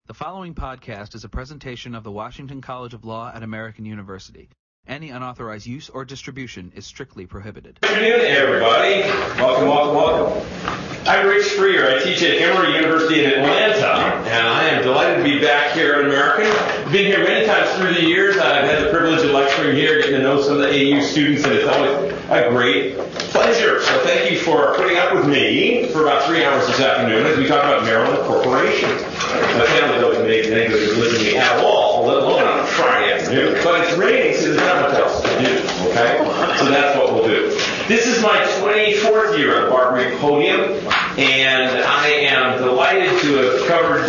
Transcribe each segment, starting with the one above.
The following podcast is a presentation of the Washington College of Law at American University. Any unauthorized use or distribution is strictly prohibited. Good afternoon, everybody. Welcome. I'm Rich Freer. I teach at Emory University in Atlanta, and I am delighted to be back here at American. I've been here many times through the years. I've had the privilege of lecturing here, getting to know some of the AU students, and it's always a great pleasure. So thank you for putting up with me for about 3 hours this afternoon as we talk about Maryland corporations. My family doesn't make any good religion me at all, let alone on a Friday afternoon. But it's raining, so there's not much else to do, okay? So that's what we'll do. This is my 24th year at the Barbary Podium, and I am delighted to have covered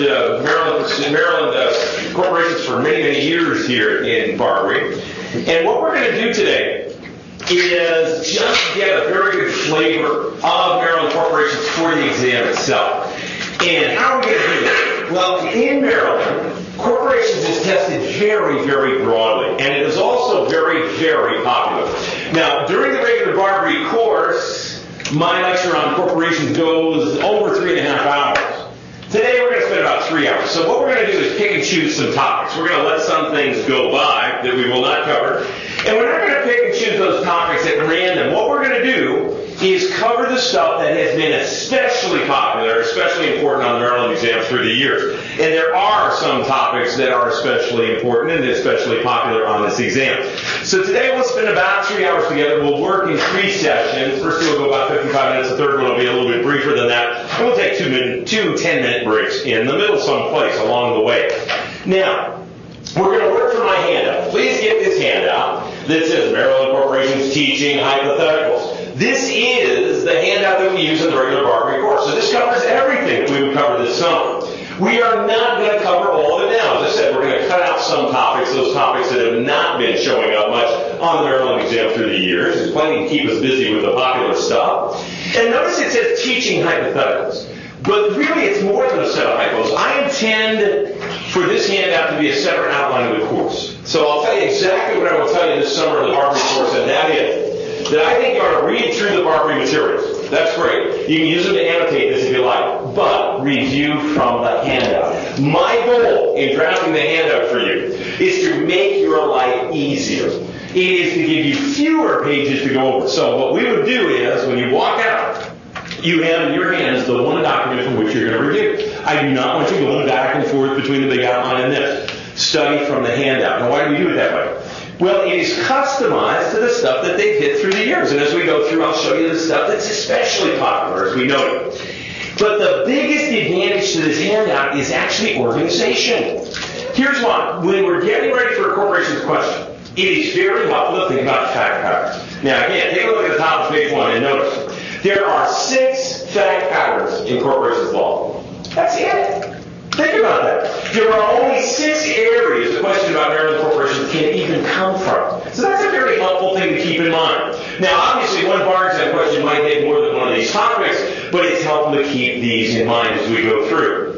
Maryland corporations for many, many years here in Barbary. And what we're going to do today is just get a very good flavor of Maryland corporations for the exam itself. And how are we going to do that? Well, in Maryland, corporations is tested very, very broadly, and it is also very, very popular. Now, during the regular Barbary course, my lecture on corporations goes over 3.5 hours. Today, we're going to spend about 3 hours. So what we're going to do is pick and choose some topics. We're going to let some things go by that we will not cover, and we're not going to pick and choose those topics at random. What we're going to do is cover the stuff that has been especially popular, especially important on the Maryland exam through the years. And there are some topics that are especially important and especially popular on this exam. So today we'll spend about 3 hours together. We'll work in 3 sessions. First two will go about 55 minutes. The third one will be a little bit briefer than that. And we'll take two 10-minute breaks in the middle someplace along the way. Now, we're going to work from my handout. Please get this handout that says Maryland Corporations Teaching Hypotheticals. This is the handout that we use in the regular Barbary course. So this covers everything that we would cover this summer. We are not going to cover all of it now. As I said, we're going to cut out some topics, those topics that have not been showing up much on the Maryland exam through the years. There's plenty to keep us busy with the popular stuff. And notice it says teaching hypotheticals. But really, it's more than a set of hypos. I intend for this handout to be a separate outline of the course. So I'll tell you exactly what I will tell you this summer in the Barbary course, and that is that I think you ought to read through the Barbary materials. That's great. You can use them to annotate this if you like, but review from the handout. My goal in drafting the handout for you is to make your life easier. It is to give you fewer pages to go over. So what we would do is, when you walk out, you have in your hands the one document from which you're going to review. I do not want you going back and forth between the big outline and this. Study from the handout. Now, why do we do it that way? Well, it is customized to the stuff that they've hit through the years. And as we go through, I'll show you the stuff that's especially popular, as we noted. But the biggest advantage to this handout is actually organization. Here's one. When we're getting ready for a corporation's question, it is very helpful to think about fact patterns. Now, again, take a look at the top of page 1 and notice. There are 6 fact patterns in corporations law. That's it. Think about that. There are only 6 areas the question about Maryland corporations can even come from. So that's a very helpful thing to keep in mind. Now, obviously, one bar exam question might hit more than one of these topics, but it's helpful to keep these in mind as we go through.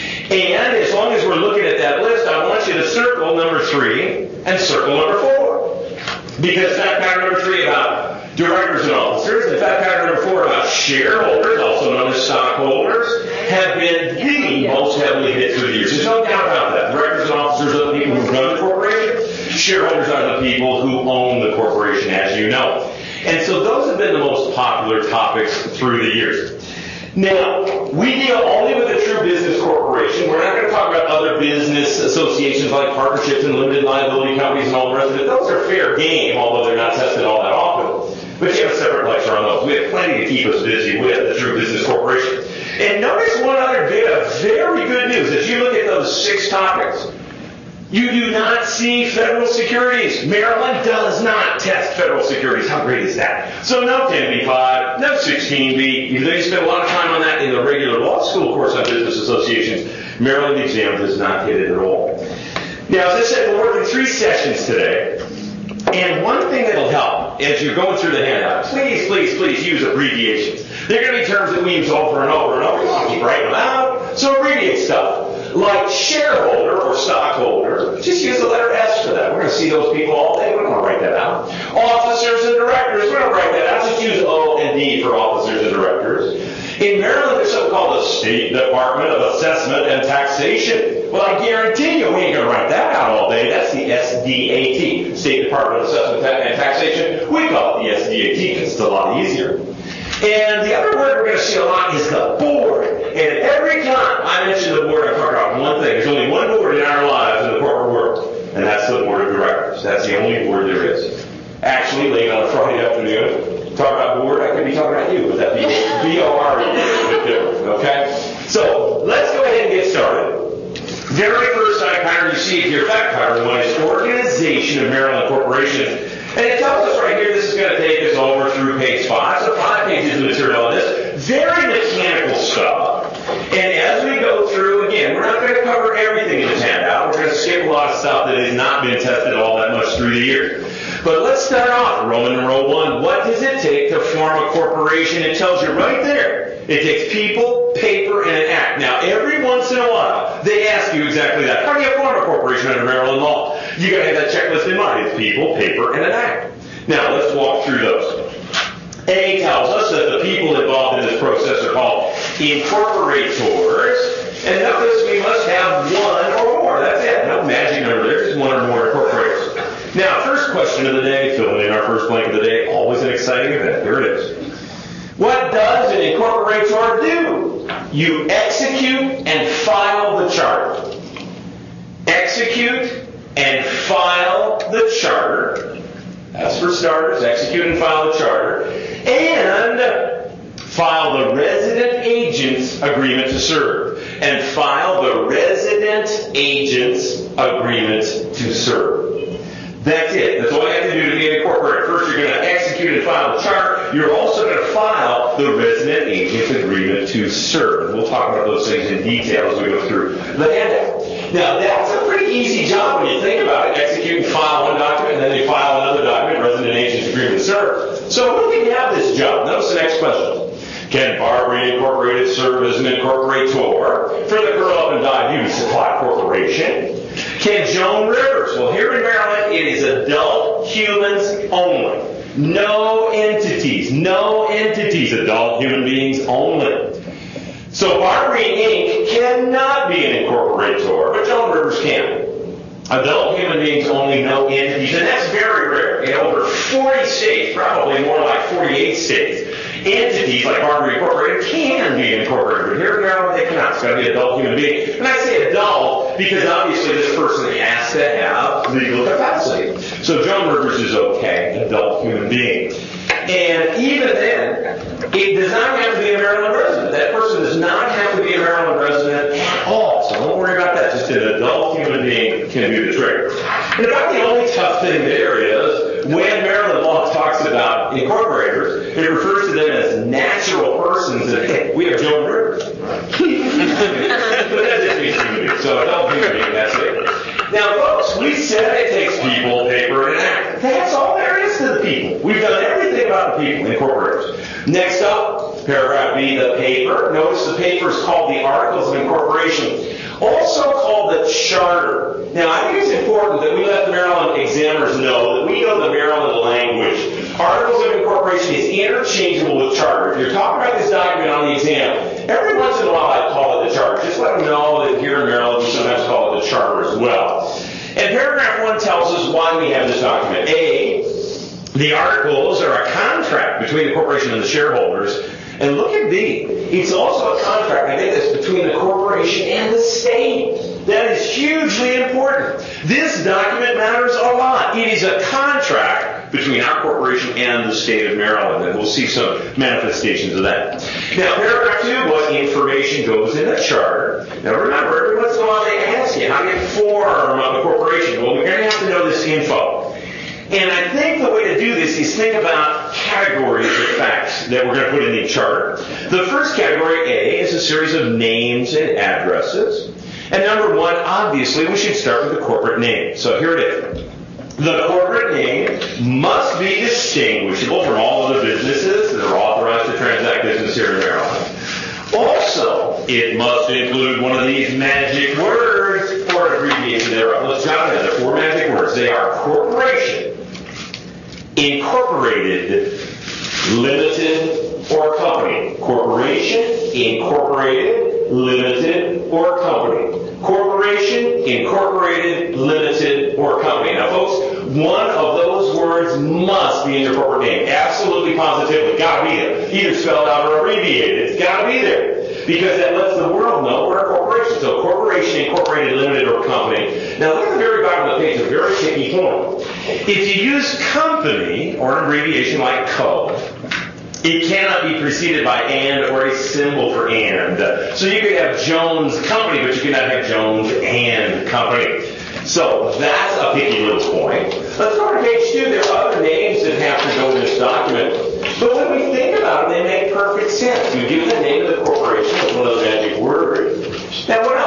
And as long as we're looking at that list, I want you to circle number 3 and circle number 4. Because fact pattern number 3 about directors and officers, and fact pattern number 4 about shareholders, also known as stockholders, have been the most heavily hit through the years. There's no doubt about that. Directors and officers are the people who run the corporation. Shareholders are the people who own the corporation, as you know. And so those have been the most popular topics through the years. Now, we deal only with a true business corporation. We're not going to talk about other business associations like partnerships and limited liability companies and all the rest of it. Those are fair game, although they're not tested all that often. But you have a separate lecture on those. We have plenty to keep us busy with the true business corporation. And notice one other bit of very good news. As you look at those 6 topics, you do not see federal securities. Maryland does not test federal securities. How great is that? So no 10b-5, no 16b. Even though you spend a lot of time on that in the regular law school course on business associations, Maryland exam does not hit it at all. Now, as I said, we're working 3 sessions today. And one thing that will help as you're going through the handout, please use abbreviations. There are going to be terms that we use over and over and over. You want to keep writing them out. So abbreviate stuff. Like shareholder or stockholder, just use the letter S for that. We're going to see those people all day. We don't want to write that out. Officers and directors, we don't write that out. Just use O and D for officers and directors. In Maryland, there's something called the State Department of Assessment and Taxation. Well, I guarantee you we ain't going to write that out all day. That's the SDAT, State Department of Assessment and Taxation. We call it the SDAT because it's a lot easier. And the other word we're going to see a lot is the board. And every time I mention the board, I'm talking about one thing. There's only one board in our lives in the corporate world, and that's the board of directors. That's the only board there is. Actually, late on a Friday afternoon, talk about board, I could be talking about you with that B-O-R-E. Okay? So, let's go ahead and get started. Very first side pattern you see here, fact pattern 1 is Organization of Maryland Corporations. And it tells us right here, this is going to take us over through page 5. So 5 pages of material on this. Very mechanical stuff. And as we go through, again, we're not going to cover everything in this handout. We're going to skip a lot of stuff that has not been tested all that much through the years. But let's start off. Roman numeral 1. What does it take to form a corporation? It tells you right there. It takes people, paper, and an act. Now, every once in a while, they ask you exactly that. How do you form a corporation under Maryland law? You got to have that checklist in mind. It's people, paper, and an act. Now, let's walk through those. A tells us that the people involved in this process are called incorporators. And notice we must have one or more. That's it. No magic number there. Just one or more incorporators. Now, first question of the day, filling in our first blank of the day. Always an exciting event. Here it is. What does an incorporator do? You execute and file the charter. Execute and file the charter. That's for starters. Execute and file the charter. And file the resident agent's agreement to serve. And file the resident agent's agreement to serve. That's it. That's all you have to do to be an incorporator. First, you're going to execute and file the charter. You're also going to file the resident agent's agreement to serve. We'll talk about those things in detail as we go through the handout. Now, that's a pretty easy job when you think about it. Execute and file one document, and then you file another document, resident agent's agreement to serve. So who can have this job? Notice the next question. Can Barbary Incorporated serve as an incorporator for the Girl Up and Die Beauty Supply Corporation? Can Joan Rivers? Well, here in Maryland, it is adult humans only. No entities. No entities. Adult human beings only. So Barbary Inc. cannot be an incorporator, but Joan Rivers can. Adult human beings only, no entities. And that's very rare. In over 40 states, probably more like 48 states, entities like Barbary Incorporated can be incorporated. But here in Maryland, they cannot. It's got to be adult human being. And I say adult because obviously this person has to have legal capacity. So Joan Rivers is okay, adult human being. And even then, it does not have to be a Maryland resident. That person does not have to be a Maryland resident at all. So don't worry about that. Just an adult human being can do the trick. And about the only tough thing there is when Maryland law talks about incorporators, it refers to them as natural persons. And hey, we have Joan Rivers. But that just means human being. So adult human being, that's it. Now, folks, we said it takes people, paper, and an act. That's all there is to the people. We've done everything about the people, incorporators. Next up, paragraph B, the paper. Notice the paper is called the Articles of Incorporation, also called the Charter. Now, I think it's important that we let the Maryland examiners know that we know the Maryland language. Articles of Incorporation is interchangeable with Charter. If you're talking about this document on the exam, every once in a while I call it the Charter. Just let them know that here in Maryland we sometimes call it the Charter as well. And paragraph 1 tells us why we have this document. A, the articles are a contract between the corporation and the shareholders. And look at B. It's also a contract, I think that's between the corporation and the state. That is hugely important. This document matters a lot. It is a contract between our corporation and the state of Maryland. And we'll see some manifestations of that. Now, paragraph 2, what information goes in the charter? Now remember, every once in a while they ask you, how do you form a corporation? Well, we're going to have to know this info. And I think the way to do this is think about categories of facts that we're going to put in the charter. The first category, A, is a series of names and addresses. And number 1, obviously, we should start with the corporate name. So here it is. The corporate name must be distinguishable from all other businesses that are authorized to transact business here in Maryland. Also, it must include one of these magic words or abbreviation thereof. Let's jot it. There are 4 magic words. They are corporation, incorporated, limited, or company. Corporation, incorporated, limited, or company. Corporation incorporated, limited, or company. Now, folks, one of those words must be in your corporate name. Absolutely, positively. Got to be there. Either spelled out or abbreviated. It's got to be there. Because that lets the world know we're a corporation. So corporation, incorporated, limited, or company. Now, look at the very bottom of the page, a very tricky point. If you use company, or an abbreviation like co, it cannot be preceded by and or a symbol for and. So you could have Jones Company, but you cannot have Jones and Company. So that's a picky little point. Let's go to page 2. There are other names that have to go in this document. But when we think about them, they make perfect sense. You give the name of the corporation as one of those magic words. Now what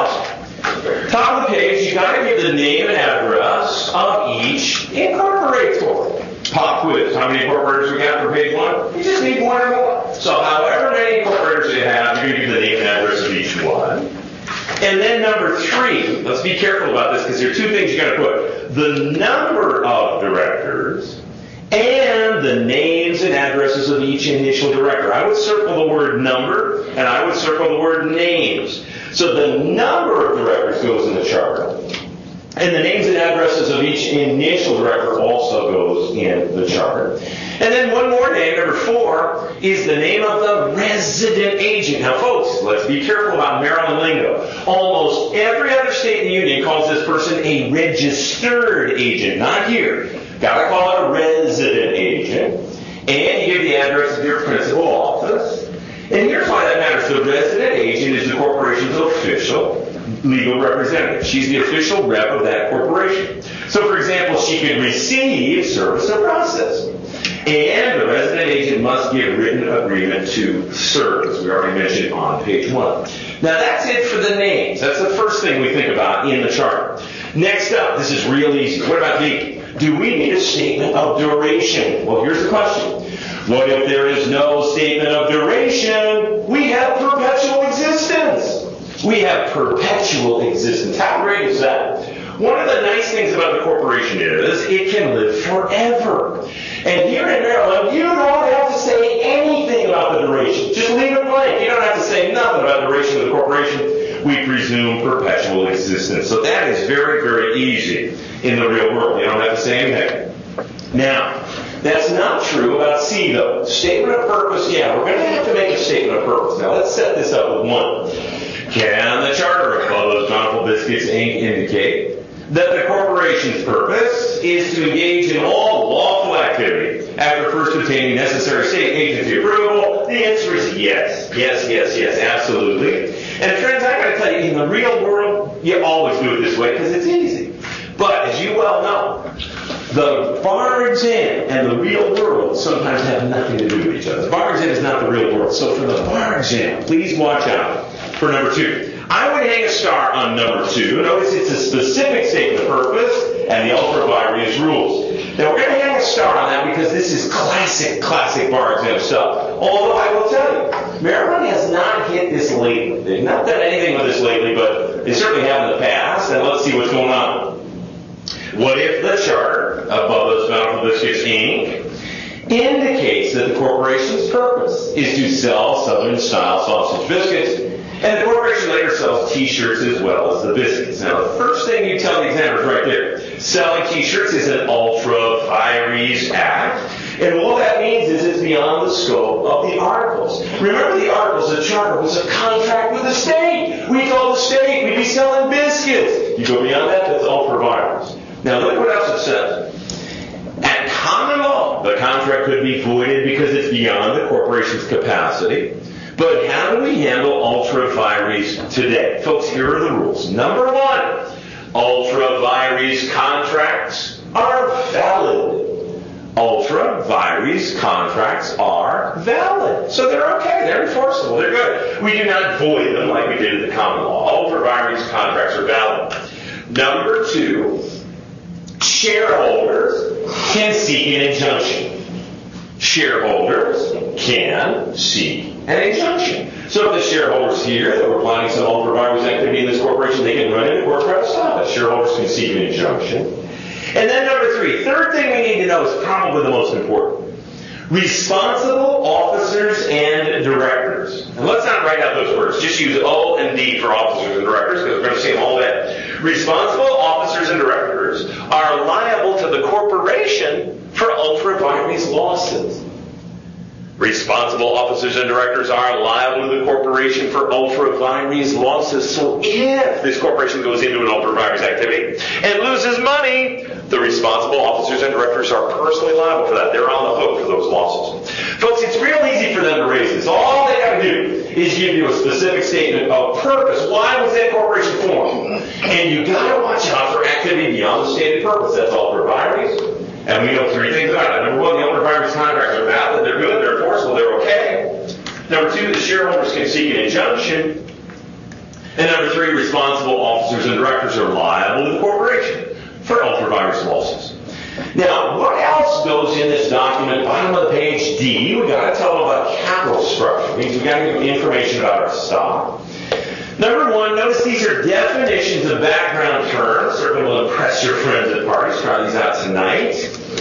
else? Top of the page, you've got to give the name and address of each incorporator. Pop quiz. How many incorporators we got for page 1? You just need one or more. So however many incorporators you have, you're going to give the name and address of each one. And then number 3, let's be careful about this because there are 2 things you're going to put. The number of directors and the names and addresses of each initial director. I would circle the word number and I would circle the word names. So the number of directors goes in the charter. And the names and addresses of each initial director also goes in the charter. And then one more name, number 4, is the name of the resident agent. Now, folks, let's be careful about Maryland lingo. Almost every other state in the union calls this person a registered agent. Not here. Got to call it a resident agent. And you give the address of your principal office. And here's why that matters. The resident agent is the corporation's official legal representative. She's the official rep of that corporation. So, for example, she could receive service or process. And the resident agent must give written agreement to serve, as we already mentioned on page 1. Now, that's it for the names. That's the first thing we think about in the charter. Next up, this is real easy. What about D? Do we need a statement of duration? Well, here's the question. What if there is no statement of duration? We have perpetual existence. We have perpetual existence. How great is that? One of the nice things about the corporation is it can live forever. And here in Maryland, you don't have to say anything about the duration. Just leave it blank. You don't have to say nothing about the duration of the corporation. We presume perpetual existence. So that is very, very easy in the real world. You don't have to say anything. Now, that's not true about C, though. Statement of purpose, yeah, we're going to have to make a statement of purpose. Now, let's set this up with 1. Can the charter of Bubba's Bountiful Biscuits, Inc. indicate that the corporation's purpose is to engage in all lawful activity after first obtaining necessary state agency approval? The answer is yes. Yes, yes, yes, absolutely. And friends, I got to tell you, in the real world, you always do it this way because it's easy. But as you well know, the bar exam and the real world sometimes have nothing to do with each other. The bar exam is not the real world. So for the bar exam, please watch out for number 2. I would hang a star on number 2. Notice it's a specific statement of purpose and the ultra vires rules. Now we're going to hang a star on that because this is classic bar exam stuff. Although I will tell you, Maryland has not hit this lately. They've not done anything with this lately, but they certainly have in the past. And let's see what's going on. What if the charter of Bubba's Bountiful Biscuits, Inc. indicates that the corporation's purpose is to sell Southern-style sausage biscuits, and the corporation later sells T-shirts as well as the biscuits? Now, the first thing you tell the examiners right there, selling T-shirts is an ultra vires act, and all that means is it's beyond the scope of the articles. Remember the articles, the charter was a contract with the state. We told the state we'd be selling biscuits. You go beyond that, that's ultra vires. Now look what else it says. At common law, the contract could be voided because it's beyond the corporation's capacity. But how do we handle ultra vires today? Folks, here are the rules. Number 1, ultra vires contracts are valid. Ultra vires contracts are valid. So they're okay. They're enforceable. They're good. We do not void them like we did in the common law. Ultra vires contracts are valid. Number 2, shareholders can seek an injunction. Shareholders can seek an injunction. So if the shareholders here that were planning some ultra vires activity in this corporation, they can run into court try to stop it. Shareholders can seek an injunction. And then number 3, third thing we need to know is probably the most important. Responsible officers and directors. And let's not write out those words. Just use O and D for officers and directors because we're going to see them all that. Responsible officers and directors are liable to the corporation for ultra vires losses. Responsible officers and directors are liable to the corporation for ultra vires losses. So if this corporation goes into an ultra vires activity and loses money, the responsible officers and directors are personally liable for that. They're on the hook for those losses. Folks, it's real easy for them to raise this. All they got to do is give you a specific statement of purpose. Why was that corporation formed? And you got to watch out for activity beyond the stated purpose. That's ultra vires. And we know three things about it. Number one, the ultra vires contracts are valid, they're good, they're enforceable, they're okay. Number two, the shareholders can seek an injunction. And number three, responsible officers and directors are liable to the corporation for ultra vires losses. Now, what else goes in this document? Bottom of the page D, we got to tell them about capital structure. It means we got to give information about our stock. Number one, notice these are definitions of background terms. Certainly will impress your friends at parties. Try these out tonight.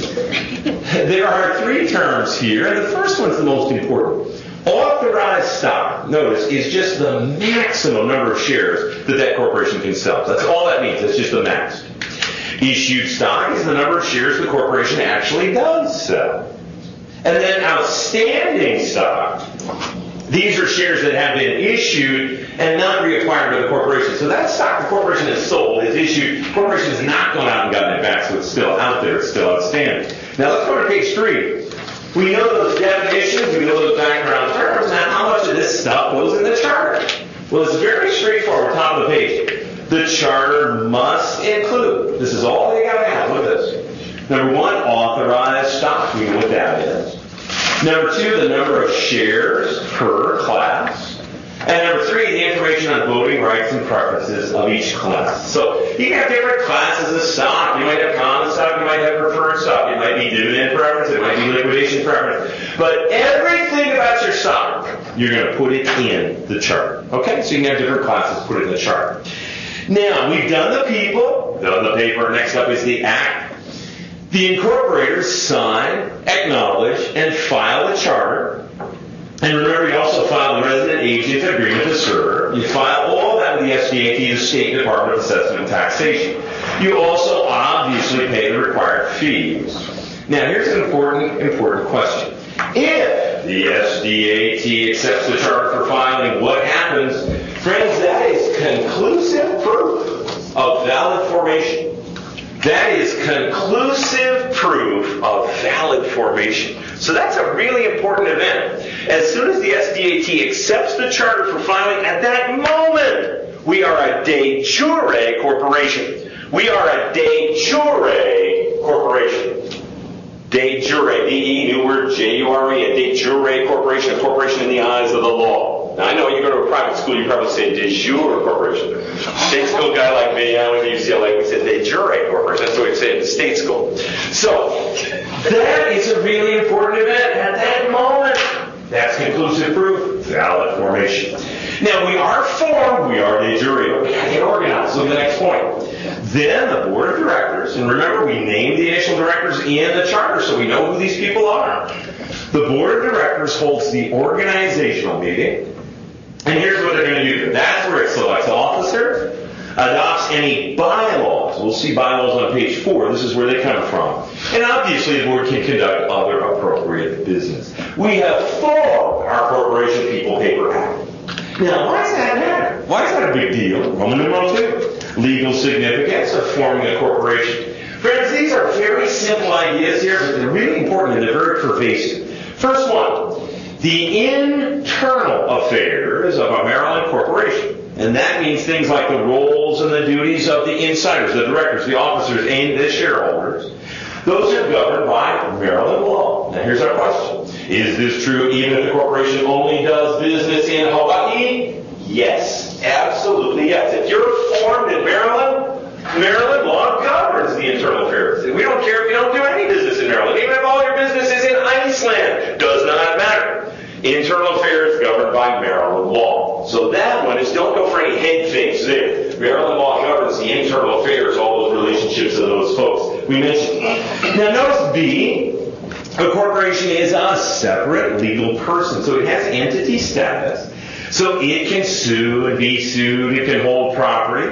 There are three terms here, and the first one's the most important. Authorized stock, notice, is just the maximum number of shares that corporation can sell. That's all that means. That's just the max. Issued stock is the number of shares the corporation actually does sell. And then outstanding stock, these are shares that have been issued and not reacquired by the corporation. So that stock the corporation has sold, is issued. The corporation has not gone out and gotten it back, so it's still out there. It's still outstanding. Now let's go to page 3. We know those definitions. We know those background terms. Now how much of this stuff goes in the charter? Well, it's very straightforward. Top of the page. The charter must include. This is all they got to have. Look at this. Number one, authorized stock. We know what that is. Number two, the number of shares per class. And number three, the information on voting rights and preferences of each class. So you have different classes of stock. You might have common stock, you might have preferred stock, it might be dividend preference, it might be liquidation preference. But everything about your stock, you're going to put it in the chart. Okay? So you can have different classes, put it in the chart. Now, we've done the people, done the paper. Next up is the act. The incorporators sign, acknowledge, and file the charter. And remember, you also file the resident agent agreement to serve. You file all that with the SDAT, the State Department of Assessment and Taxation. You also obviously pay the required fees. Now, here's an important question. If the SDAT accepts the charter for filing, what happens? Friends, that is conclusive proof of valid formation. That is conclusive proof of valid formation. So that's a really important event. As soon as the SDAT accepts the charter for filing, at that moment, we are a de jure corporation. We are a de jure corporation. De jure, D-E, new word, J-U-R-E, a de jure corporation, a corporation in the eyes of the law. Now, I know you go to a private school, you probably say de jure corporation. State school guy like me, I went to UCLA, we said de jure corporation. That's what we say in the state school. So, that is a really important event. At that moment, that's conclusive proof, valid formation. Now, we are formed, we are de jure. We got to get organized. Look at the next point. Then the board of directors, and remember we named the initial directors in the charter so we know who these people are. The board of directors holds the organizational meeting, and here's what they're going to do. That's where it selects officers, adopts any bylaws. We'll see bylaws on page 4. This is where they come from. And obviously the board can conduct other appropriate business. We have formed our Corporation People Paper Act. Now, why does that matter? Why is that a big deal? Roman numeral 2. Legal significance of forming a corporation. Friends, these are very simple ideas here, but they're really important and they're very pervasive. First one, the internal affairs of a Maryland corporation. And that means things like the roles and the duties of the insiders, the directors, the officers, and the shareholders. Those are governed by Maryland law. Now here's our question. Is this true even if the corporation only does business in Hawaii? Yes. Absolutely yes. If you're formed in Maryland, Maryland law governs the internal affairs. We don't care if you don't do any business in Maryland. Even if all your business is in Iceland. Does not matter. Internal affairs governed by Maryland law. So that one is, don't go for any head fakes there. Maryland law governs the internal affairs, all those relationships of those folks we mentioned. Now notice B, a corporation is a separate legal person. So it has entity status. So it can sue and be sued. It can hold property.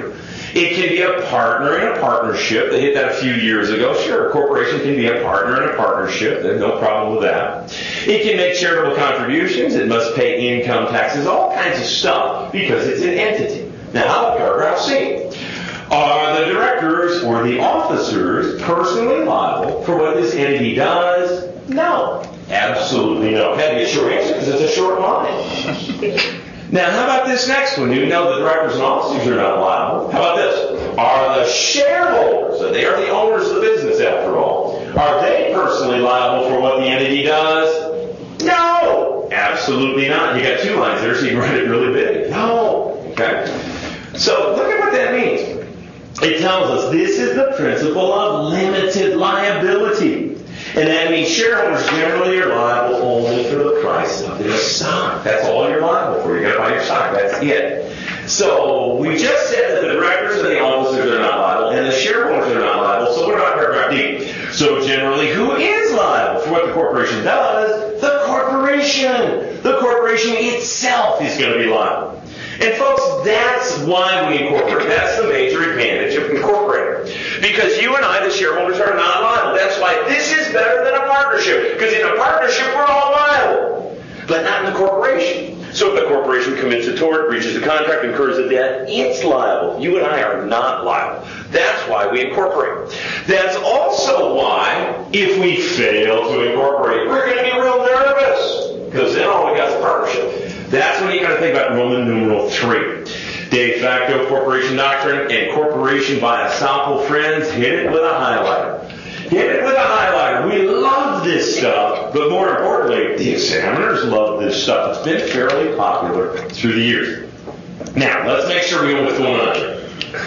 It can be a partner in a partnership. They hit that a few years ago. Sure, a corporation can be a partner in a partnership. There's no problem with that. It can make charitable contributions. It must pay income taxes, all kinds of stuff, because it's an entity. Now, how about paragraph C? Are the directors or the officers personally liable for what this entity does? No. Absolutely no. Had to be a short answer because it's a short line. Now, how about this next one? You know the directors and officers are not liable. How about this? Are the shareholders, so they are the owners of the business after all, are they personally liable for what the entity does? No. Absolutely not. You got two lines there, so you can write it really big. No. Okay. So look at what that means. It tells us this is the principle of limited liability. And that means shareholders generally are liable only for the price of their stock. That's all you're liable for. You got to buy your stock. That's it. So we just said that the directors and the officers are not liable, and the shareholders are not liable. So what about paragraph D? So generally, who is liable for what the corporation does? The corporation. The corporation itself is going to be liable. And folks, that's why we incorporate. That's the major advantage of incorporating. Because you and I, the shareholders, are not liable. That's why this is better than a partnership. Because in a partnership, we're all liable. But not in the corporation. So if the corporation commits a tort, breaches a contract, incurs a debt, it's liable. You and I are not liable. That's why we incorporate. That's also why, if we fail to incorporate, we're going to be real nervous. Because then all we got is partnership. That's when you got to think about Roman numeral 3. De facto corporation doctrine and corporation by estoppel. Friends, hit it with a highlighter. Hit it with a highlighter. We love this stuff, but more importantly, the examiners love this stuff. It's been fairly popular through the years. Now, let's make sure we know what's going on here.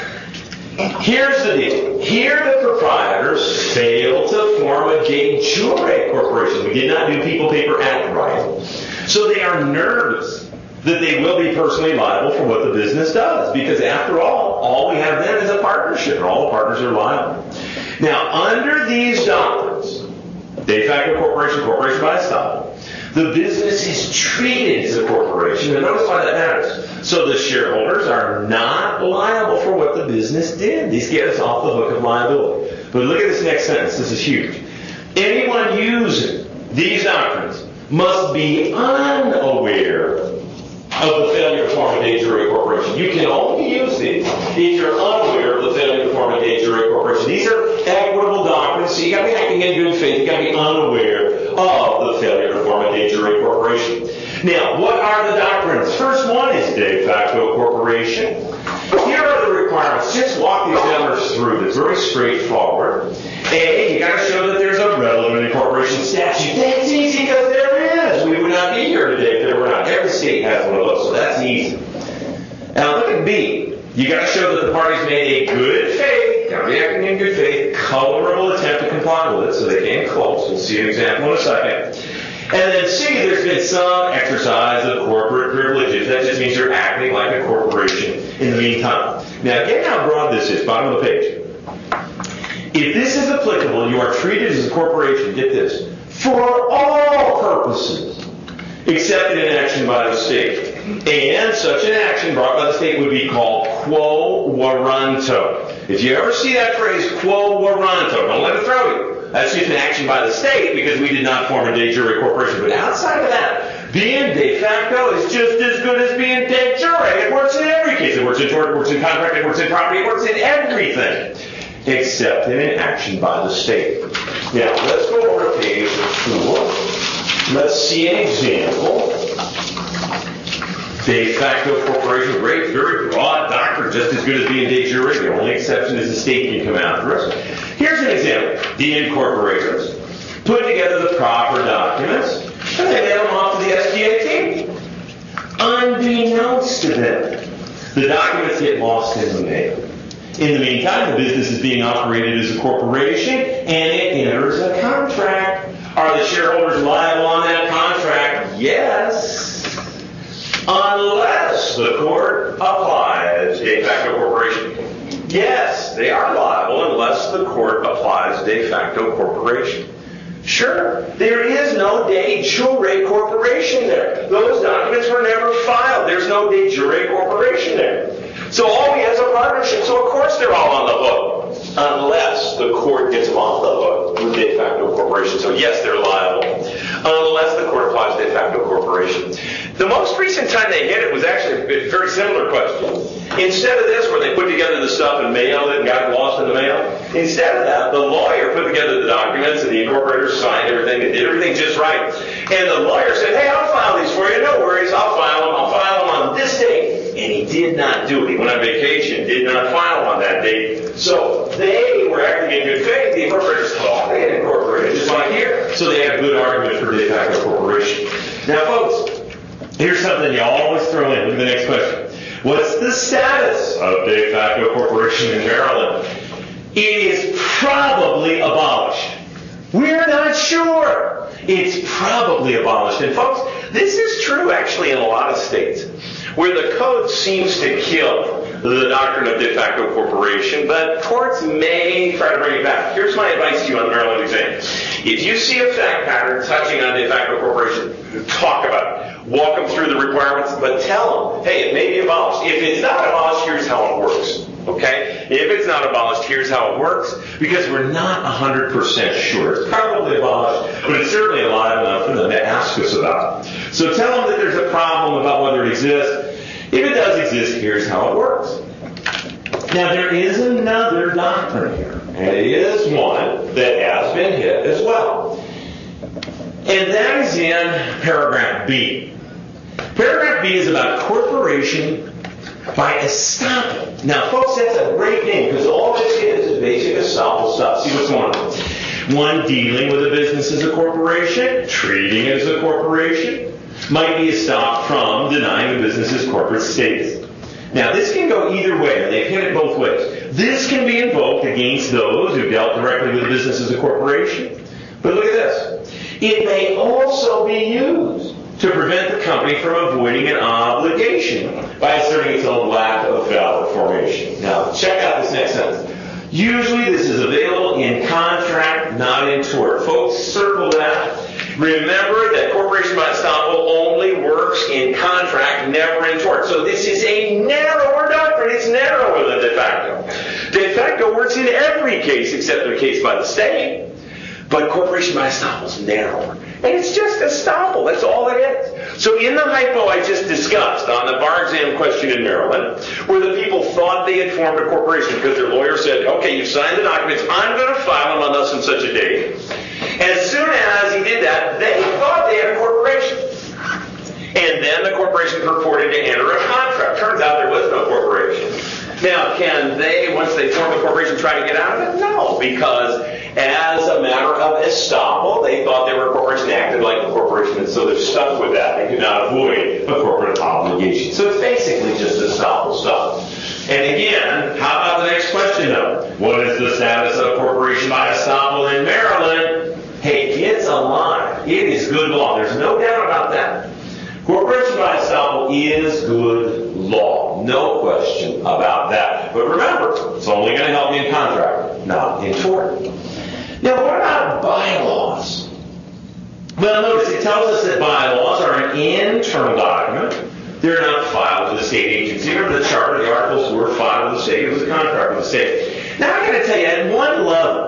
Here's the deal. Here the proprietors failed to form a de jure corporation. We did not do People Paper Act right. So they are nervous that they will be personally liable for what the business does. Because after all we have then is a partnership, and all the partners are liable. Now, under these doctrines, de facto corporation, corporation by estoppel, the business is treated as a corporation. And notice why that matters. So the shareholders are not liable for what the business did. These get us off the hook of liability. But look at this next sentence. This is huge. Anyone using these doctrines must be unaware of the failure to form a de jure corporation. You can only use these if you're unaware of the failure to form a de jure corporation. These are equitable doctrines, so you got to be acting in good faith. You got to be unaware of the failure to form a de jure corporation. Now, what are the doctrines? First one is de facto corporation. Here are the requirements. Just walk the examiners through this. Very straightforward. A, you got to show that there's a relevant incorporation statute. That's easy because there is. We would not be here today if there were not. Every state has one of those, so that's easy. Now look at B. You got to show that the parties made a good faith, got to be acting in good faith, colorable attempt to comply with it, so they came close. We'll see an example in a second. And then C, there's been some exercise of corporate privileges. That just means you're acting like a corporation in the meantime. Now, get how broad this is, bottom of the page. If this is applicable, you are treated as a corporation, get this, for all purposes, except in an action by the state. And such an action brought by the state would be called quo warranto. If you ever see that phrase, quo warranto, don't let it throw you. That's just an action by the state because we did not form a de jure corporation. But outside of that, being de facto is just as good as being de jure. It works in every case. It works in tort, it works in contract, it works in property, it works in everything. Except in an action by the state. Now, let's go over to page 4. Let's see an example. De facto corporation, great, very broad doctrine, just as good as being de jure. The only exception is the state can come after us. Here's an example. The incorporators put together the proper documents, and they mail them off to the SBA team. Unbeknownst to them, the documents get lost in the mail. In the meantime, the business is being operated as a corporation, and it enters a contract. Are the shareholders liable on that contract? Yes. Unless the court applies de facto corporation. Yes, they are liable unless the court applies de facto corporation. Sure, there is no de jure corporation there. Those documents were never filed. There's no de jure corporation there. So all we have is a partnership. So of course they're all on the hook, unless the court gets them off the hook with de facto corporation. So yes, they're liable, unless the court applies de facto corporation. The most recent time they hit it was actually a very similar question. Instead of this, where they put together the stuff and mailed it and got it lost in the mail, instead of that, the lawyer put together the documents and the incorporators signed everything and did everything just right. And the lawyer said, hey, I'll file these for you. No worries, I'll file them on this date. And he did not do it. He went on vacation, did not file on that date. So they were acting in good faith. The incorporators thought they had incorporated, just like here. So they had a good argument for de facto corporation. Now, folks, here's something you always throw in with the next question. What's the status of de facto corporation in Maryland? It is probably abolished. We're not sure. It's probably abolished. And folks, this is true actually in a lot of states where the code seems to kill the doctrine of de facto corporation, but courts may try to bring it back. Here's my advice to you on the Maryland exam. If you see a fact pattern touching on de facto corporation, talk about it. Walk them through the requirements, but tell them, hey, it may be abolished. If it's not abolished, here's how it works. Okay? If it's not abolished, here's how it works, because we're not 100% sure. It's probably abolished, but it's certainly alive enough for them to ask us about it. So tell them that there's a problem about whether it exists. If it does exist, here's how it works. Now, there is another doctrine here, and it is one that has been hit as well. And that is in paragraph B. Paragraph B is about corporation by estoppel. Now, folks, that's a great name, because all this is basic estoppel stuff. See what's going on. One, dealing with a business as a corporation, treating it as a corporation, might be estopped from denying the business's corporate status. Now, this can go either way, and they've hit it both ways. This can be invoked against those who dealt directly with the business as a corporation. But look at this. It may also be used to prevent the company from avoiding an obligation by asserting its own lack of valid formation. Now, check out this next sentence. Usually this is available in contract, not in tort. Folks, circle that. Remember that corporation by estoppel only works in contract, never in tort. So this is a narrower doctrine. It's narrower than de facto. De facto works in every case except in a case by the state. But corporation by estoppel is narrower. And it's just estoppel. That's all it is. So in the hypo I just discussed on the bar exam question in Maryland, where the people thought they had formed a corporation because their lawyer said, okay, you've signed the documents, I'm going to file them on thus and such a date. As soon as he did that, they thought they had a corporation. And then the corporation purported to enter a contract. Turns out there was no corporation. Now, can they, once they form a corporation, try to get out of it? No, because as a matter of estoppel, they thought they were a corporation, acted like a corporation, and so they're stuck with that. They could not avoid a corporate obligation. So it's basically just estoppel stuff. And again, how about the next question, though? What is the status of corporation by estoppel in Maryland? Hey, it's alive. It is good law. There's no doubt about that. Corporation by estoppel is good law. No question about that. But remember, it's only going to help you in contract, not in tort. Now, what about bylaws? Well, notice it tells us that bylaws are an internal document. They're not filed with the state agency. Remember the charter, the articles were filed with the state. It was a contract with the state. Now, I got to tell you, at one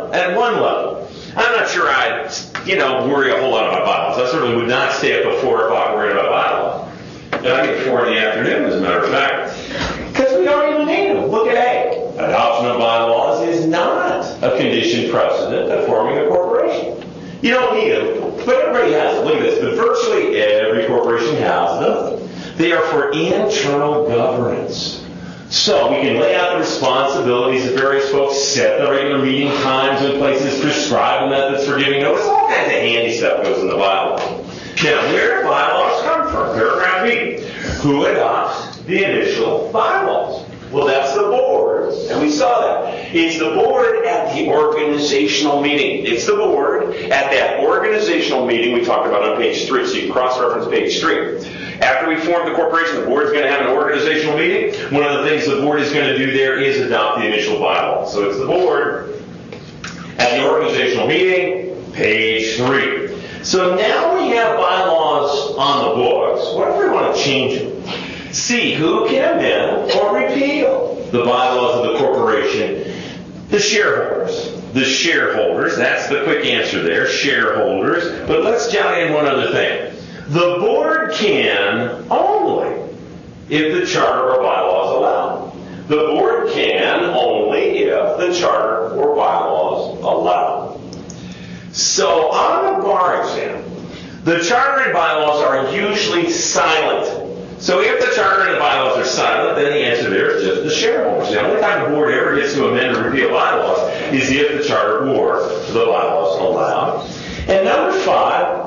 level, I'm not sure I'd, worry a whole lot about bylaws. I certainly would not stay up at 4 o'clock worried about bylaws. And I get 4 in the afternoon, as a matter of fact. Because we don't even need them. Look at A. Adoption of bylaws is not a conditioned precedent of forming a corporation. You don't need them, but everybody has them. Look at this. But virtually every corporation has them. They are for internal governance. So we can lay out the responsibilities of various folks, set the regular meeting times and places, prescribe the methods for giving notice. All kinds of handy stuff goes in the bylaws. Now, where do bylaws come from? Paragraph B. Who adopts the initial bylaws? Well, that's the board, and we saw that. It's the board at the organizational meeting. It's the board at that organizational meeting we talked about on page 3, so you can cross-reference page 3. After we form the corporation, the board is going to have an organizational meeting. One of the things the board is going to do there is adopt the initial bylaws. So it's the board at the organizational meeting, page 3. So now we have bylaws on the books. What if we want to change them? C, who can amend or repeal the bylaws of the corporation? The shareholders. The shareholders, that's the quick answer there, shareholders. But let's jot in one other thing. The board can only if the charter or bylaws allow. The board can only if the charter or bylaws allow. So on the bar exam, the charter and bylaws are usually silent. So if the charter and the bylaws are silent, then the answer there is just the shareholders. The only time the board ever gets to amend or repeal bylaws is if the charter or the bylaws allow. And number five,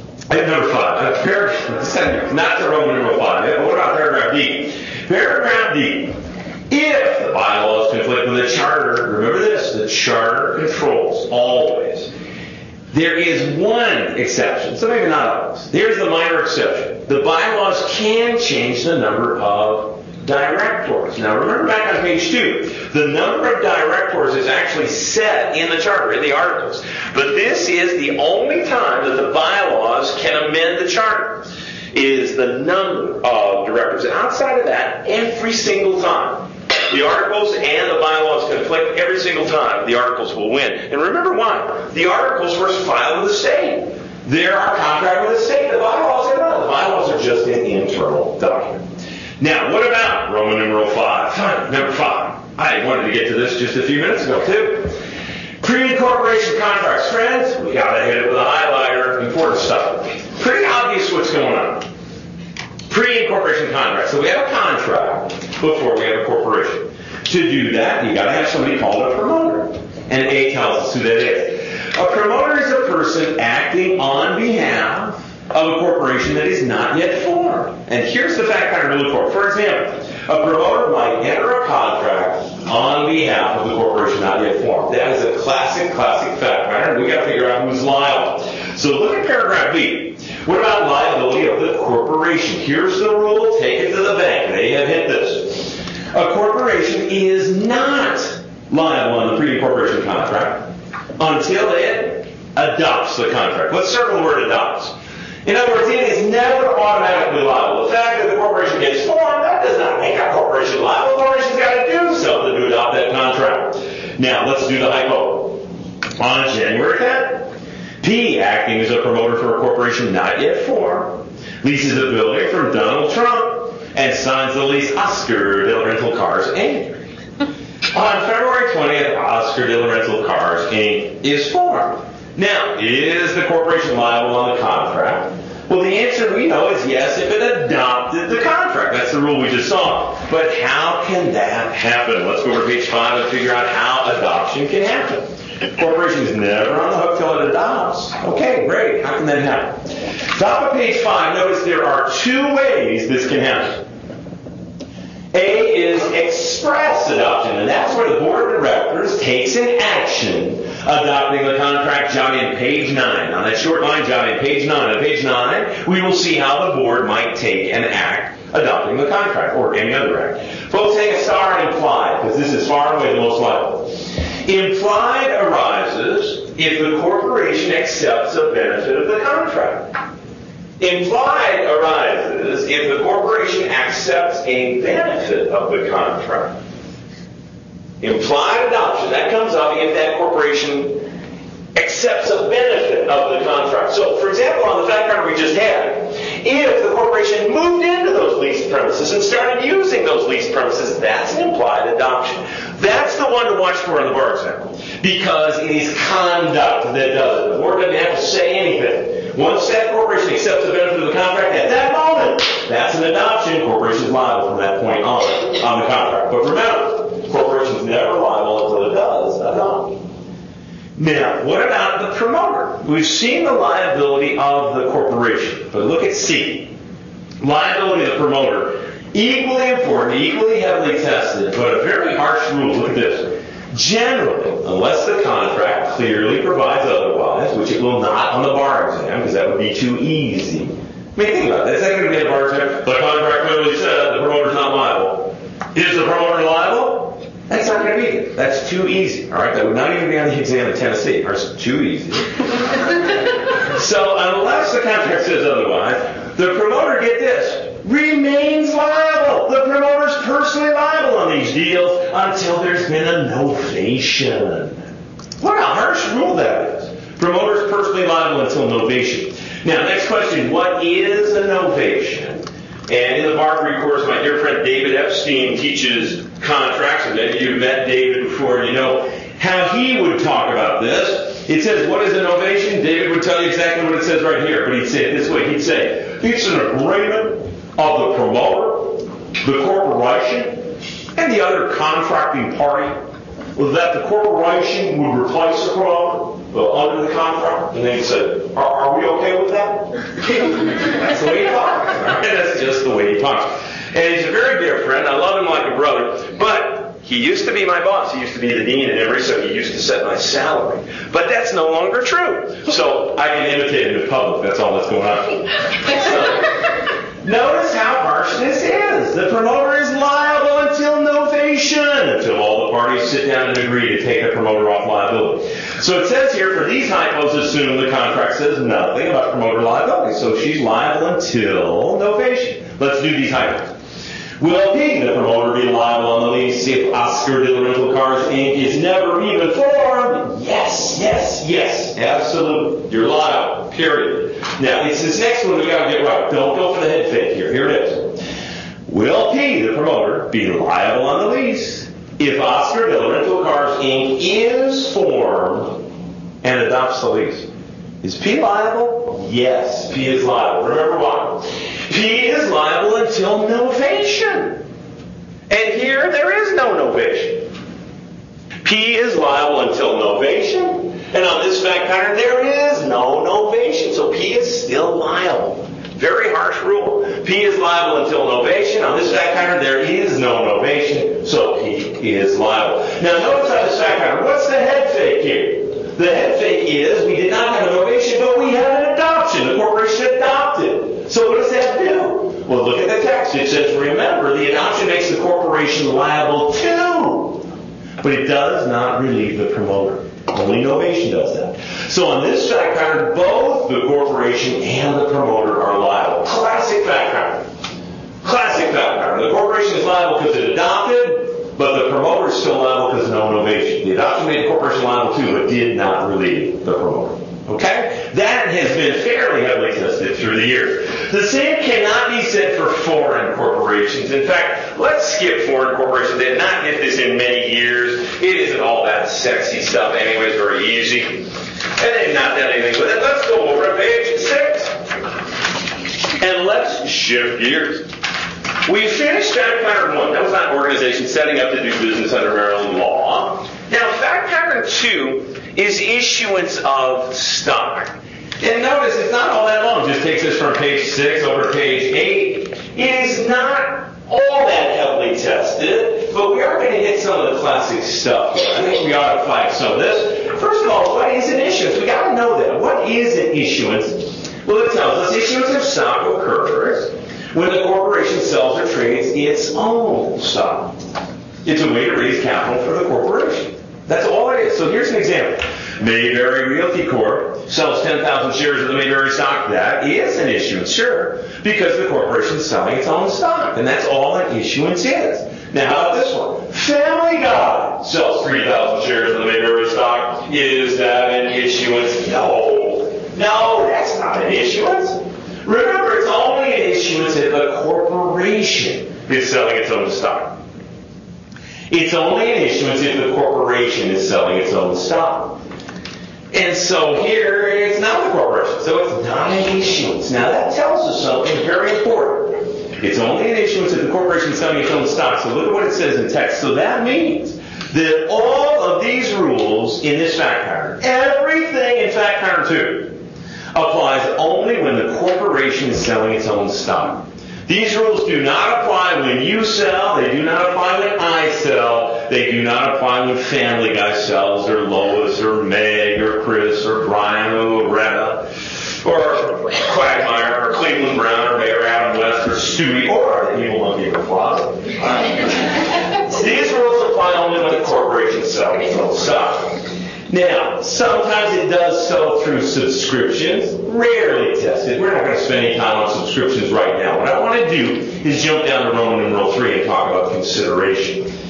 not the Roman numeral 5, but what about paragraph D? Paragraph D. If the bylaws conflict with the charter, remember this, the charter controls always. There is one exception, so maybe not always. There's the minor exception. The bylaws can change the number of directors. Now remember back on page 2, the number of directors is actually set in the charter, in the articles. But this is the only time that the bylaws can amend the charter, is the number of directors. And outside of that, every single time, the articles and the bylaws conflict every single time, the articles will win. And remember why? The articles were filed with the state. They're our contract with the state. The bylaws are not. The bylaws are just an internal document. Now, what about Roman numeral 5? Number 5. I wanted to get to this just a few minutes ago, too. Pre-incorporation contracts. Friends, we got to hit it with a highlighter. Important stuff. Pretty obvious what's going on. Pre-incorporation contract. So we have a contract before we have a corporation. To do that, you got to have somebody called a promoter. And A tells us who that is. A promoter is a person acting on behalf of a corporation that is not yet formed. And here's the fact pattern to look for. For example, a promoter might enter a contract on behalf of the corporation not yet formed. That is a classic fact pattern. We got to figure out who's liable. So look at paragraph B. What about liability of the corporation? Here's the rule. Take it to the bank. They have hit this. A corporation is not liable on the pre-incorporation contract until it adopts the contract. Let's circle the word adopts. In other words, it is never automatically liable. The fact that the corporation gets formed, that does not make a corporation liable. The corporation's got to do something to adopt that contract. Now, let's do the hypo. On January 10th, P, acting as a promoter for a corporation not yet formed, leases a building from Donald Trump and signs the lease Oscar de la Rental Cars, Inc. On February 20th, Oscar de la Rental Cars, Inc. is formed. Now, is the corporation liable on the contract? Well, the answer we know is yes if it adopted the contract. That's the rule we just saw. But how can that happen? Let's go over to page 5 and figure out how adoption can happen. Corporation is never on the hook till it adopts. Okay, great. How can that happen? Top of page 5, notice there are 2 ways this can happen. A is express adoption, and that's where the board of directors takes an action adopting the contract. Jot in page 9. On that short line, jot in page 9. On page 9, we will see how the board might take an act adopting the contract, or any other act. Folks, take a star and implied, because this is far away the most likely. Implied arises if the corporation accepts a benefit of the contract. Implied arises if the corporation accepts a benefit of the contract. Implied adoption, that comes up if that corporation accepts a benefit of the contract. So, for example, on the fact pattern we just had, if the corporation moved into those leased premises and started using those leased premises, that's an implied adoption. That's the one to watch for in the bar exam, because it is conduct that does it. The board doesn't have to say anything. Once that corporation accepts the benefit of the contract, at that moment, that's an adoption. Corporation is liable from that point on the contract. But remember, the corporation is never liable until it does adopt. Now, what about the promoter? We've seen the liability of the corporation, but look at C. Liability of the promoter, equally important, equally heavily tested, but a very harsh rule. Look at this. Generally, unless the contract clearly provides otherwise, which it will not on the bar exam, because that would be too easy. I mean, think about that. Is that going to be a bar exam? The contract clearly said the promoter's not liable. Is the promoter liable? That's not going to be it. That's too easy. All right, that would not even be on the exam in Tennessee. It's too easy. So unless the contract says otherwise, the promoter, get this, remains liable. on these deals until there's been a novation. What a harsh rule that is. Promoter's personally liable until novation. Now, next question, what is a novation? And in the Barbary course, my dear friend David Epstein teaches contracts, and maybe you've met David before and you know how he would talk about this. It says, what is a novation? David would tell you exactly what it says right here, but he'd say it this way. He'd say, it's an agreement of the promoter, the corporation, and the other contracting party that the corporation would replace the promoter under the contract. And then he said, are we okay with that? That's the way he talks. That's just the way he talks. And he's a very dear friend. I love him like a brother. But he used to be my boss. He used to be the dean at Emory, so he used to set my salary. But that's no longer true. So I can imitate him in public. That's all that's going on. So, notice how harsh this is. The promoter is liable until novation, until all the parties sit down and agree to take the promoter off liability. So it says here, for these hypos, assume the contract says nothing about promoter liability. So she's liable until novation. Let's do these hypos. Will P, the promoter, be liable on the lease if Oscar de la Rental Cars Inc. is never even formed? Yes, yes, yes. Absolutely. You're liable. Period. Now, it's this next one we got to get right. Don't go for the head fake here. Here it is. Will P, the promoter, be liable on the lease if Oscar de la Rental Cars Inc. is formed and adopts the lease? Is P liable? Yes, P is liable. Remember why? P is liable until novation. And here there is no novation. P is liable until novation. And on this fact pattern there is no novation. So P is still liable. Very harsh rule. P is liable until novation. On this fact pattern there is no novation. So P is liable. Now notice on this fact pattern, what's the head fake here? The head fake is we did not have a novation, but we had an adoption. The corporation adopted. So what does that do? Well, look at the text. It says, remember, the adoption makes the corporation liable too. But it does not relieve the promoter. Only novation does that. So on this fact pattern, both the corporation and the promoter are liable. Classic fact pattern. Classic fact pattern. The corporation is liable because it adopted, but the promoter is still liable because of no novation. The adoption made the corporation liable too, but did not relieve the promoter. Okay? That has been fairly heavily tested through the years. The same cannot be said for foreign corporations. In fact, let's skip foreign corporations. They did not get this in many years. It isn't all that sexy stuff anyway. It's very easy. And they've not done anything with it. Let's go over to page 6. And let's shift gears. We finished fact pattern 1. That was not organization setting up to do business under Maryland law. Now, fact pattern 2 is issuance of stock. And notice it's not all that long. It just takes us from page 6 over to page 8. It is not all that heavily tested, but we are going to hit some of the classic stuff. I think we ought to fight some of this. First of all, what is an issuance? We've got to know that. What is an issuance? Well, it tells us issuance of stock occurs when the corporation sells or trades its own stock. It's a way to raise capital for the corporation. That's all it is. So here's an example. Mayberry Realty Corp. sells 10,000 shares of the Mayberry stock. That is an issuance, sure, because the corporation is selling its own stock. And that's all an issuance is. Now, how about this one? Family Guy sells 3,000 shares of the Mayberry stock. Is that an issuance? No, that's not an issuance. Remember, it's only an issuance if the corporation is selling its own stock. It's only an issuance if the corporation is selling its own stock. And so here, it's not the corporation, so it's not an issuance. Now that tells us something very important. It's only an issuance if the corporation is selling its own stock. So look at what it says in text. So that means that all of these rules in this fact pattern, everything in fact pattern 2, applies only when the corporation is selling its own stock. These rules do not apply when you sell. They do not apply when I sell. They do not apply when Family Guy sells, or Lois, or Meg, or Chris, or Brian, or Loretta, or Quagmire, or Cleveland Brown, or Mayor Adam West, or Stewie, or the evil monkey in the closet. These rules apply only when the corporation sells its own stock. Now, sometimes it does so through subscriptions, rarely tested. We're not going to spend any time on subscriptions right now. What I want to do is jump down to Roman numeral 3 and talk about consideration.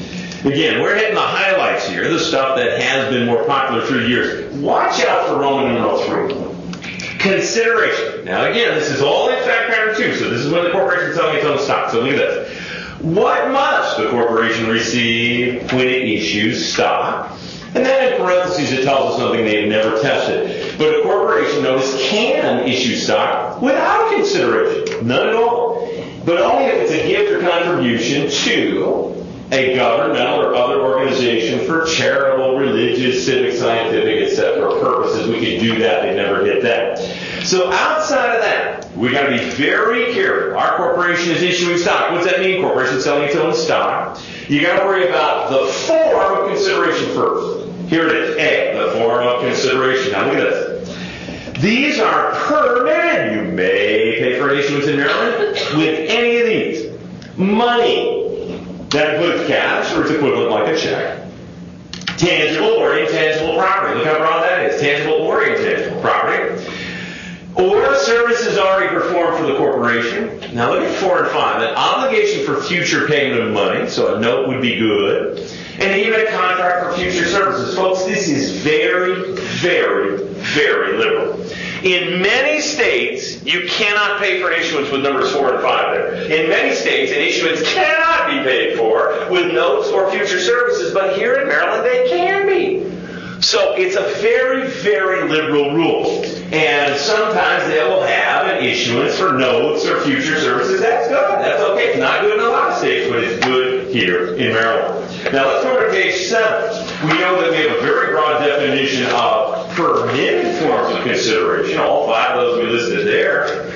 Again, we're hitting the highlights here, the stuff that has been more popular through the years. Watch out for Roman numeral 3. Consideration. Now again, this is all in fact pattern 2, so this is when the corporation is selling its own stock. So look at this. What must the corporation receive when it issues stock? And then in parentheses it tells us something they've never tested. But a corporation, notice, can issue stock without consideration. None at all. But only if it's a gift or contribution to a governmental or other organization for charitable, religious, civic, scientific, etc. purposes. We can do that. They never hit that. So outside of that, we got to be very careful. Our corporation is issuing stock. What's that mean? Corporation selling its own stock. You got to worry about the form of consideration first. Here it is. A, the form of consideration. Now look at this. These are permitted. You may pay for an issuance in Maryland with any of these. Money. That includes cash, or its equivalent like a check. Tangible or intangible property. Look how broad that is. Tangible or intangible property. Or services already performed for the corporation. Now look at 4 and 5. An obligation for future payment of money, so a note would be good. And even a contract for future services. Folks, this is very, very, very liberal. In many states, you cannot pay for an issuance with numbers 4 and 5 there. In many states, an issuance cannot be paid for with notes or future services, but here in Maryland, they can be. So it's a very, very liberal rule. And sometimes they will have an issuance for notes or future services. That's good. That's okay. It's not good in a lot of states, but it's good here in Maryland. Now let's go to page 7. We know that we have a very broad definition of permitted forms of consideration. All 5 of those we listed there.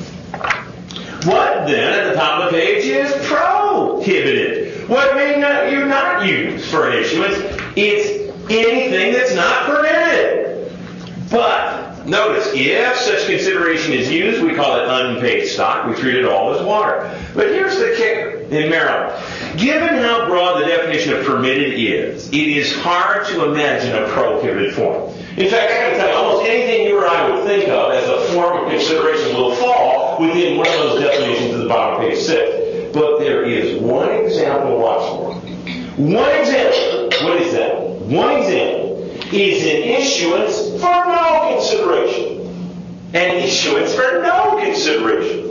What then at the top of the page is prohibited? What may you not use for an issuance? It's anything that's not permitted. But notice, if such consideration is used, we call it unpaid stock. We treat it all as water. But here's the kicker in Maryland. Given how broad the definition of permitted is, it is hard to imagine a prohibited form. In fact, I got to tell you, almost anything you or I would think of as a form of consideration will fall within one of those definitions at the bottom of page 6. But there is one example to watch for. One example. What is that? One example is an issuance for no consideration. An issuance for no consideration.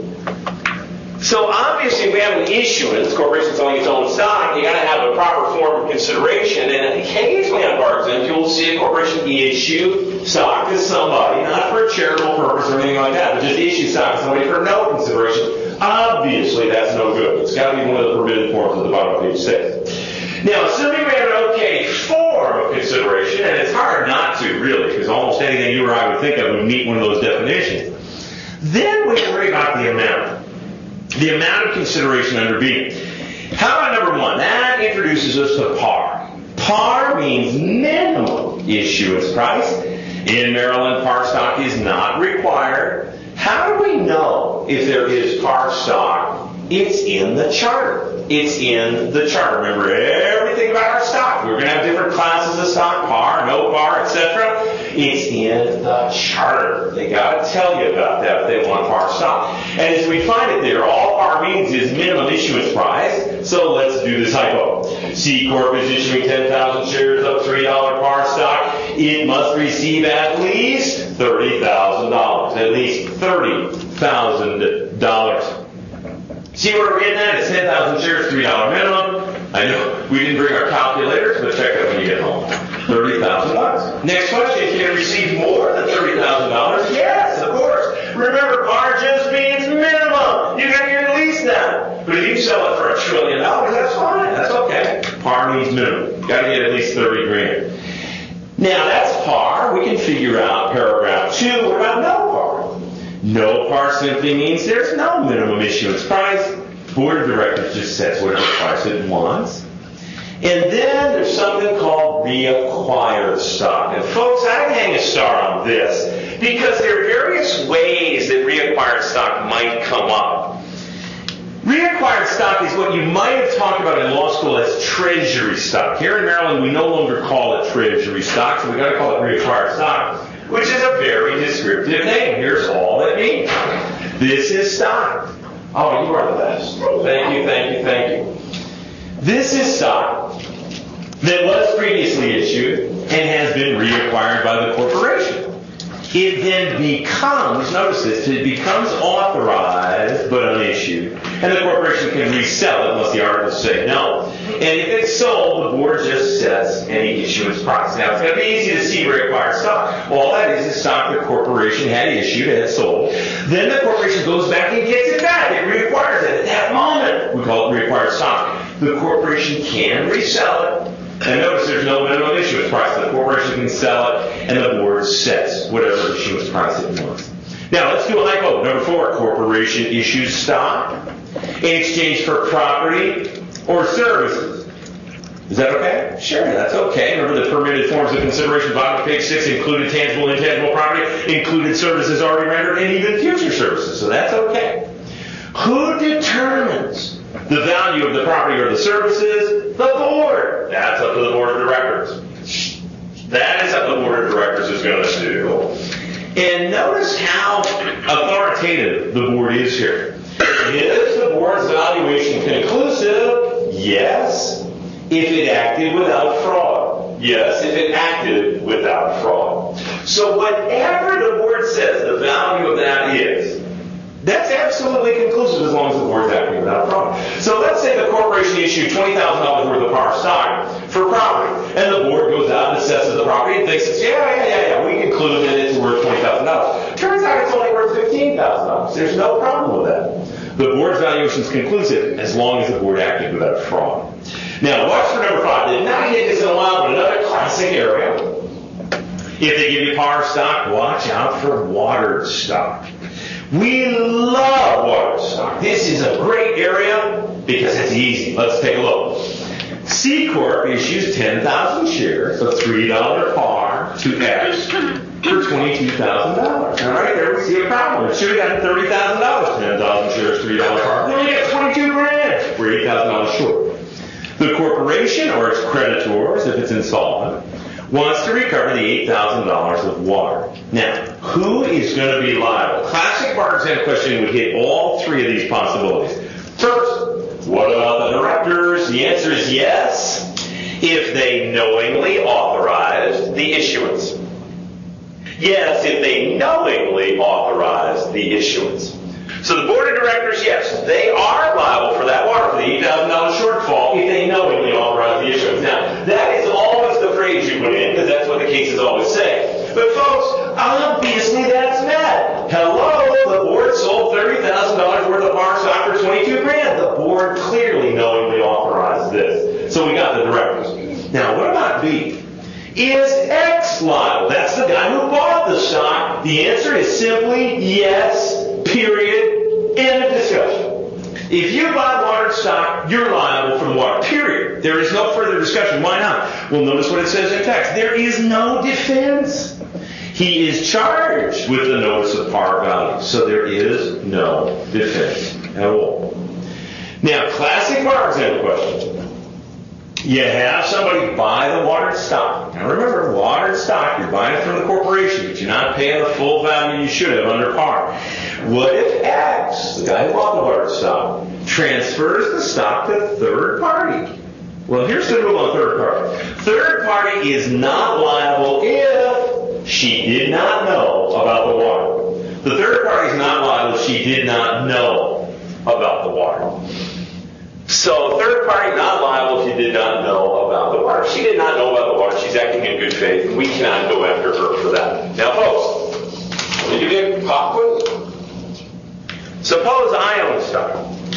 So obviously we have an issuance, corporation selling its own stock, you got to have a proper form of consideration, and occasionally on bar exams you'll see a corporation issue stock to somebody, not for a charitable purpose or anything like that, but just issue stock to somebody for no consideration. Obviously that's no good. It's got to be one of the permitted forms at the bottom of page 6. Now, assuming we have an okay form of consideration, and it's hard not to, really, because almost anything you or I would think of would meet one of those definitions, then we worry about the amount. The amount of consideration under B. How about number 1? That introduces us to par. Par means minimum issuance price. In Maryland, par stock is not required. How do we know if there is par stock? It's in the charter. It's in the charter. Remember everything about our stock. We're going to have different classes of stock, par, no par, etc. It's in the charter. They got to tell you about that if they want par stock. And as we find it there, all par means is minimum issuance price. So let's do this hypo. C Corp is issuing 10,000 shares of $3 par stock. It must receive at least $30,000. At least $30,000. See where we're getting at? It's 10,000 shares, $3 minimum. I know we didn't bring our calculators, but check that when you get home. $30,000. Next question, can it receive more than $30,000? Yes, of course. Remember, par just means minimum. You got to get at least that. But if you sell it for $1 trillion, that's fine. That's okay. Par means minimum. Got to get at least 30 grand. Now that's par. We can figure out paragraph 2. What about no par? No par simply means there's no minimum issuance price. Board of Directors just sets whatever price it wants. And then there's something called reacquired stock. And folks, I'd hang a star on this because there are various ways that reacquired stock might come up. Reacquired stock is what you might have talked about in law school as treasury stock. Here in Maryland, we no longer call it treasury stock, so we've got to call it reacquired stock, which is a very descriptive name. Here's all it means. This is stock. Oh, you are the best. Thank you, thank you, thank you. This is stock that was previously issued and has been reacquired by the corporation. It then becomes, notice this, it becomes authorized but unissued, and the corporation can resell it unless the articles say no. And if it's sold, the board just sets any issuance price. Now, it's going to be easy to see reacquired stock. All that is stock the corporation had issued and had sold. Then the corporation goes back and gets it back. It reacquires it. At that moment, we call it reacquired stock. The corporation can resell it. And notice there's no minimum issuance price. The corporation can sell it, and the board sets whatever issuance price it wants. Now, let's do a hypo. Number 4, corporation issues stock in exchange for property or services. Is that okay? Sure, that's okay. Remember the permitted forms of consideration, bottom of page 6, included tangible and intangible property, included services already rendered, and even future services. So that's okay. Who determines the value of the property or the services? The board. That's up to the board of directors. That is what the board of directors is going to do. And notice how authoritative the board is here. Is the board's evaluation conclusive? Yes. If it acted without fraud. Yes, if it acted without fraud. So whatever the board says the value of that is, that's absolutely conclusive as long as the board's acting without fraud. So let's say the corporation issued $20,000 worth of par stock for property, and the board goes out and assesses the property and thinks, yeah, we conclude that it's worth $20,000. Turns out it's only worth $15,000. There's no problem with that. The board's valuation is conclusive as long as the board acted without fraud. Now, watch for number 5. Did not hit this in a while, but another classic area. If they give you par stock, watch out for watered stock. We love watered stock. This is a great area because it's easy. Let's take a look. C Corp issues 10,000 shares of $3 par to X for $22,000. All right, there we see a problem. It should have gotten $30,000. 10,000 shares, $3 par. Then you get $22,000. We're $8,000 short. The corporation or its creditors, if it's insolvent, wants to recover the $8,000 of water. Now, who is going to be liable? Classic bar exam question would hit all 3 of these possibilities. First, what about the directors? The answer is yes, if they knowingly authorized the issuance. Yes, if they knowingly authorized the issuance. So the board of directors, yes, they are liable for that water, for the $8,000 shortfall, if they knowingly authorize the issuance. Now, that is always the phrase you put in, because that's what the cases always say. But folks, obviously that's bad. Hello, the board sold $30,000 worth of par stock for $22,000. The board clearly knowingly authorized this. So we got the directors. Now, what about B? Is X liable? That's the guy who bought the stock. The answer is simply yes, period, end of discussion. If you buy watered stock, you're liable for the water, period. There is no further discussion. Why not? Well, notice what it says in text. There is no defense. He is charged with the notice of par value. So there is no defense at all. Now, classic bar exam question. You have somebody buy the watered stock. Now remember, watered stock, you're buying it from the corporation, but you're not paying the full value you should have under par. What if X, the guy who bought the watered stock, transfers the stock to third party? Well, here's the rule on third party. Third party is not liable if she did not know about the water. The third party is not liable if she did not know about the water. So, third party not liable if you did not know about the water. She did not know about the water. She's acting in good faith. We cannot go after her for that. Now, folks, let me give you a pop quiz. Suppose I own stock.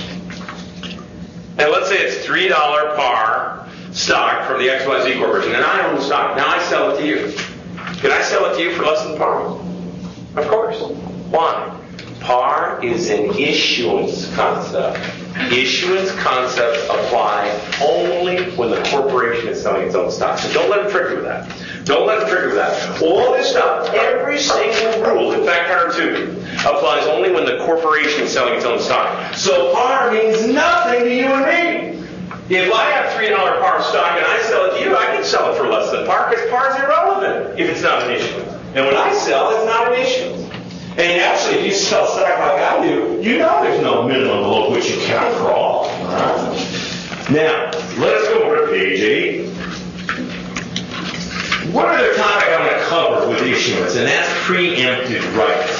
And let's say it's $3 par stock from the XYZ Corporation. And I own the stock. Now I sell it to you. Can I sell it to you for less than par? Of course. Why? Par is an issuance concept. Issuance concepts apply only when the corporation is selling its own stock. So don't let them trick you with that. Don't let them trick you with that. All this stuff, every single rule, in fact, Part 2, applies only when the corporation is selling its own stock. So par means nothing to you and me. If I have $3 par stock and I sell it to you, I can sell it for less than par because par is irrelevant if it's not an issuance. And when I sell, it's not an issuance. And actually, if you sell stock like I do, you know there's no minimum below which you cannot crawl. Right? Now, let us go over to page 8. one other topic I want to cover with issuance, and that's preemptive rights.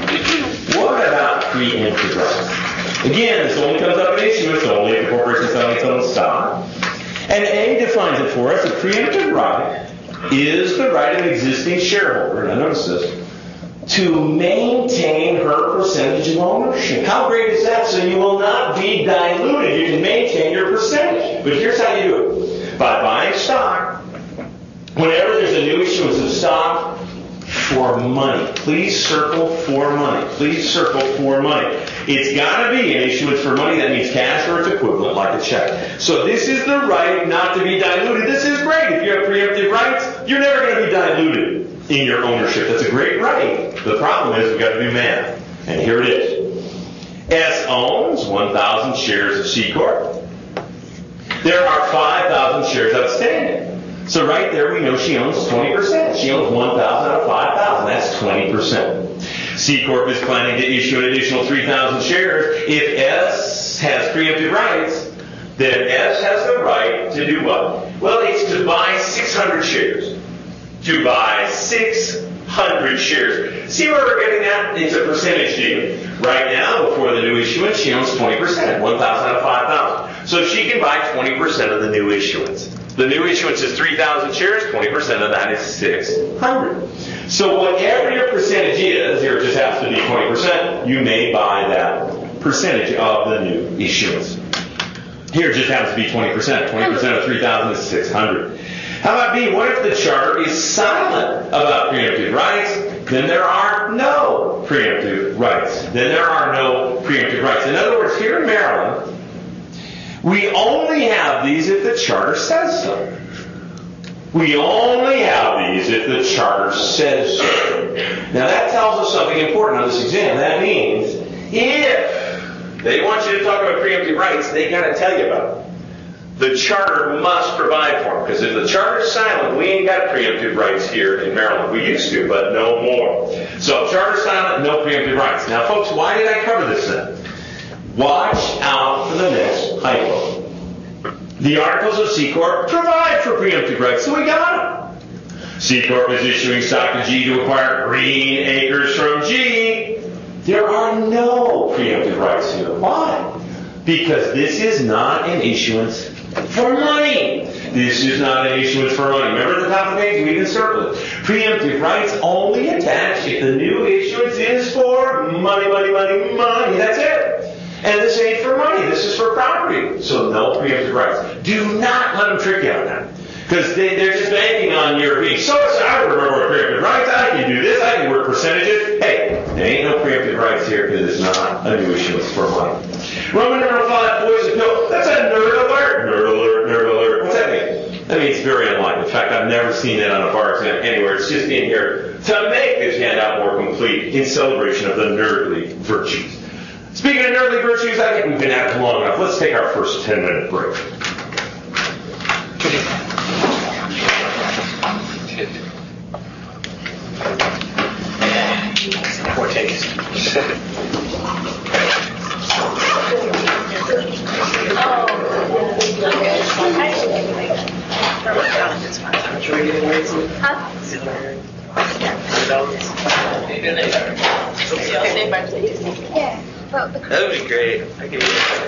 What about preemptive rights? Again, this only comes up in issuance only if the corporation is selling its own stock. And A defines it for us. A preemptive right is the right of an existing shareholder, now notice this, to maintain her percentage of ownership. How great is that? So you will not be diluted. You can maintain your percentage. But here's how you do it. By buying stock, whenever there's a new issuance of stock, for money. Please circle for money. Please circle for money. It's got to be an issuance for money. That means cash or its equivalent, like a check. So this is the right not to be diluted. This is great. If you have preemptive rights, you're never going to be diluted in your ownership. That's a great right. The problem is we've got to do math. And here it is. S owns 1,000 shares of C Corp. There are 5,000 shares outstanding. So right there we know she owns 20%. She owns 1,000 out of 5,000. That's 20%. C Corp is planning to issue an additional 3,000 shares. If S has preemptive rights, then S has the right to do what? Well, it's to buy 600 shares. To buy 600 shares. See where we're getting at? It's a percentage deal. Right now, before the new issuance, she owns 20%, 1,000 out of 5,000. So she can buy 20% of the new issuance. The new issuance is 3,000 shares, 20% of that is 600. So whatever your percentage is, here it just has to be 20%, you may buy that percentage of the new issuance. Here it just happens to be 20%. 20% of 3,000 is 600. How about B? What if the charter is silent about preemptive rights? Then there are no preemptive rights. Then there are no preemptive rights. In other words, here in Maryland, we only have these if the charter says so. We only have these if the charter says so. Now that tells us something important on this exam. That means if they want you to talk about preemptive rights, they got to tell you about it. The charter must provide for them. Because if the charter is silent, we ain't got preemptive rights here in Maryland. We used to, but no more. So charter silent, no preemptive rights. Now folks, why did I cover this then? Watch out for the next hypo. The Articles of C Corp provide for preemptive rights, so we got them. C Corp is issuing stock to G to acquire Green Acres from G. There are no preemptive rights here. Why? Because this is not an issuance for money. This is not an issuance for money. Remember at the top of the page, we can circle it. Preemptive rights only attach if the new issuance is for money, money, money, money. That's it. And this ain't for money. This is for property. So no preemptive rights. Do not let them trick you on that. Because they're just banking on your being so I remember what preemptive rights. I can do this. I can work percentages. Hey, there ain't no preemptive rights here because it's not a new issuance for money. Roman numeral 5, poison pill. That's a nerd alert. Nerd alert, nerd alert. What's that mean? That means very unlikely. In fact, I've never seen that on a bar exam anywhere. It's just in here to make this handout more complete in celebration of the nerdly virtues. Speaking of nerdly virtues, I think we've been at it long enough. Let's take our first 10-minute break. Poor taste. Should we get away from Yeah. Well, that would be great. I could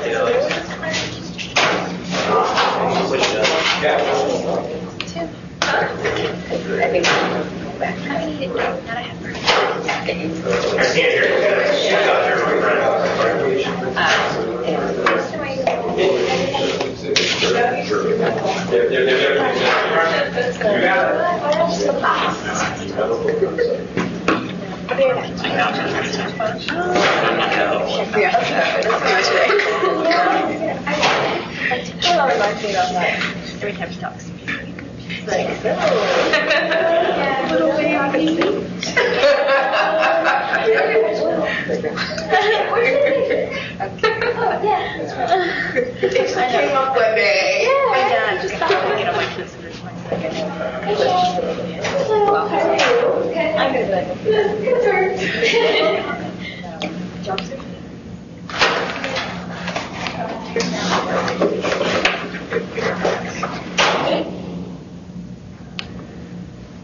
every time she talks. Like, little baby. I came up one day. Yeah, just thought, you know, like this is my second. I'm good.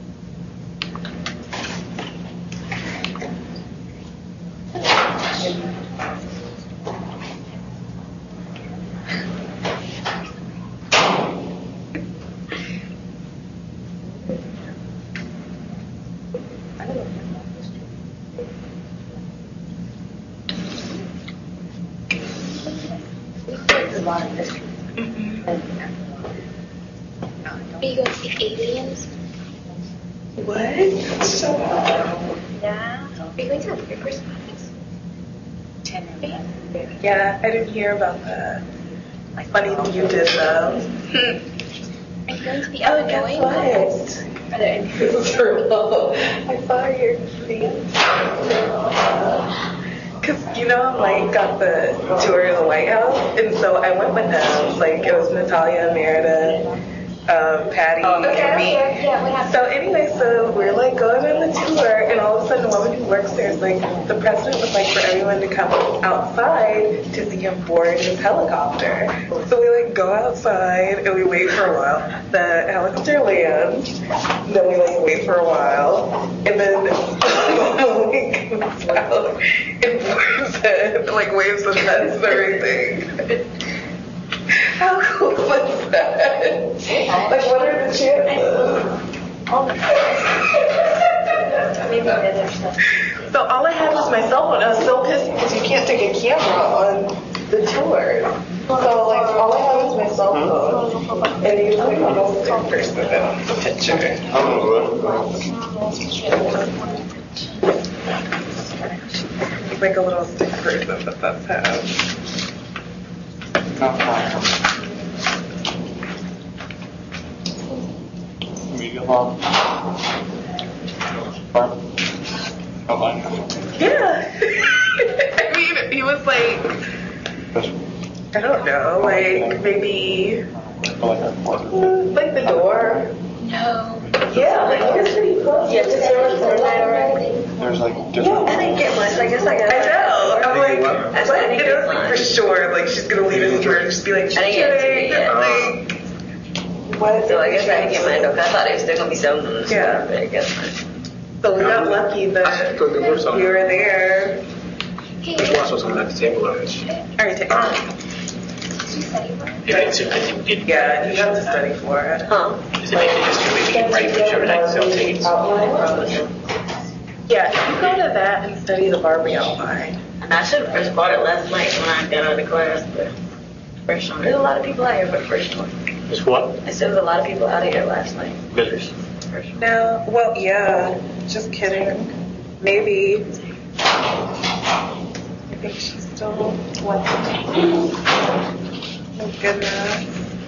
What? Shut up. Yeah. Are you going to your first practice? 10 Yeah, I didn't hear about that. Funny thing you did though. Are you going to be Oh, guess outgoing? what? Are there any This is real. I saw your thing. Cause I'm got the tour of the White House, and so I went with them. Like it was Natalia, Meredith, Patty, and me. Yeah, what happened? So anyway, so we're like going on the tour, and all of a sudden, the woman who works there is like, the president was like for everyone to come outside to see him board his helicopter. So we like go outside and we wait for a while. The helicopter lands, then we like wait for a while, and then he comes out and boards it, like waves the fence and everything. How cool was that? Like, what are the chances? Maybe there's stuff. So all I had was my cell phone. I was so pissed because you can't take a camera on the tour. So like all I had was my cell phone, and you just like almost stick person in the picture. Like a little stick person, but that's how. Yeah. I mean, he was like, I don't know, like maybe like the door. No. Yeah, like he was pretty close. Yeah, just there was a night already. There's like different. I didn't get much. I guess I got. I know. I'm like, what? I didn't It get was like for much. sure. Like she's gonna lead us to her and just be like, I didn't get to kidding. it yet. Like, what? So I guess I didn't get mine though, 'cause I thought it was still gonna be something. Yeah. But I guess not. So we got lucky that we were there. Which one was on the table? All right, take it. Yeah, it's I think it, Yeah, you have to study for it. Huh? is it making history? We can write whichever night sale tickets. Yeah, if you go to that and study the Barbie outline. And I should have first bought it last night when I got out of class, but first one. There's a lot of people out here for the first one. It's what? I said there's a lot of people out here last night. Visitors. First one. No, well, yeah, just kidding. Maybe. I think she's still watching. Oh, goodness.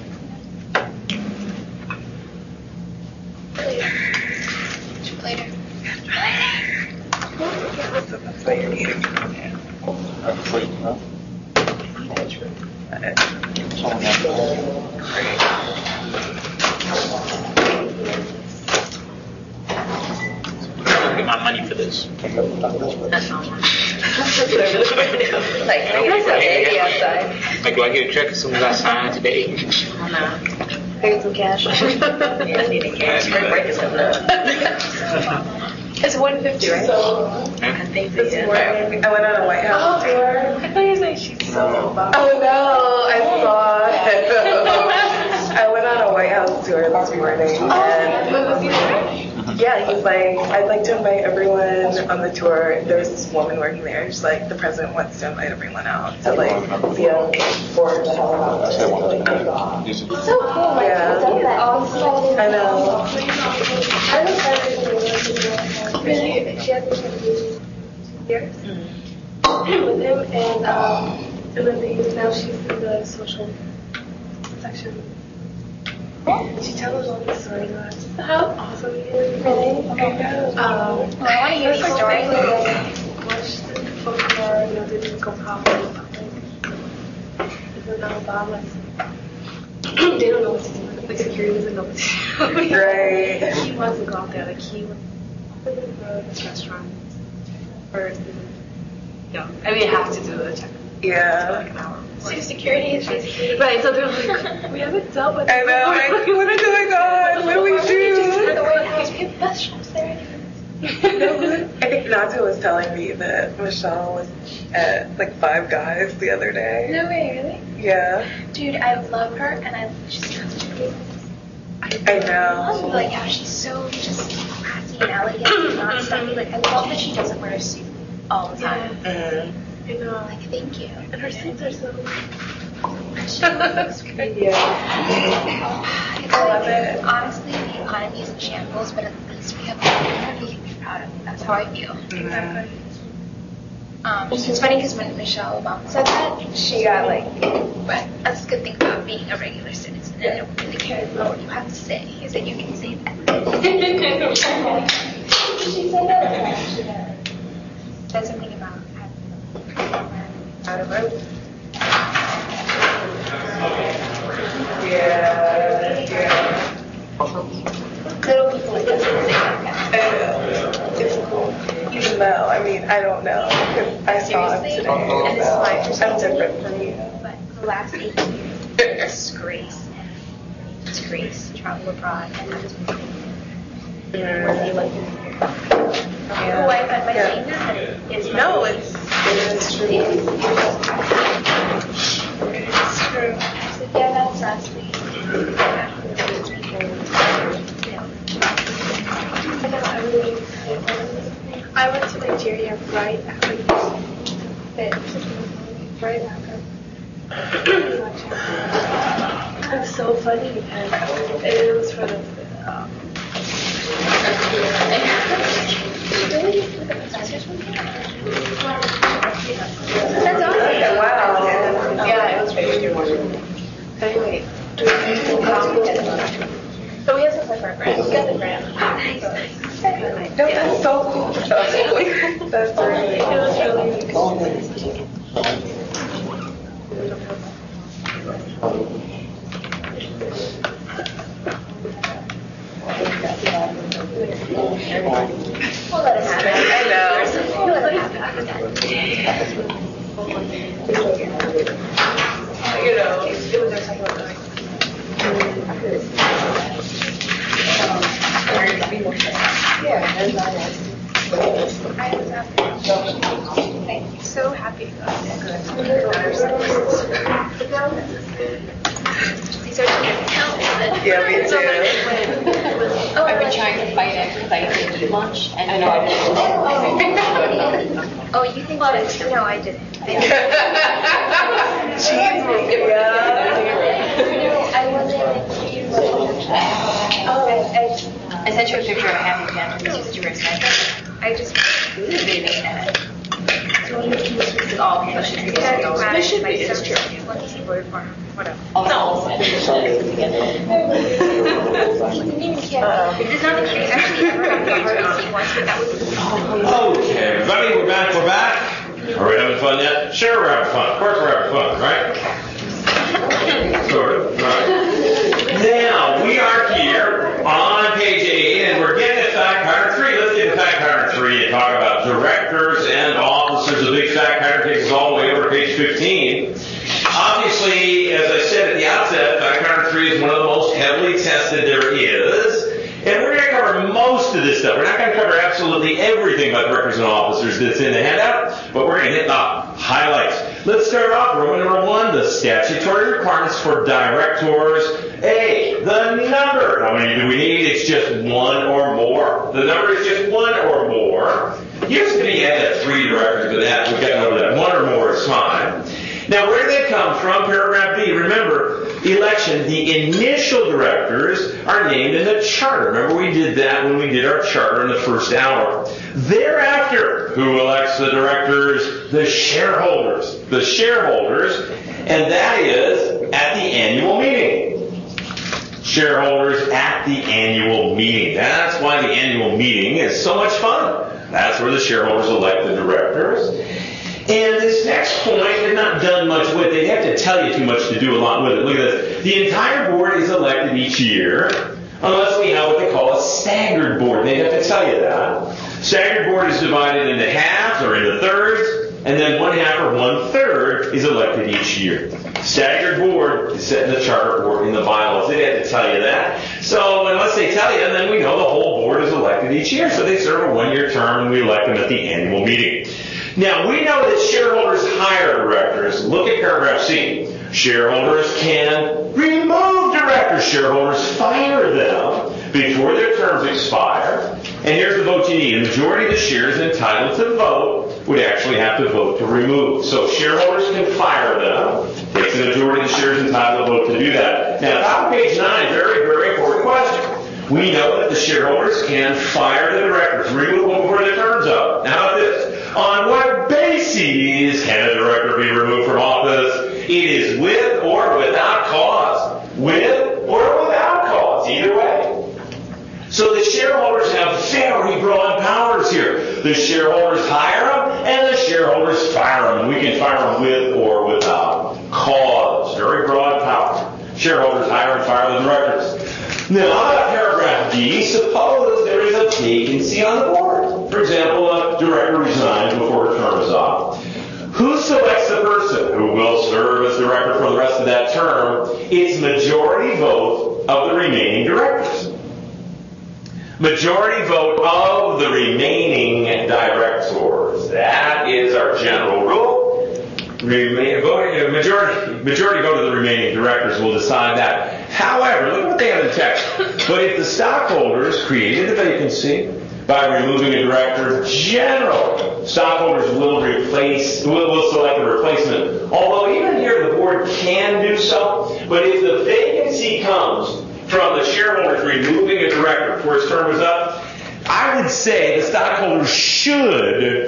Later. That's what you're eating. Get my money for this. That's not mine. Like, can I get some baby outside? Like, do I get a check as soon as I sign today? Oh, no. I get some cash. Yeah, I need a cash. Spring break is coming up. It's 150, right? So, I think this yeah. morning, I went on a White House tour. I thought you were saying she's so about. Oh no, I saw it. I went on a White House tour this morning, and yeah, he's like, I'd like to invite everyone on the tour. There's this woman working there. She's like, the president wants to invite everyone out to like see him board the helicopter. So cool. Like, Yeah. she's done that. I know. I was really, she has been 2 years with him, and then now she's in the social section. She tells us all the stories about how awesome he is. Really? I know. I want to hear the story. Watched folklore, didn't go power and stuff like that. Obama. They don't know what to do. Like security doesn't know what to do. Right. He wants to go out there. Like he was for this restaurant. Or no, I mean, I have to do the check. Yeah. Like an hour. Security is basically right. So they're like, we haven't dealt with. I know. Like, what is going on? What do we For do? the White House, we have best shops there. I think Natu was telling me that Michelle was at like Five Guys the other day. No way, really? Yeah. Dude, I love her, and she's got such a great I know. like how she's so just classy and elegant and not stuffy. Like I love that she doesn't wear a suit all the time. Mm. I know. Like thank you. And her suits are so. Yeah. I love it. Honestly, the economy is in shambles, but at least we have how I feel. Exactly. It's funny because when Michelle Obama said that, she got like, but that's a good thing about being a regular citizen. And I don't really care about what you have to say, is that you can say that. She said that. Said something about out of road. Yeah. Little people like us can say that. I know. It's cool. Even though, I mean, I don't know. Because I saw him today. And this is my So I'm different from you. But the last 8 years, disgrace. Travel abroad, and that's what they like. Who I find by saying that is No, it's true. It's true. So yeah, that's us. I went to Nigeria right after you right after. It was so funny because it was for the That's awesome. Wow. yeah, it was very anyway. So we have to play for a grant. We got the grant. Nice. No, that's so cool. That's really It was really cool. We'll let it happen. I know. We'll let it happen. You know. It was our second one. I'm so happy to go to these are Yeah, me too. I've been trying to fight it because I didn't eat lunch, and I know I didn't. Oh, you think about it? No, I didn't. Cheese will get I wasn't. I sent you a picture of a happy panther because you said you were excited. I just Baby. all it should be. It's true. Let's see word for him. Whatever. No. It's not the case. Actually, I never got the heart on once, but that was. Okay, everybody, we're back. Are we having fun yet? Sure, we're having fun. Of course we're having fun, right? Sort of. Right. Now, we are here on page 8, and we're getting to fact pattern 3. Let's get to fact pattern 3 and talk about directors and officers. The big fact pattern takes us all the way over to page 15. Obviously, as I said at the outset, fact pattern 3 is one of the most heavily tested there is. And we're going to cover most of this stuff. We're not going to cover absolutely everything about directors and officers that's in the handout, but we're going to hit the highlights. Let's start off. Roman number 1, the statutory requirements for directors. A, the number. How many do we need? It's just 1 or more. The number is just 1 or more. Used to be you had 3 directors, but that we've gotten over that. 1 or more is fine. Now, where do they come from? Paragraph B. Remember, election, the initial directors are named in the charter. Remember, we did that when we did our charter in the first hour. Thereafter, who elects the directors? The shareholders. The shareholders, and that is at the annual meeting. Shareholders at the annual meeting. That's why the annual meeting is so much fun. That's where the shareholders elect the directors. And this next point, they've not done much with it. They have to tell you too much to do a lot with it. Look at this. The entire board is elected each year, unless we have what they call a staggered board. They have to tell you that. Staggered board is divided into halves or into thirds, and then 1/2 or 1/3 is elected each year. Staggered board is set in the charter or in the bylaws. They have to tell you that. So unless they tell you, then we know the whole board is elected each year. So they serve a 1-year term, and we elect them at the annual meeting. Now, we know that shareholders hire directors. Look at paragraph C. Shareholders can remove directors. Shareholders fire them before their terms expire. And here's the vote you need. A majority of the shares entitled to vote would actually have to vote to remove. So shareholders can fire them. It takes a majority of the shares entitled to vote to do that. Now, top of page 9, very, very important question. We know that the shareholders can fire the directors, remove them before their term's up. Now, how about this? On what bases can a director be removed from office? It is with or without cause. With or without cause, either way. So the shareholders have very broad powers here. The shareholders hire them, and the shareholders fire them. And we can fire them with or without cause. Very broad power. Shareholders hire and fire the directors. Now, out of paragraph D, suppose there is a vacancy on the board. For example, a director resigns before her term is up. Who selects the person who will serve as director for the rest of that term? It's majority vote of the remaining directors. Majority vote of the remaining directors. That is our general rule. Majority vote of the remaining directors will decide that. However, look what they have in the text. But if the stockholders created the vacancy by removing a director, generally, stockholders will select a replacement. Although even here the board can do so. But if the vacancy comes from the shareholders removing a director before his term was up, I would say the stockholders should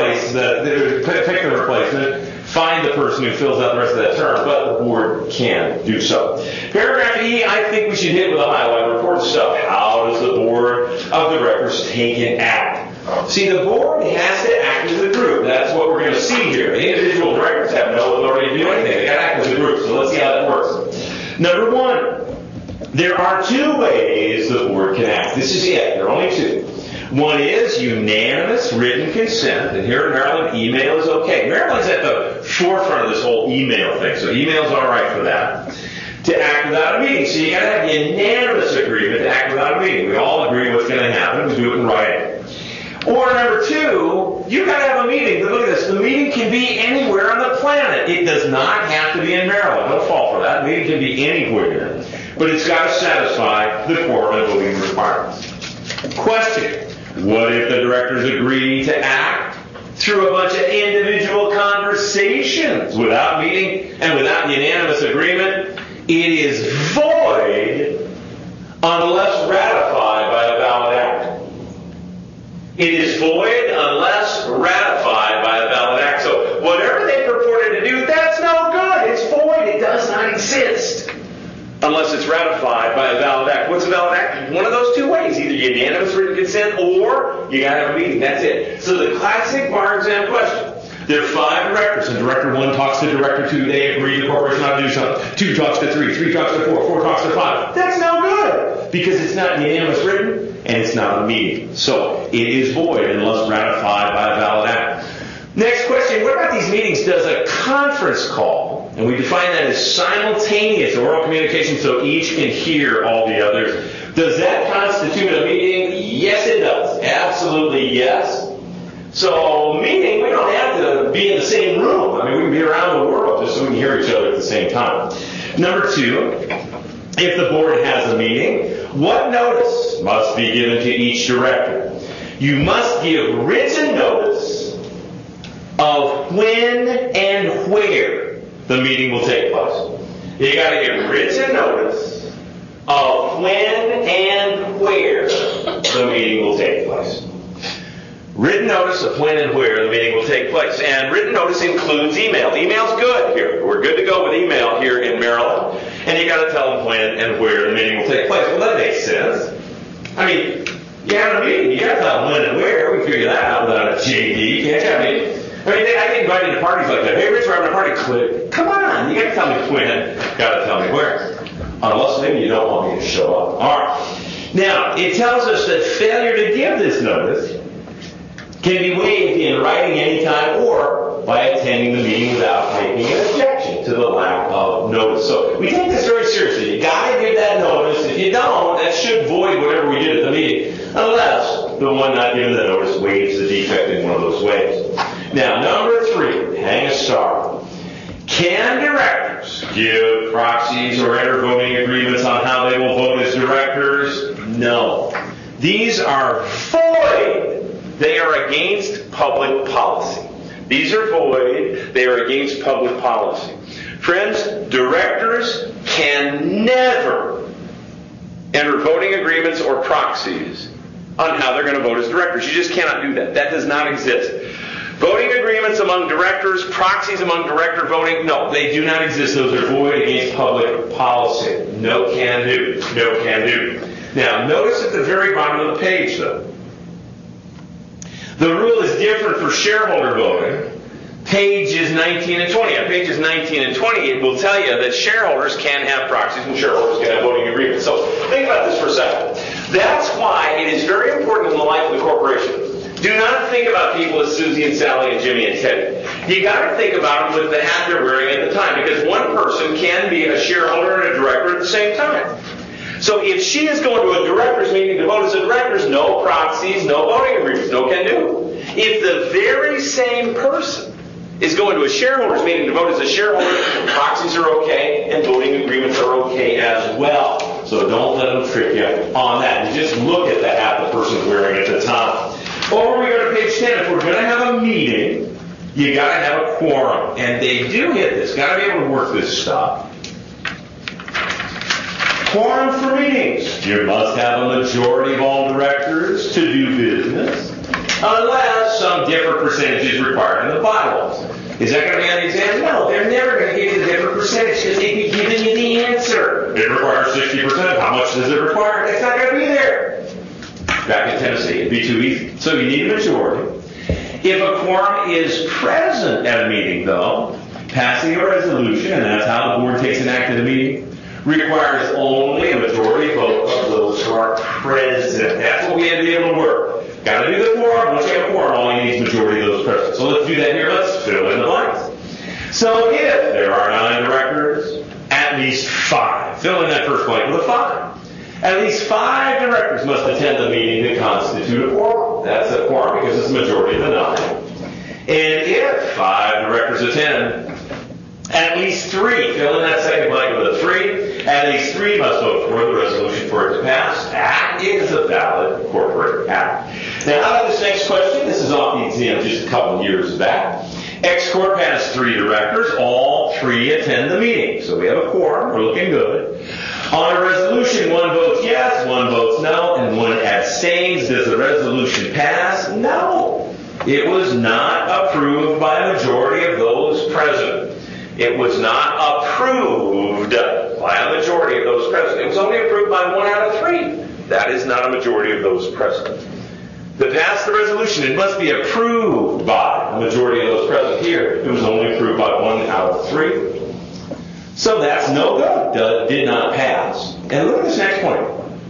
pick the replacement, find the person who fills out the rest of that term, but the board can do so. Paragraph E, I think we should hit with a highlight. Important stuff. How does the board of directors take an act? See, the board has to act as a group. That's what we're going to see here. The individual directors have no authority to do anything. They got to act as a group. So let's see how that works. Number one, there are two ways the board can act. This is it. There are only two. One is unanimous written consent, and here in Maryland, email is okay. Maryland's at the forefront of this whole email thing, so email's all right for that. To act without a meeting. So you got to have unanimous agreement to act without a meeting. We all agree what's going to happen. We do it in writing. Or number two, you got to have a meeting. But look at this. The meeting can be anywhere on the planet. It does not have to be in Maryland. Don't fall for that. The meeting can be anywhere. But it's got to satisfy the quorum and voting requirements. Question. What if the directors agree to act through a bunch of individual conversations without meeting and without unanimous agreement? It is void unless ratified by a valid act. It is void unless ratified by a valid act. So whatever they purported to do, that's no good. It's void. It does not exist unless it's ratified by a valid act. What's a valid act? One of those two ways. Either unanimous written consent or you got to have a meeting. That's it. So the classic bar exam question. There are 5 directors, and Director 1 talks to Director 2. They agree the corporation ought to do something. 2 talks to 3. 3 talks to 4. 4 talks to 5. That's no good because it's not unanimous written and it's not a meeting. So it is void unless ratified by a valid act. Next question, what about these meetings? Does a conference call, and we define that as simultaneous oral communication so each can hear all the others, does that constitute a meeting? Yes, it does. Absolutely yes. So meeting, we don't have to be in the same room. I mean, we can be around the world just so we can hear each other at the same time. Number 2, if the board has a meeting, what notice must be given to each director? You must give written notice of when and where the meeting will take place. You got to give written notice of when and where the meeting will take place. Written notice of when and where the meeting will take place. And written notice includes email. Email's good here. We're good to go with email here in Maryland. And you got to tell them when and where the meeting will take place. Well, that makes sense. I mean, you have a meeting. You got to tell them when and where. We can figure that out without a JD. Can't you? I get invited to parties like that. Hey, Rich, we're having a party. Click. Come on. You got to tell me when. Got to tell me where. Unless maybe you don't want me to show up. All right. Now, it tells us that failure to give this notice can be waived in writing anytime or by attending the meeting without making an objection to the lack of notice. So we take this very seriously. You got to give that notice. If you don't, that should void whatever we did at the meeting, unless the one not given the notice waives the defect in one of those ways. Now, number 3, hang a star. Can directors give proxies or enter voting agreements on how they will vote as directors? No. These are void. They are against public policy. These are void. They are against public policy. Friends, directors can never enter voting agreements or proxies on how they're going to vote as directors. You just cannot do that. That does not exist. Voting agreements among directors, proxies among director voting, no, they do not exist. Those are void against public policy. No can do. No can do. Now, notice at the very bottom of the page, though. The rule is different for shareholder voting. Pages 19 and 20. On pages 19 and 20, it will tell you that shareholders can have proxies and shareholders can have voting agreements. So think about this for a second. That's why it is very important in the life of the corporation. Do not think about people as Susie and Sally and Jimmy and Teddy. You got to think about them with the hat they're wearing at the time, because one person can be a shareholder and a director at the same time. So if she is going to a director's meeting to vote as a director, no proxies, no voting agreements, no can do. If the very same person is going to a shareholders meeting to vote as a shareholder, proxies are okay and voting agreements are okay as well. So don't let them trick you on that. You just look at the hat the person's wearing at the time. Or we go to page 10. If we're going to have a meeting, you got to have a quorum. And they do hit this. Got to be able to work this stuff. Quorum for meetings. You must have a majority of all directors to do business, unless some different percentage is required in the bylaws. Is that going to be on the exam? No, they're never going to give you the different percentage because they'd be giving you the answer. It requires 60%. How much does it require? It's not going to be there. Back in Tennessee, it'd be too easy. So you need a majority. If a quorum is present at a meeting, though, passing a resolution, and that's how the board takes an act at a meeting, requires only a majority vote of those who are present. That's what we have to be able to work. Got to do the quorum. Once you have a quorum, all you need is majority of those present. So let's do that here. Let's fill in the blanks. So if there are 9 directors, at least 5. Fill in that first blank with a 5. At least 5 directors must attend the meeting to constitute a quorum. That's a quorum because it's the majority of the 9. And if 5 directors attend, at least 3, fill in that second blank with a 3, at least 3 must vote for the resolution for it to pass. That is a valid corporate act. Now, out of this next question, this is off the exam just a couple of years back. X Corp has 3 directors. All 3 attend the meeting. So we have a quorum. We're looking good. On a resolution, 1 votes yes, 1 votes no, and 1 abstains. Does the resolution pass? No. It was not approved by a majority of those present. It was not approved by a majority of those present. It was only approved by 1 out of 3. That is not a majority of those present. To pass the resolution, it must be approved by a majority of those present. Here, it was only approved by 1 out of 3. So that's no good. Did not pass. And look at this next point.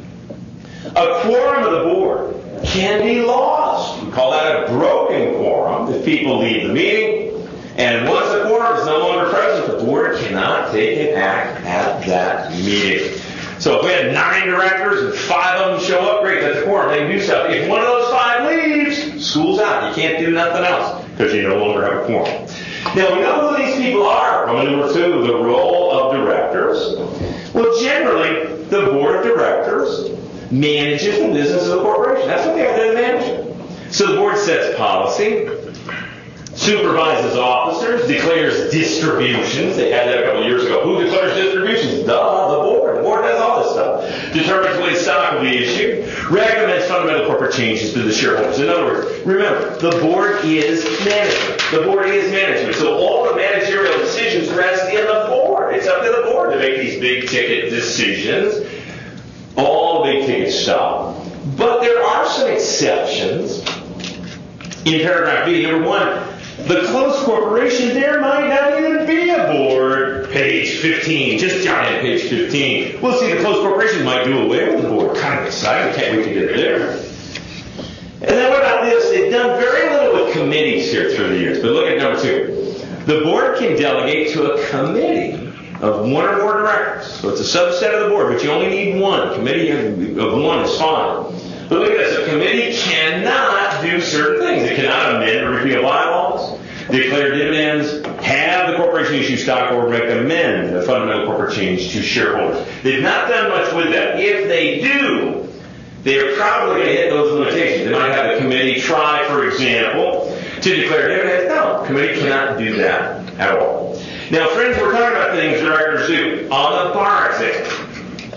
A quorum of the board can be lost. We call that a broken quorum if people leave the meeting. And once the quorum is no longer present, the board cannot take an act at that meeting. So if we had 9 directors and 5 of them show up, great, that's a quorum. They can do stuff. If one of those 5 leaves, school's out. You can't do nothing else because you no longer have a quorum. Now, we know who these people are. Number 2, the role of directors. Well, generally, the board of directors manages the business of the corporation. That's what they have to manage. So the board sets policy, supervises officers, declares distributions. They had that a couple of years ago. Who declares distributions? The board. The board does all this stuff. Determines when stock will be issued. Recommends fundamental corporate changes to the shareholders. In other words, remember, the board is management. The board is management. So all the managerial decisions rest in the board. It's up to the board to make these big ticket decisions. All the big ticket stuff. But there are some exceptions. In paragraph B, number 1, the closed corporation, there might not even be a board. Page 15. Just jot in page 15. We'll see the closed corporation might do away with the board. Kind of exciting. Can't wait to get there. And then what about this? They've done very little with committees here through the years. But look at number 2. The board can delegate to a committee of 1 or more directors. So it's a subset of the board, but you only need 1. Committee of 1 is fine. But look at this. A committee cannot do certain things. It cannot amend or repeal bylaws, declare dividends, have the corporation issue stock, or recommend a fundamental corporate change to shareholders. They've not done much with that. If they do, they're probably going to hit those limitations. They might have a committee try, for example, to declare dividends. No, the committee cannot do that at all. Now, friends, we're talking about things directors do on the bar exam.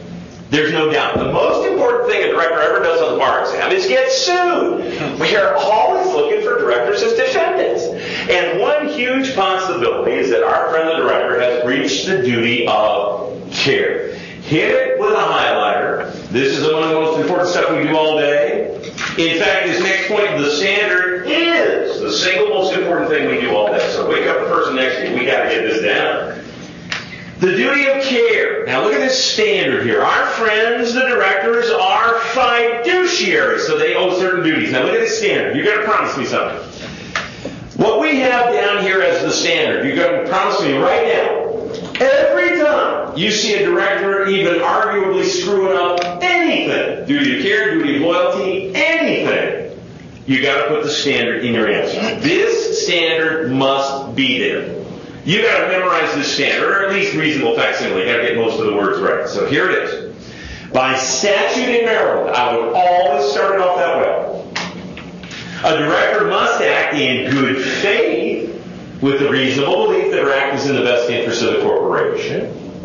There's no doubt. The most important thing a director ever does on the bar exam is get sued. We are always looking for directors as defendants. And one huge possibility is that our friend the director has breached the duty of care. Hit it with a highlighter. This is one of the most important stuff we do all day. In fact, this next point, the standard is the single most important thing we do all day. So wake up the person next to you. We got to get this down. The duty of care. Now look at this standard here. Our friends, the directors, are fiduciaries, so they owe certain duties. Now look at this standard. You've got to promise me something. What we have down here as the standard, you've got to promise me right now, every time you see a director even arguably screwing up anything, duty of care, duty of loyalty, anything, you got to put the standard in your answer. This standard must be there. You got to memorize this standard, or at least reasonable facsimile. You got to get most of the words right. So here it is. By statute in Maryland, I would always start it off that way. A director must act in good faith with the reasonable belief that her act is in the best interest of the corporation,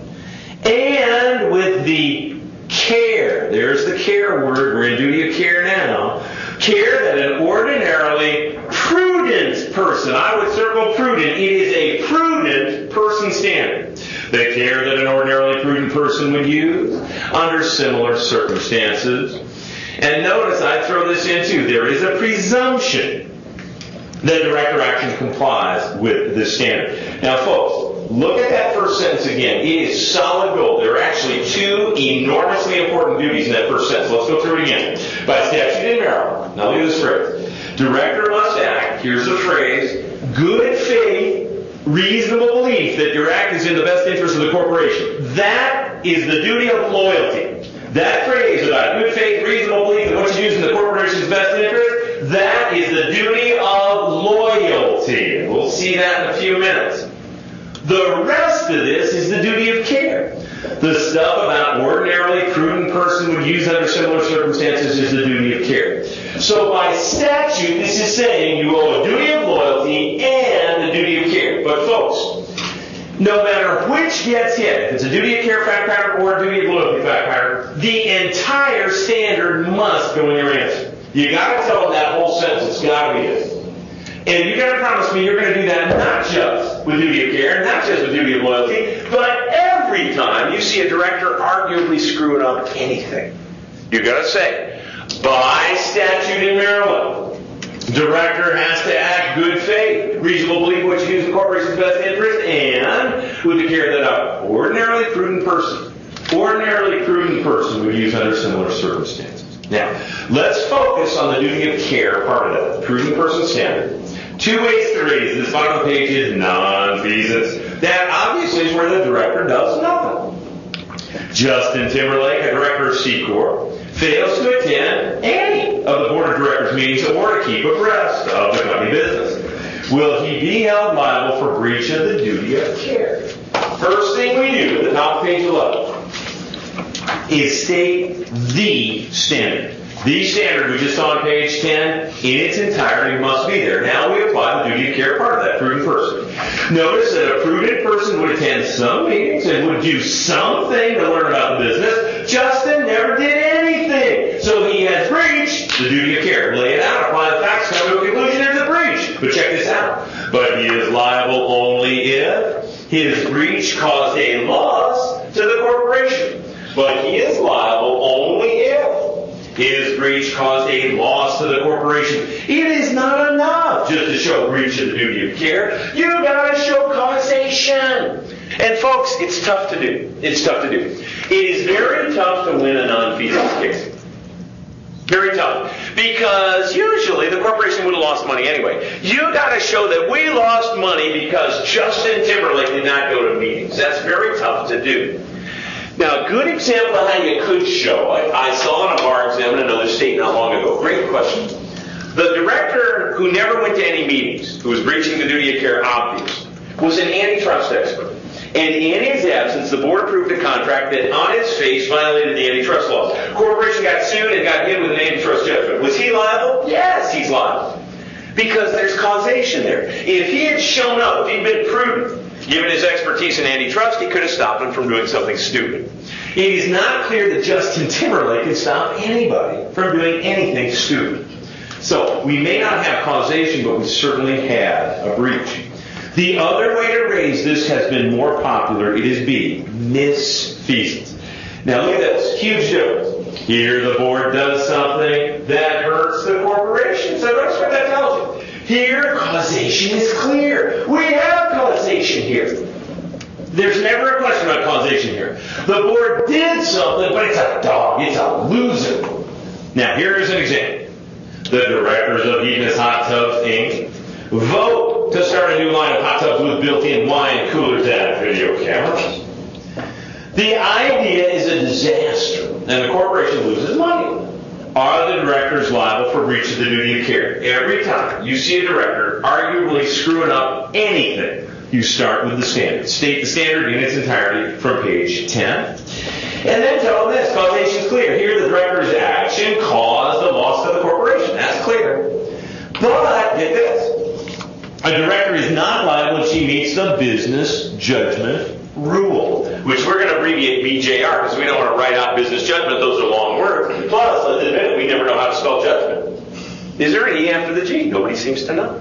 and with the care. There's the care word. We're in duty of care now. Care that an ordinarily prudent person, I would circle prudent, it is a prudent person standard. The care that an ordinarily prudent person would use under similar circumstances. And notice I throw this in too. There is a presumption that director action complies with this standard. Now folks, look at that first sentence again. It is solid gold. There are actually two enormously important duties in that first sentence. Let's go through it again. By statute in Maryland. Now look at this phrase. Director must act, here's the phrase, good faith, reasonable belief that your act is in the best interest of the corporation. That is the duty of loyalty. That phrase about good faith, reasonable belief that what you use in the corporation's best interest, that is the duty of loyalty. We'll see that in a few minutes. The rest of this is the duty of care. The stuff about ordinarily prudent person would use under similar circumstances is the duty of care. So by statute, this is saying you owe a duty of loyalty and a duty of care. But folks, no matter which gets hit, if it's a duty of care fact pattern or a duty of loyalty fact pattern, the entire standard must go in your answer. You got to tell them that whole sentence. It's got to be it. And you got to promise me you're going to do that not just with duty of care, not just with duty of loyalty, but every time you see a director arguably screwing up anything. You got to say, by statute in Maryland, director has to act good faith, reasonable belief what you use in the corporation's best interest, and with the care that an ordinarily prudent person would use under similar circumstances. Now, let's focus on the duty of care part of that, the prudent person standard. Two ways to read this bottom of the page is nonfeasance. That obviously is where the director does nothing. Justin Timberlake, a director of C-Corp, fails to attend any of the board of directors meetings or to keep abreast of the company business. Will he be held liable for breach of the duty of care? First thing we do at the top of page 11 is state the standard. The standard we just saw on page 10 in its entirety must be there. Now we apply the duty of care part of that prudent person. Notice that a prudent person would attend some meetings and would do something to learn about the business. Justin never did anything. So he has breached the duty of care. Lay it out, apply the facts, come to a conclusion there's a breach. But check this out. But he is liable only if his breach caused a loss to the corporation. But he is liable only if his breach caused a loss to the corporation. It is not enough just to show breach of the duty of care. You gotta show causation. And folks, it's tough to do. It's tough to do. It is very tough to win a nonfeasance case. Very tough. Because usually the corporation would have lost money anyway. You gotta show that we lost money because Justin Timberlake did not go to meetings. That's very tough to do. Now, a good example of how you could show, I saw on a bar exam in another state not long ago. Great question. The director who never went to any meetings, who was breaching the duty of care obvious, was an antitrust expert. And in his absence, the board approved a contract that on its face violated the antitrust laws. Corporation got sued and got hit with an antitrust judgment. Was he liable? Yes, he's liable. Because there's causation there. If he had shown up, if he'd been prudent, given his expertise in antitrust, he could have stopped him from doing something stupid. It is not clear that Justin Timberlake can stop anybody from doing anything stupid. So, we may not have causation, but we certainly had a breach. The other way to raise this has been more popular. It is B, misfeasance. Now look at this. Huge difference. Here the board does something that hurts the corporation. So notice what that tells you. Here, causation is clear. We have causation here. There's never a question about causation here. The board did something, but it's a dog. It's a loser. Now, here is an example. The directors of Hedonist Hot Tubs, Inc. vote to start a new line of hot tubs with built-in wine coolers and video cameras. The idea is a disaster, and the corporation loses money. Are the directors liable for breach of the duty of care? Every time you see a director arguably screwing up anything, you start with the standard. State the standard in its entirety from page 10. And then tell them this. Causation is clear. Here the director's action caused the loss of the corporation. That's clear. But, get this. A director is not liable if she meets the business judgment rule, which we're going to abbreviate BJR because we don't want to write out business judgment. Those are long words. Plus, let's admit it, we never know how to spell judgment. Is there an E after the G? Nobody seems to know.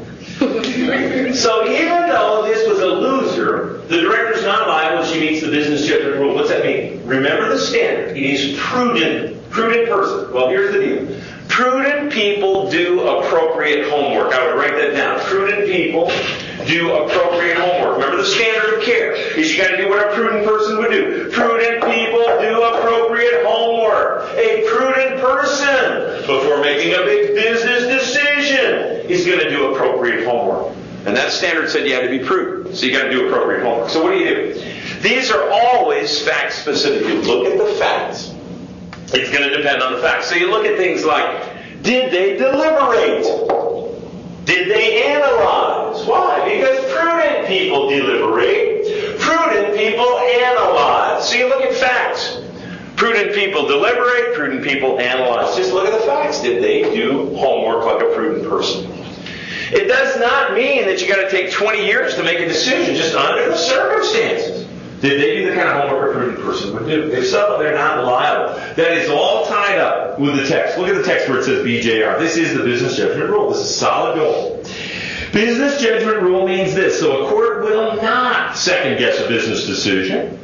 So even though this was a loser, the director's not liable if she meets the business judgment rule. What's that mean? Remember the standard. It is prudent person. Well, here's the deal. Prudent people do appropriate homework. I would write that down. Prudent people do appropriate homework. Remember the standard of care is you got to do what a prudent person would do. Prudent people do appropriate homework. A prudent person, before making a big business decision, is going to do appropriate homework. And that standard said you had to be prudent. So you got to do appropriate homework. So what do you do? These are always fact specific. You look at the facts. It's going to depend on the facts. So you look at things like, did they deliberate? Did they analyze? Why? Because prudent people deliberate. Prudent people analyze. So you look at facts. Prudent people deliberate. Prudent people analyze. Just look at the facts. Did they do homework like a prudent person? It does not mean that you got to take 20 years to make a decision, just under the circumstances. Did they do the kind of homework a prudent person would do? If so, they're not liable. That is all tied up with the text. Look at the text where it says BJR. This is the business judgment rule. This is solid gold. Business judgment rule means this. So a court will not second guess a business decision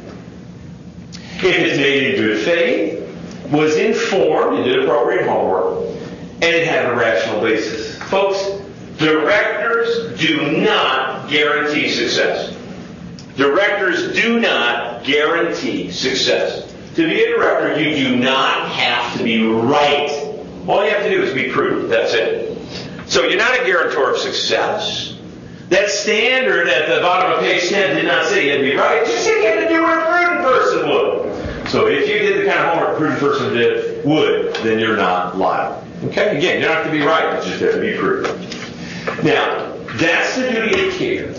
if it's made in good faith, was informed, and did appropriate homework, and it had a rational basis. Folks, directors do not guarantee success. Directors do not guarantee success. To be a director, you do not have to be right. All you have to do is be prudent. That's it. So you're not a guarantor of success. That standard at the bottom of page 10 did not say you had to be right. It just said you had to do what a prudent person would. So if you did the kind of homework a prudent person would, then you're not liable. Okay? Again, you don't have to be right. You just have to be prudent. Now, that's the duty of care.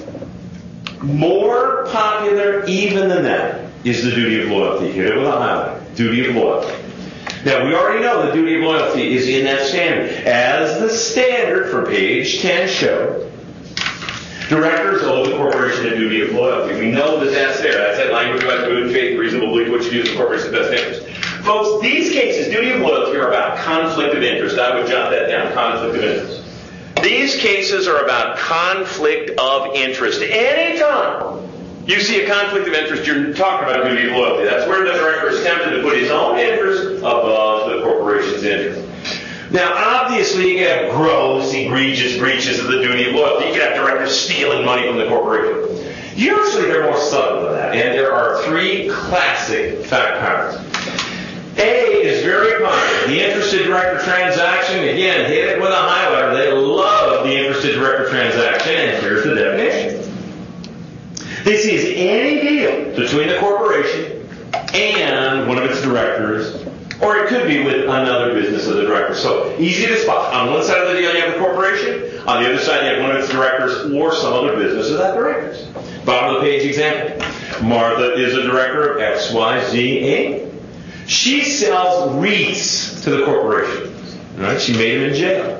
More popular even than that is the duty of loyalty. Hit it with a highlight. Duty of loyalty. Now, we already know the duty of loyalty is in that standard. As the standard from page 10 showed, directors owe the corporation a duty of loyalty. We know that that's there. That's that language about good faith, reasonable belief, what you do in the corporation's best interest. Folks, these cases, duty of loyalty, are about conflict of interest. I would jot that down, conflict of interest. These cases are about conflict of interest. Anytime you see a conflict of interest, you're talking about duty of loyalty. That's where the director is tempted to put his own interest above the corporation's interest. Now, obviously, you can have gross, egregious breaches of the duty of loyalty. You can have directors stealing money from the corporation. Usually, they're more subtle than that, and there are three classic fact patterns. A is very common. The interested director transaction, again, hit it with a highlighter. They love the interested director transaction, and here's the definition. This is any deal between the corporation and one of its directors, or it could be with another business of the director. So, easy to spot. On one side of the deal, you have the corporation. On the other side, you have one of its directors or some other business of that director's. Bottom of the page example. Martha is a director of XYZ Inc. She sells wreaths to the corporation. Right? She made him in jail.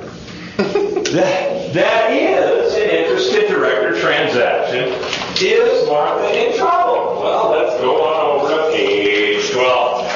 That is an interested director transaction. Is Martha in trouble? Well, let's go on over to page 12.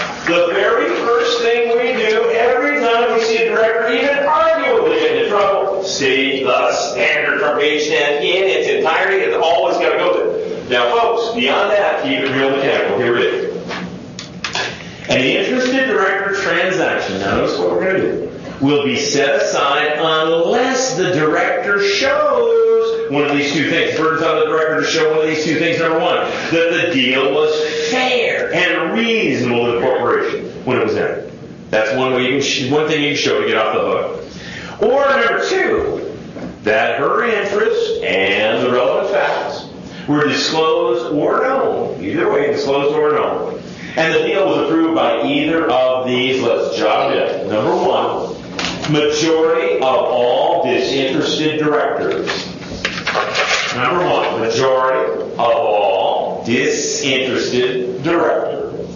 director even arguably into trouble, see the standard from page 10 in its entirety. It's always got to go there. Now, folks, beyond that, keep it real mechanical. Here it is. An interested director transaction, now notice what we're going to do, will be set aside unless the director shows one of these two things. First on the director to show one of these two things. Number one, that the deal was fair and reasonable to the corporation when it was entered. That's one thing you can show to get off the hook. Or number two, that her interests and the relevant facts were disclosed or known, either way, disclosed or known, and the deal was approved by either of these. Let's jot it in. Number one, majority of all disinterested directors. Number one, majority of all disinterested directors.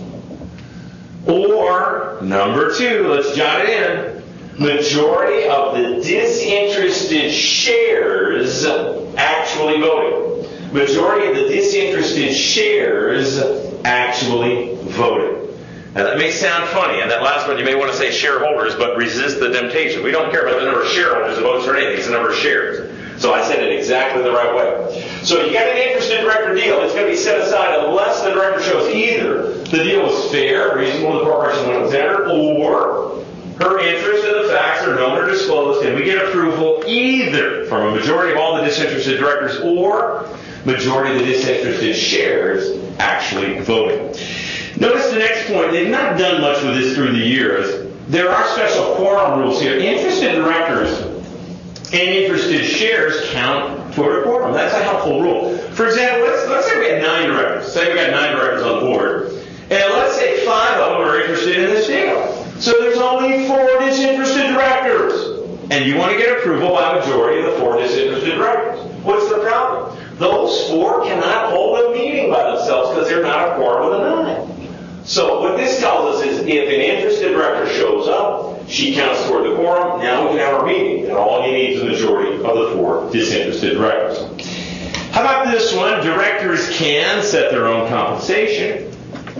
Or, number two, let's jot it in, majority of the disinterested shares actually voting. Majority of the disinterested shares actually voted. Now that may sound funny, and that last one you may want to say shareholders, but resist the temptation. We don't care about the number of shareholders that votes for anything, it's the number of shares. So I said it exactly the right way. So you got an interested director deal, it's going to be set aside unless the director shows either the deal was fair, reasonable to the corporation when it was entered, or her interest in the facts are known or disclosed, and we get approval either from a majority of all the disinterested directors or majority of the disinterested shares actually voting. Notice the next point. They've not done much with this through the years. There are special quorum rules here. Interested directors and interested shares count toward a quorum. That's a helpful rule. For example, let's say we had 9 directors. Say we got 9 directors on the board. And let's say 5 of them are interested in this deal. So there's only 4 disinterested directors. And you want to get approval by a majority of the 4 disinterested directors. What's the problem? Those 4 cannot hold a meeting by themselves because they're not a quorum of the 9. So what this tells us is if an interested director shows up, she counts toward the quorum, now we can have our meeting. And all you need is a majority of the 4 disinterested directors. How about this one? Directors can set their own compensation,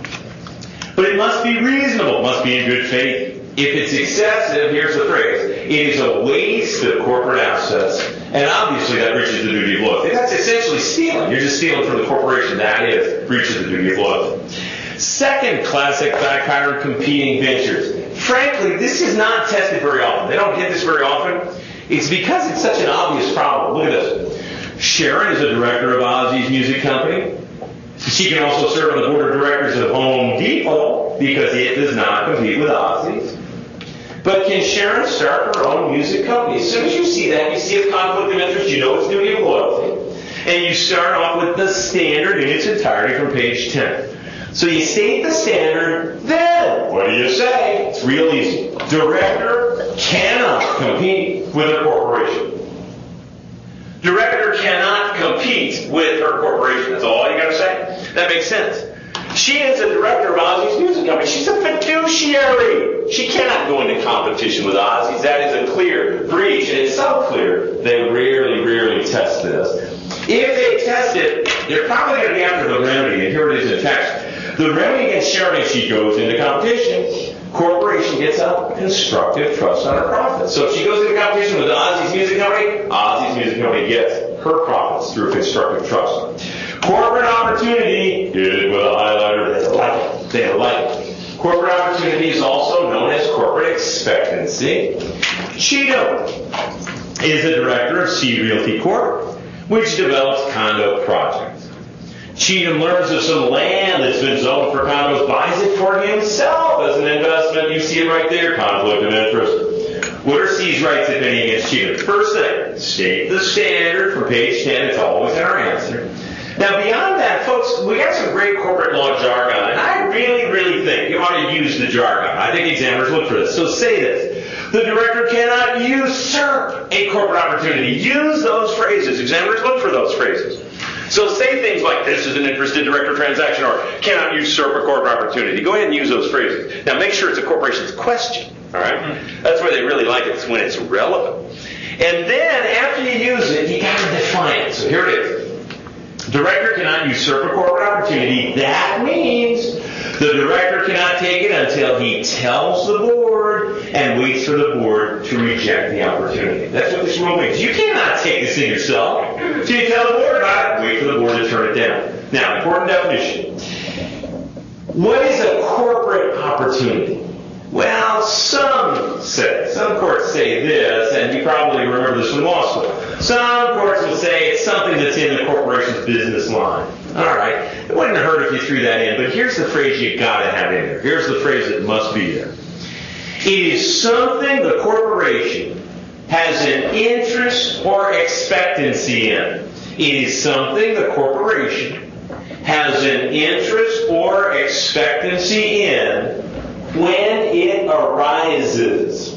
but it must be reasonable. It must be in good faith. If it's excessive, here's the phrase, it is a waste of corporate assets, and obviously that breaches the duty of loyalty. That's essentially stealing. You're just stealing from the corporation. That is breaches the duty of loyalty. Second classic backfire, competing ventures. Frankly, this is not tested very often. They don't get this very often. It's because it's such an obvious problem. Look at this. Sharon is a director of Ozzy's Music Company. She can also serve on the board of directors of Home Depot because it does not compete with Ozzy's. But can Sharon start her own music company? As soon as you see that, you see a conflict of interest, you know it's duty of loyalty. And you start off with the standard in its entirety from page 10. So you state the standard, then what do you say? It's real easy. Director cannot compete with a corporation. Director cannot compete with her corporation. That's all you got to say. That makes sense. She is a director of Ozzy's Music Company. She's a fiduciary. She cannot go into competition with Ozzy's. That is a clear breach, and it's so clear they rarely test this. If they test it, they're probably going to be after the remedy, and here it is in text. The remedy against Sharon, if she goes into competition, corporation gets a constructive trust on her profits. So if she goes into competition with Ozzy's Music Company, Ozzy's Music Company gets her profits through constructive trust. Corporate opportunity, did with a highlighter, they like it. Corporate opportunity is also known as corporate expectancy. Cheatham is the director of C Realty Corp, which develops condo projects. Cheatham learns of some land that's been zoned for condos, buys it for himself as an investment. You see it right there, conflict of interest. What are C's rights, if any, against Cheatham? First thing, state the standard from page 10. It's always in our answer. Now, beyond that, folks, we got some great corporate law jargon, and I really think you ought to use the jargon. I think examiners look for this. So say this. The director cannot usurp a corporate opportunity. Use those phrases. Examiners look for those phrases. So say things like, this is an interested director transaction, or cannot usurp a corporate opportunity. Go ahead and use those phrases. Now, make sure it's a corporation's question. All right? That's where they really like it. It's when it's relevant. And then, after you use it, you got to define it. So here it is. Director cannot usurp a corporate opportunity. That means the director cannot take it until he tells the board board and waits for the board to reject the opportunity. That's what this rule means. You cannot take this in yourself. So you tell the board about it, wait for the board to turn it down. Now, important definition. What is a corporate opportunity? Well, some courts say this, and you probably remember this from law school. Some courts will say it's something that's in the corporation's business line. All right, it wouldn't hurt if you threw that in, but here's the phrase you got to have in there. Here's the phrase that must be there. It is something the corporation has an interest or expectancy in. It is something the corporation has an interest or expectancy in when it arises.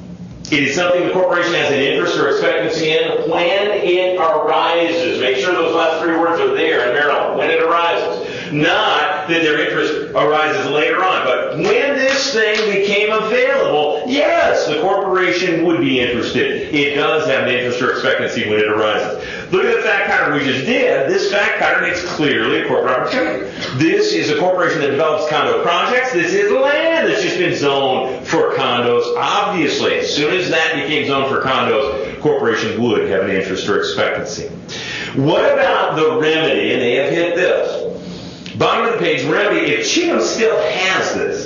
It is something the corporation has an interest or expectancy in when it arises. Make sure those last three words are there in Maryland. When it arises. Not that their interest arises later on, but when this thing became available, yes, the corporation would be interested. It does have an interest or expectancy when it arises. Look at the fact pattern we just did. This fact pattern is clearly a corporate opportunity. This is a corporation that develops condo projects. This is land that's just been zoned for condos. Obviously, as soon as that became zoned for condos, corporation would have an interest or expectancy. What about the remedy? And they have hit this. Bottom of the page, remedy. If Cheatham still has this,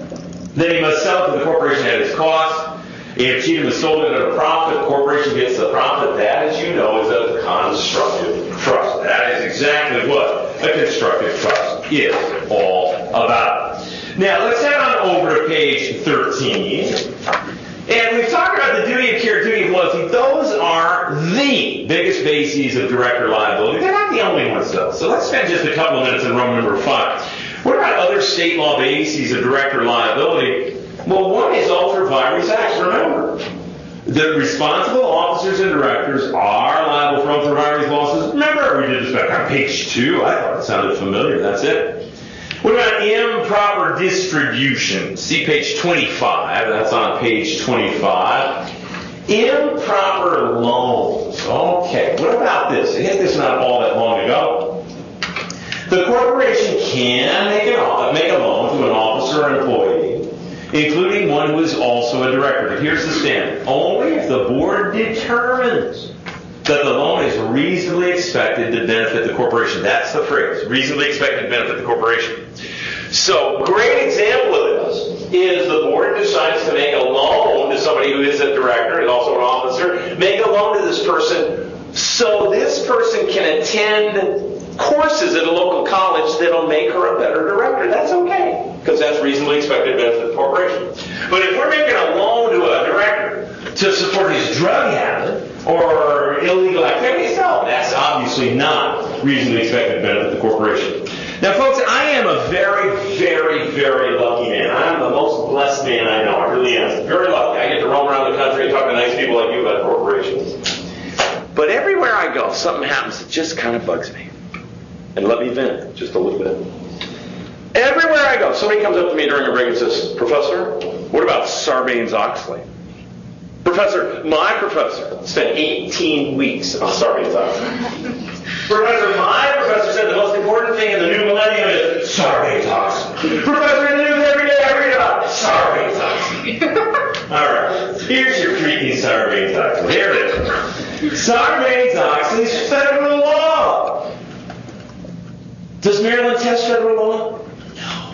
then he must sell it to the corporation at its cost. If Cheatham has sold it at a profit, the corporation gets the profit. That, as you know, is a constructive trust. That is exactly what a constructive trust is all about. Now, let's head on over to page 13. And we've talked about the duty of care, duty of loyalty. Those are the biggest bases of director liability. They're not the only ones, though. So let's spend just a couple of minutes in Roman number 5. What about other state law bases of director liability? Well, one is ultra vires acts. Remember, the responsible officers and directors are liable for ultra vires losses. Remember, we did this back on page 2. I thought it sounded familiar. That's it. What about improper distribution? See page 25. That's on page 25. Improper loans. Okay. What about this? I hit this not all that long ago. The corporation can make a loan to an officer or employee, including one who is also a director. But here's the standard. Only if the board determines that the loan is reasonably expected to benefit the corporation. That's the phrase. Reasonably expected to benefit the corporation. So, great example of this is the board decides to make a loan to somebody who is a director, is also an officer, make a loan to this person so this person can attend courses at a local college that'll make her a better director. That's okay, because that's reasonably expected to benefit the corporation. But if we're making a loan to a director to support his drug habit or illegal activities, no, that's obviously not reasonably expected to benefit the corporation. Now, folks, I am a very, very, very lucky man. I'm the most blessed man I know. I really am. Very lucky. I get to roam around the country and talk to nice people like you about corporations. But everywhere I go, something happens that just kind of bugs me. And let me vent just a little bit. Everywhere I go, somebody comes up to me during a break and says, "Professor, what about Sarbanes-Oxley?" My professor spent 18 weeks on Sarbanes-Oxley. My professor said the most important thing in the new millennium is Sarbanes-Oxley. Professor in the news every day I read about Sarbanes-Oxley. All right, here's your freaking Sarbanes-Oxley. Here it is. Sarbanes-Oxley is federal law. Does Maryland test federal law? No.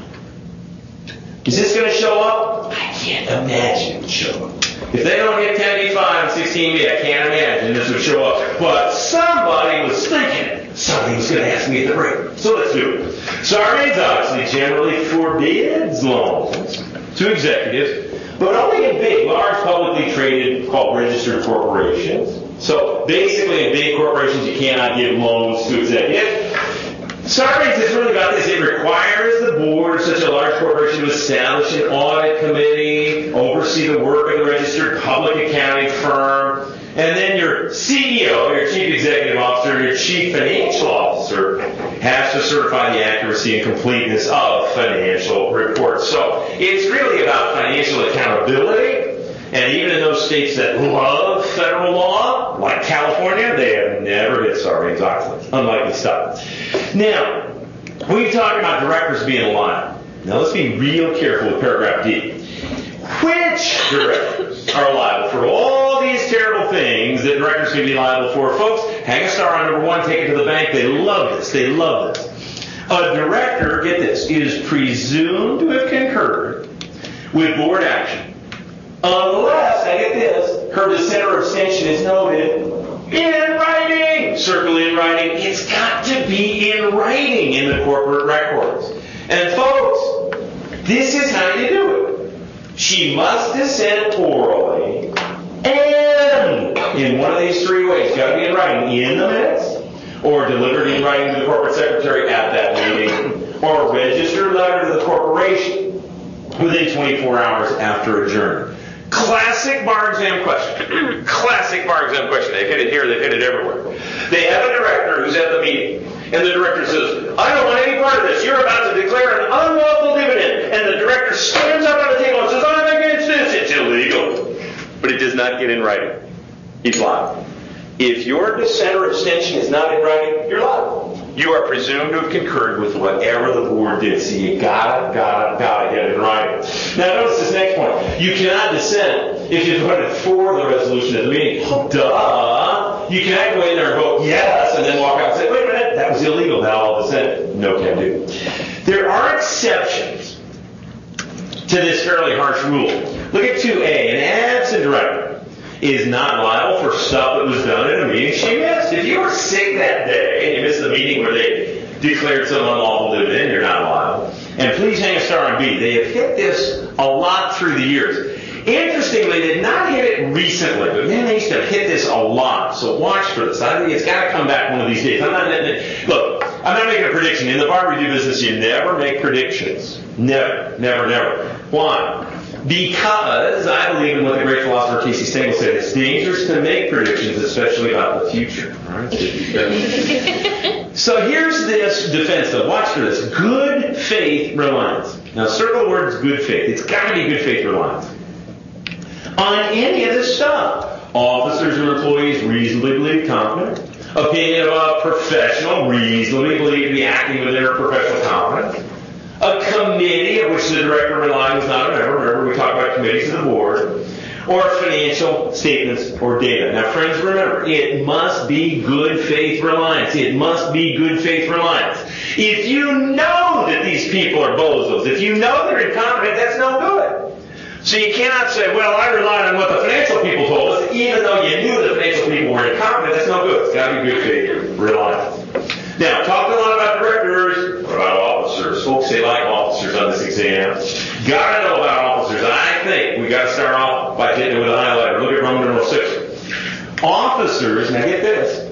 Is this going to show up? I can't imagine it would show up. If they don't hit 10b-5 and 16b, I can't imagine this would show up. But somebody was thinking it. Somebody was going to ask me at the break. So let's do it. Sarbanes-Oxley generally forbids loans to executives, but only in big, large, publicly traded, called registered corporations. So basically in big corporations, you cannot give loans to executives. Sarbanes is really about this. It requires the board of such a large corporation to establish an audit committee, oversee the work of the registered public accounting firm, and then your CEO, your chief executive officer, your chief financial officer has to certify the accuracy and completeness of financial reports. So it's really about financial accountability. And even in those states that love federal law, like California, they have never hit Sarbanes-Oxley. Unlikely stuff. Now, we talk about directors being liable. Now let's be real careful with paragraph D. Which directors are liable for all these terrible things that directors can be liable for? Folks, hang a star on number 1, take it to the bank. They love this. They love this. A director, get this, is presumed to have concurred with board action unless, I get this, her dissent or abstention is noted in writing. Circle in writing. It's got to be in writing in the corporate records. And folks, this is how you do it. She must dissent orally and in one of these 3 ways. It's got to be in writing in the minutes, or delivered in writing to the corporate secretary at that meeting, or a registered letter to the corporation within 24 hours after adjournment. Classic bar exam question. Classic bar exam question. They've hit it here, they've hit it everywhere. They have a director who's at the meeting, and the director says, I don't want any part of this. You're about to declare an unlawful dividend. And the director stands up on the table and says, I'm against this. It's illegal. But it does not get in writing. He's liable. If your dissent or abstention is not in writing, you're liable. You are presumed to have concurred with whatever the board did. So you gotta get it in writing. Now notice this next point. You cannot dissent if you voted for the resolution at the meeting. Duh! You cannot go in there and vote yes and then walk out and say, wait a minute, that was illegal, that all dissent. No can do. There are exceptions to this fairly harsh rule. Look at 2A. An absent director is not liable for stuff that was done at a meeting she missed. If you were sick that day and you missed the meeting where they declared some unlawful dividend, you're not liable. And please hang a star on B. They have hit this a lot through the years. Interestingly, they did not hit it recently, but man, they used to hit this a lot. So watch for this. I think it's got to come back one of these days. Look, I'm not making a prediction. In the bar review business, you never make predictions. Never, never, never. Why? Because I believe in what the great philosopher Casey Stengel said. It's dangerous to make predictions, especially about the future. All right? So here's this defense, though. Watch for this. Good faith reliance. Now, circle the words good faith. It's got to be good faith reliance. On any of this stuff, officers or employees reasonably believe competent. Opinion of a professional reasonably believed to be acting within their professional competence. A committee of which the director relied was not a member. Remember, we talked about committees of the board. Or financial statements or data. Now, friends, remember, it must be good faith reliance. It must be good faith reliance. If you know that these people are bozos, if you know they're incompetent, that's no good. So you cannot say, well, I relied on what the financial people told us, even though you knew the financial people were incompetent. That's no good. It's got to be good faith reliance. Now, talked a lot about directors. What about officers? Folks, they like officers on this exam. Got to know about officers. I think we got to start off by hitting it with a highlighter. Look at Roman numeral 6. Officers, now get this,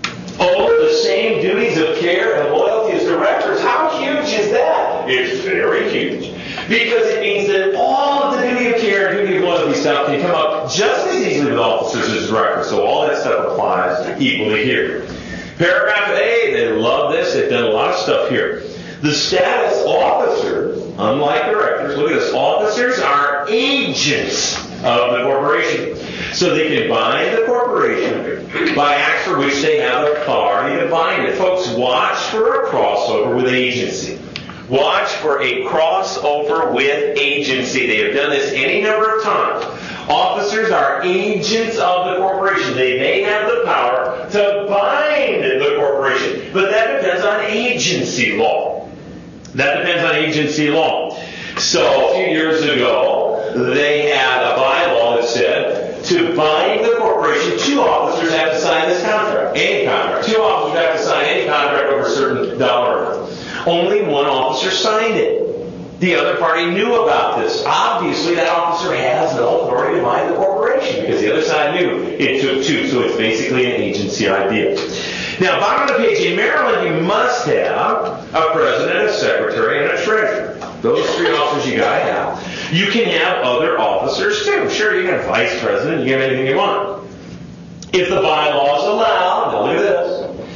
owe the same duties of care and loyalty as directors. How huge is that? It's very huge. Because it means that all of the duty of care and duty of loyalty stuff can come up just as easily with officers as directors. So all that stuff applies equally here. Paragraph A, they love this. They've done a lot of stuff here. The status officers, unlike directors, look at this, officers are agents of the corporation. So they can bind the corporation by acts for which they have authority to bind it. Folks, watch for a crossover with agency. Watch for a crossover with agency. They have done this any number of times. Officers are agents of the corporation. They may have the power to bind the corporation, but that depends on agency law. That depends on agency law. So a few years ago, they had a bylaw that said to bind the corporation, 2 officers have to sign this contract, any contract. 2 officers have to sign any contract over a certain dollar amount. Only 1 officer signed it. The other party knew about this. Obviously, that officer has no authority to bind the corporation because the other side knew it took 2. So it's basically an agency idea. Now, bottom of the page, in Maryland, you must have a president, a secretary, and a treasurer. Those 3 officers you got to have. You can have other officers too. Sure, you can have vice president. You can have anything you want. If the bylaws allow, now look at this.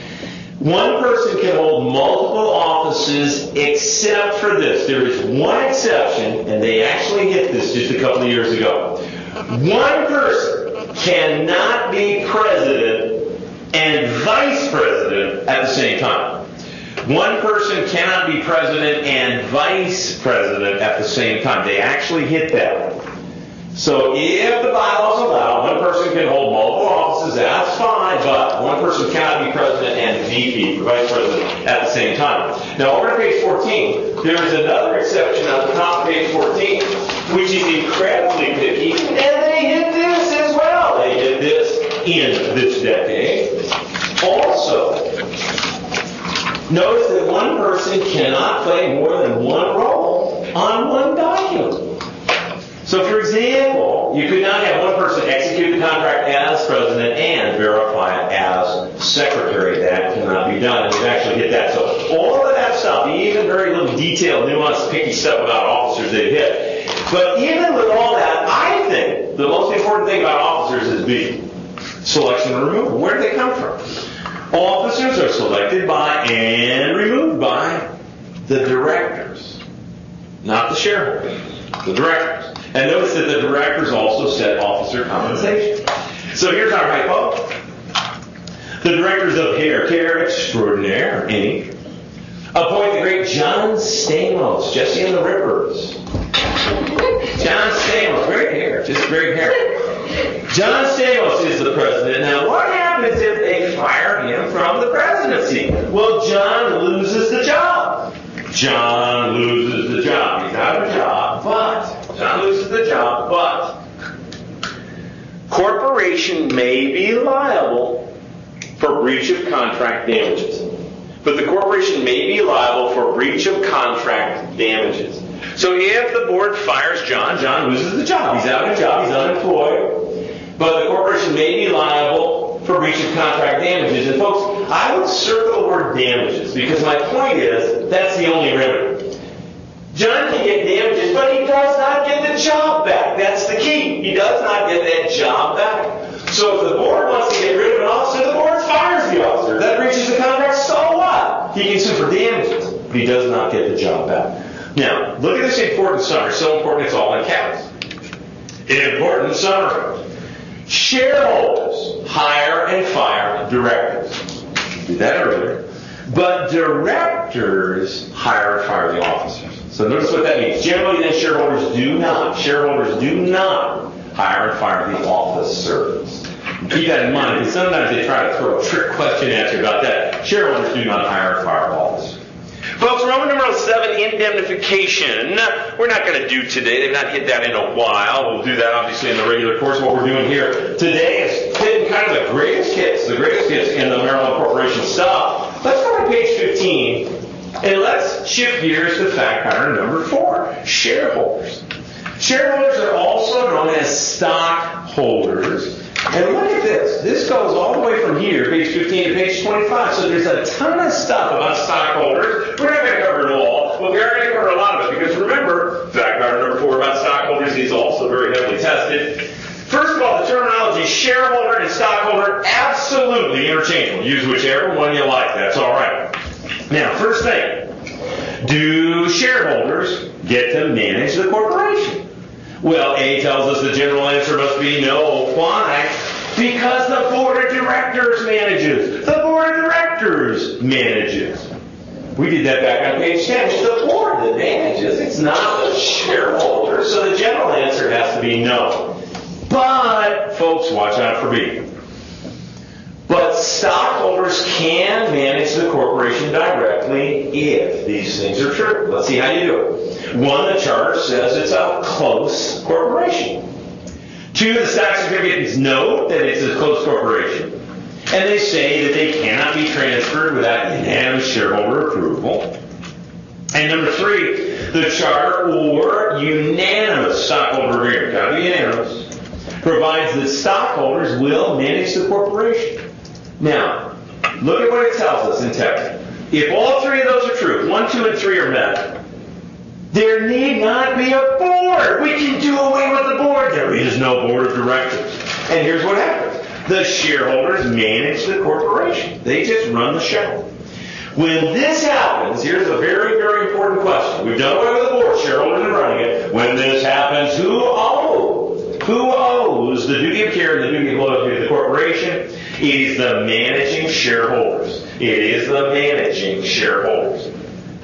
1 person can hold multiple offices except for this. There is 1 exception, and they actually hit this just a couple of years ago. 1 person cannot be president and vice president at the same time. 1 person cannot be president and vice president at the same time. They actually hit that. So if the bylaws allow, one person can hold multiple offices, that's fine, but one person cannot be president and VP, or vice president, at the same time. Now over to page 14, there's another exception on the top of page 14, which is incredibly picky, and they hit this as well. They did this in this decade. Also, notice that one person cannot play more than one role on one document. So, for example, you could not have one person execute the contract as president and verify it as secretary. That cannot be done, and we've actually hit that. So, all of that stuff, even very little detailed, nuanced, picky stuff about officers they hit. But even with all that, I think the most important thing about officers is B, selection and removal. Where do they come from? Officers are selected by and removed by the directors, not the shareholders, the directors. And notice that the directors also set officer compensation. So here's our hypo. The directors of Hair Care Extraordinaire, Inc. appoint the great John Stamos, Jesse and the Rippers. John Stamos, great hair, just great hair. John Stamos is the president. Now, what happens if they fire him from the presidency? Well, John loses the job. John loses the job. He's out of a job, but John loses the job, but corporation may be liable for breach of contract damages. But the corporation may be liable for breach of contract damages. So if the board fires John, John loses the job. He's out of a job. He's unemployed. But the corporation may be liable for breach of contract damages. And folks, I would circle the word damages because my point is that's the only remedy. John can get damages, but he does not get the job back. That's the key. He does not get that job back. So if the board wants to get rid of an officer, the board fires the officer. That breaches the contract, so what? He can sue for damages, but he does not get the job back. Now, look at this important summary. So important it's all in caps. An important summary. Shareholders hire and fire directors. Did that earlier. But directors hire and fire the officers. So notice what that means. Generally, then, shareholders do not hire and fire the officers. Keep that in mind, because sometimes they try to throw a trick question at you about that. Shareholders do not hire and fire officers. Folks, Roman numeral 7, indemnification. We're not going to do today. They've not hit that in a while. We'll do that, obviously, in the regular course. What we're doing here today is hitting kind of the greatest hits in the Maryland Corporation stuff. Let's go to page 15, and let's shift gears to fact pattern number 4, shareholders. Shareholders are also known as stockholders. And look at this. This goes all the way from here, page 15 to page 25. So there's a ton of stuff about stockholders. We're not going to cover it all, but we are going to cover a lot of it. Because remember, fact pattern number 4 about stockholders is also very heavily tested. First of all, the terminology shareholder and stockholder, absolutely interchangeable. Use whichever one you like. That's all right. Now, first thing. Do shareholders get to manage the corporation? Well, A tells us the general answer must be no. Why? Because the board of directors manages. The board of directors manages. We did that back on page 10. It's the board that manages. It's not the shareholders. So the general answer has to be no. But, folks, watch out for B. But stockholders can manage the corporation directly if these things are true. Let's see how you do it. 1, the charter says it's a close corporation. 2, the stock certificates note that it's a close corporation. And they say that they cannot be transferred without unanimous shareholder approval. And number 3, the charter or unanimous stockholder agreement, got to be unanimous, provides that stockholders will manage the corporation. Now, look at what it tells us in text. If all 3 of those are true, 1, 2, and 3 are met, there need not be a board. We can do away with the board. There is no board of directors. And here's what happens. The shareholders manage the corporation. They just run the show. When this happens, here's a very, very important question. We've done away with the board. Shareholders are running it. When this happens, who owes? Who owes the duty of care and the duty of loyalty to the corporation? It is the managing shareholders. It is the managing shareholders.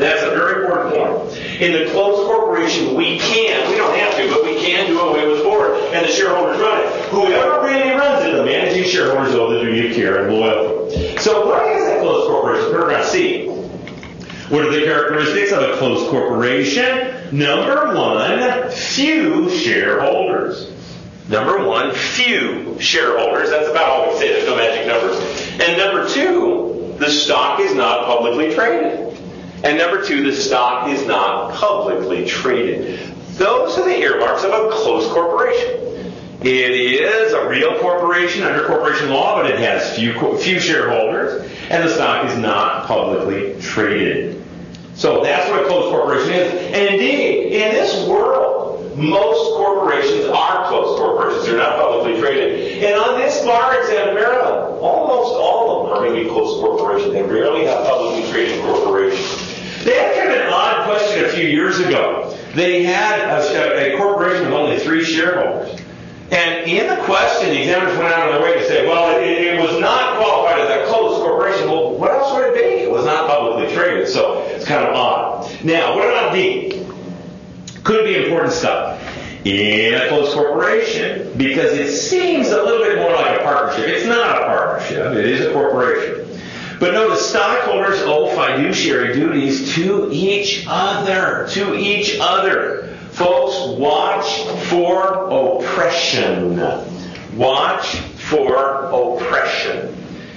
That's a very important point. In the closed corporation, we don't have to, but we can do away with the board, and the shareholders run it. Whoever really runs it, the managing shareholders owe the duty of care and loyalty. So what is a closed corporation? Paragraph C. What are the characteristics of a closed corporation? Number one, few shareholders. Number one, few shareholders. That's about all we say. There's no magic numbers. And number two, the stock is not publicly traded. And number two, the stock is not publicly traded. Those are the earmarks of a closed corporation. It is a real corporation under corporation law, but it has few shareholders, and the stock is not publicly traded. So that's what a closed corporation is. And indeed, in this world, most corporations are closed corporations. They're not publicly traded. And on this bar exam in Maryland, almost all of them are going to be closed corporations. They rarely have publicly traded corporations. They had kind of an odd question a few years ago. They had a corporation with only 3 shareholders. And in the question, the examiners went out of their way to say, well, it was not qualified as a closed corporation. Well, what else would it be? It was not publicly traded, so it's kind of odd. Now, what about D? Could be important stuff. In a closed corporation, because it seems a little bit more like a partnership. It's not a partnership. It is a corporation. But notice, stockholders owe fiduciary duties to each other. To each other. Folks, watch for oppression. Watch for oppression.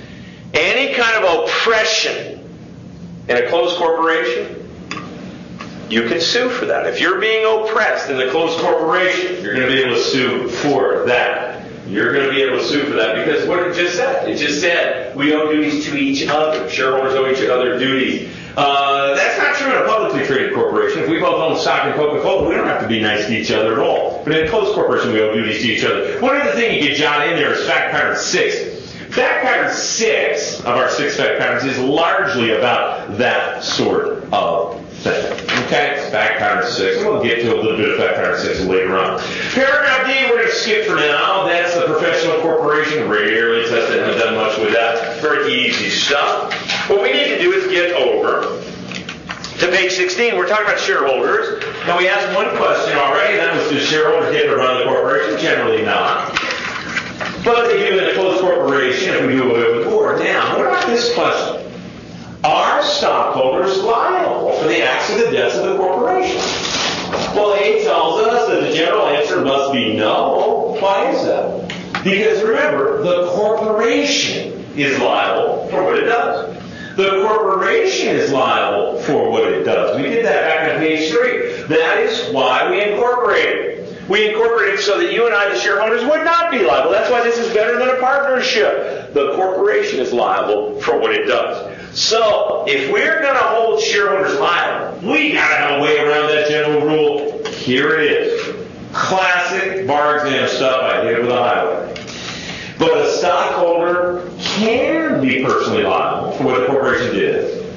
Any kind of oppression in a closed corporation, you can sue for that. If you're being oppressed in the closed corporation, you're going to be able to sue for that. You're going to be able to sue for that because what it just said. It just said we owe duties to each other. Shareholders owe each other duties. That's not true in a publicly traded corporation. If we both own stock in Coca-Cola, we don't have to be nice to each other at all. But in a closed corporation, we owe duties to each other. One other thing you can jot in there is fact pattern 6. Fact pattern 6 of our 6 fact patterns is largely about that sort of thing. Okay? It's fact pattern 6. And we'll get to a little bit of fact pattern 6 later on. Paragraph D, we're going to skip for now. That's the professional corporation. Rarely tested. Haven't done much with that. Very easy stuff. What we need to do is get over to page 16. We're talking about shareholders. Now, we asked one question already. That was, do shareholders get to run the corporation? Generally not. But they do in a closed corporation if we do away with the board. Now, what about this question? Are stockholders liable for the acts or the debts of the corporation? Well, A tells us that the general answer must be no. Why is that? Because remember, the corporation is liable for what it does. The corporation is liable for what it does. We did that back on page 3. That is why we incorporated. We incorporated so that you and I, the shareholders, would not be liable. That's why this is better than a partnership. The corporation is liable for what it does. So, if we're going to hold shareholders liable, we got to have a way around that general rule. Here it is. Classic bar exam stuff I did with a highlight. But a stockholder can be personally liable for what the corporation did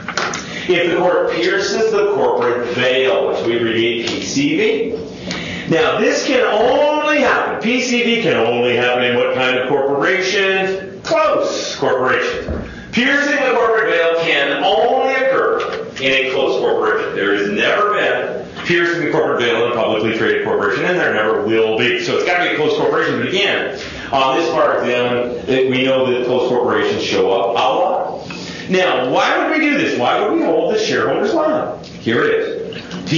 if the court pierces the corporate veil, which we abbreviate PCV. Now, this can only happen. PCV can only happen in what kind of corporations? Closed corporations. Piercing the corporate veil can only occur in a closed corporation. There has never been piercing the corporate veil in a publicly traded corporation, and there never will be. So it's got to be a closed corporation. But again, on this part exam, we know that closed corporations show up a lot. Now, why would we do this? Why would we hold the shareholders liable? Here it is.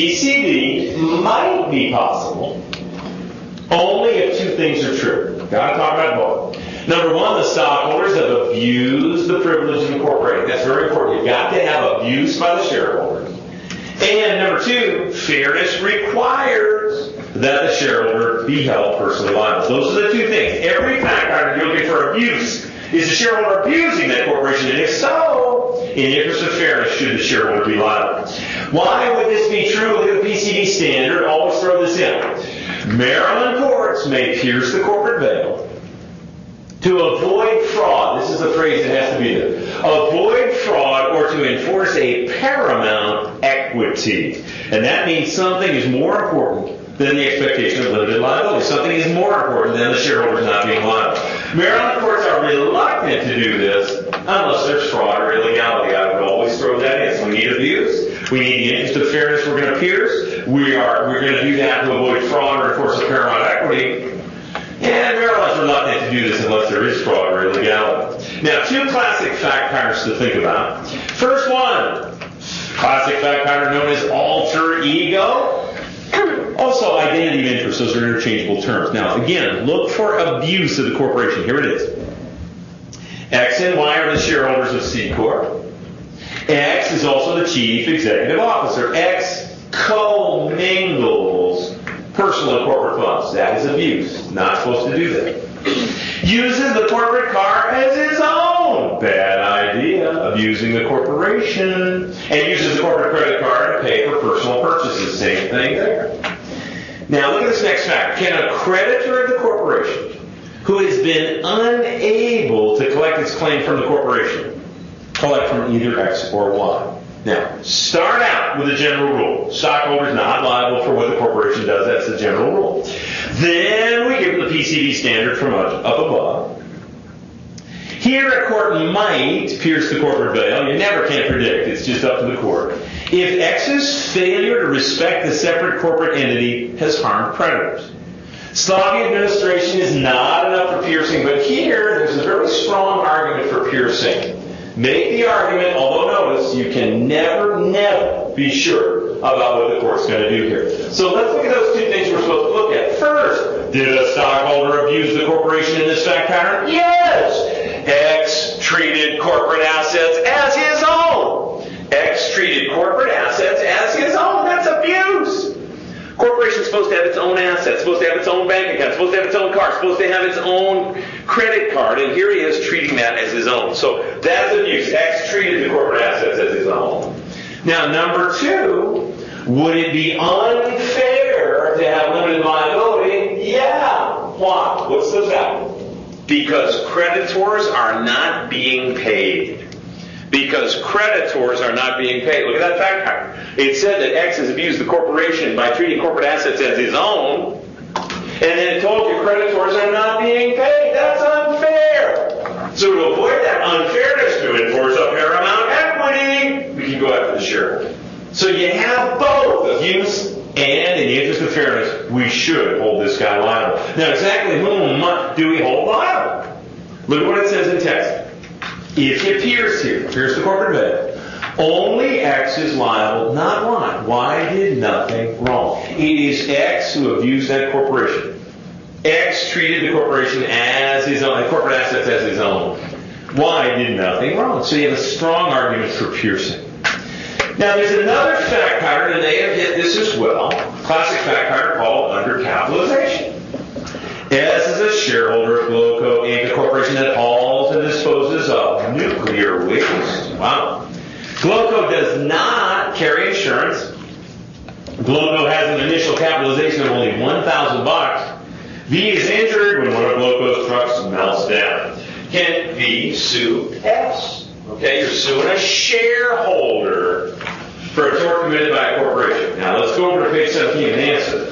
PCV might be possible only if 2 things are true. Got to talk about both. Number 1, the stockholders have abused the privilege of incorporating. That's very important. You've got to have abuse by the shareholders. And number 2, fairness requires that the shareholder be held personally liable. Those are the 2 things. Every fact pattern you're looking for abuse is the shareholder abusing that corporation, and if so, in the interest of fairness, should the shareholder be liable? Why would this be true? Look at the PCV standard. Always throw this in. Maryland courts may pierce the corporate veil to avoid fraud. This is the phrase that has to be there. Avoid fraud or to enforce a paramount equity. And that means something is more important than the expectation of limited liability. Something is more important than the shareholders not being liable. Maryland courts are reluctant to do this unless there's fraud or illegality. I would always throw that in. So we need abuse. We need the interest of fairness. We're going to pierce. We're going to do that to avoid fraud or enforce a paramount equity. And Maryland's reluctant to do this unless there is fraud or illegality. Now, two classic fact patterns to think about. First one, classic fact pattern known as alter ego. Also, identity of interest. Those are interchangeable terms. Now, again, look for abuse of the corporation. Here it is. X and Y are the shareholders of C Corp. X is also the chief executive officer. X co-mingles personal and corporate funds. That is abuse. Not supposed to do that. Uses the corporate car as his own. Bad idea. Abusing the corporation. And uses the corporate credit card to pay for personal purchases. Same thing there. Now look at this next fact. Can a creditor of the corporation who has been unable to collect its claim from the corporation collect from either X or Y? Now, start out with a general rule. Stockholders not liable for what the corporation does. That's the general rule. Then we give them the PCV standard from up above. Here, a court might pierce the corporate veil. You never can predict. It's just up to the court. If X's failure to respect the separate corporate entity has harmed creditors. Sloppy administration is not enough for piercing, but here there's a very strong argument for piercing. Make the argument, although notice, you can never be sure about what the court's going to do here. So let's look at those two things we're supposed to look at. First, did a stockholder abuse the corporation in this fact pattern? Yes! X treated corporate assets as his own. X treated corporate assets as his own. That's abuse. Corporation's supposed to have its own assets, supposed to have its own bank account, supposed to have its own car, supposed to have its own credit card, and here he is treating that as his own. So that's abuse. X treated the corporate assets as his own. Now, number two, would it be unfair to have limited liability? Yeah. Why? What's the fact? Because creditors are not being paid. Because creditors are not being paid. Look at that fact pattern. It said that X has abused the corporation by treating corporate assets as his own, and then it told you creditors are not being paid. That's unfair. So to avoid that unfairness, to enforce a paramount equity, we can go after the shareholder. So you have both abuse and, in the interest of fairness, we should hold this guy liable. Now, exactly whom do we hold liable? Look at what it says in text. If you pierce the corporate veil, only X is liable, not Y. Y did nothing wrong. It is X who abused that corporation. X treated the corporation as his own, corporate assets as his own. Y did nothing wrong. So you have a strong argument for piercing. Now there's another fact pattern, and they have hit this as well. Classic fact pattern called undercapitalization. S is a shareholder of GLOCO Inc., a corporation that hauls and disposes of nuclear waste. Wow. GLOCO does not carry insurance. GLOCO has an initial capitalization of only $1,000. V is injured when one of GLOCO's trucks melts down. Can V sue S? Okay, you're suing a shareholder for a tort committed by a corporation. Now let's go over to page 17 and answer.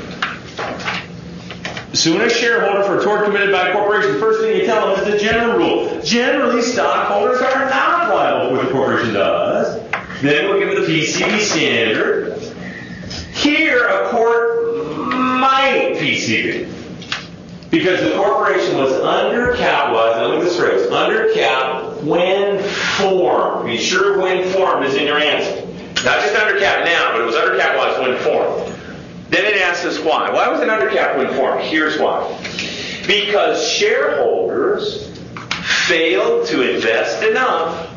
Suing a shareholder for a tort committed by a corporation, the first thing you tell them is the general rule. Generally, stockholders are not liable for what the corporation does. Then we'll give it the PCV standard. Here, a court might PCV. Because the corporation was undercapitalized, now look at this phrase, undercapped when formed. Be sure when formed is in your answer. Not just undercapped now, but it was undercapitalized when formed. Then it asks us why. Why was it undercapped when formed? Here's why. Because shareholders failed to invest enough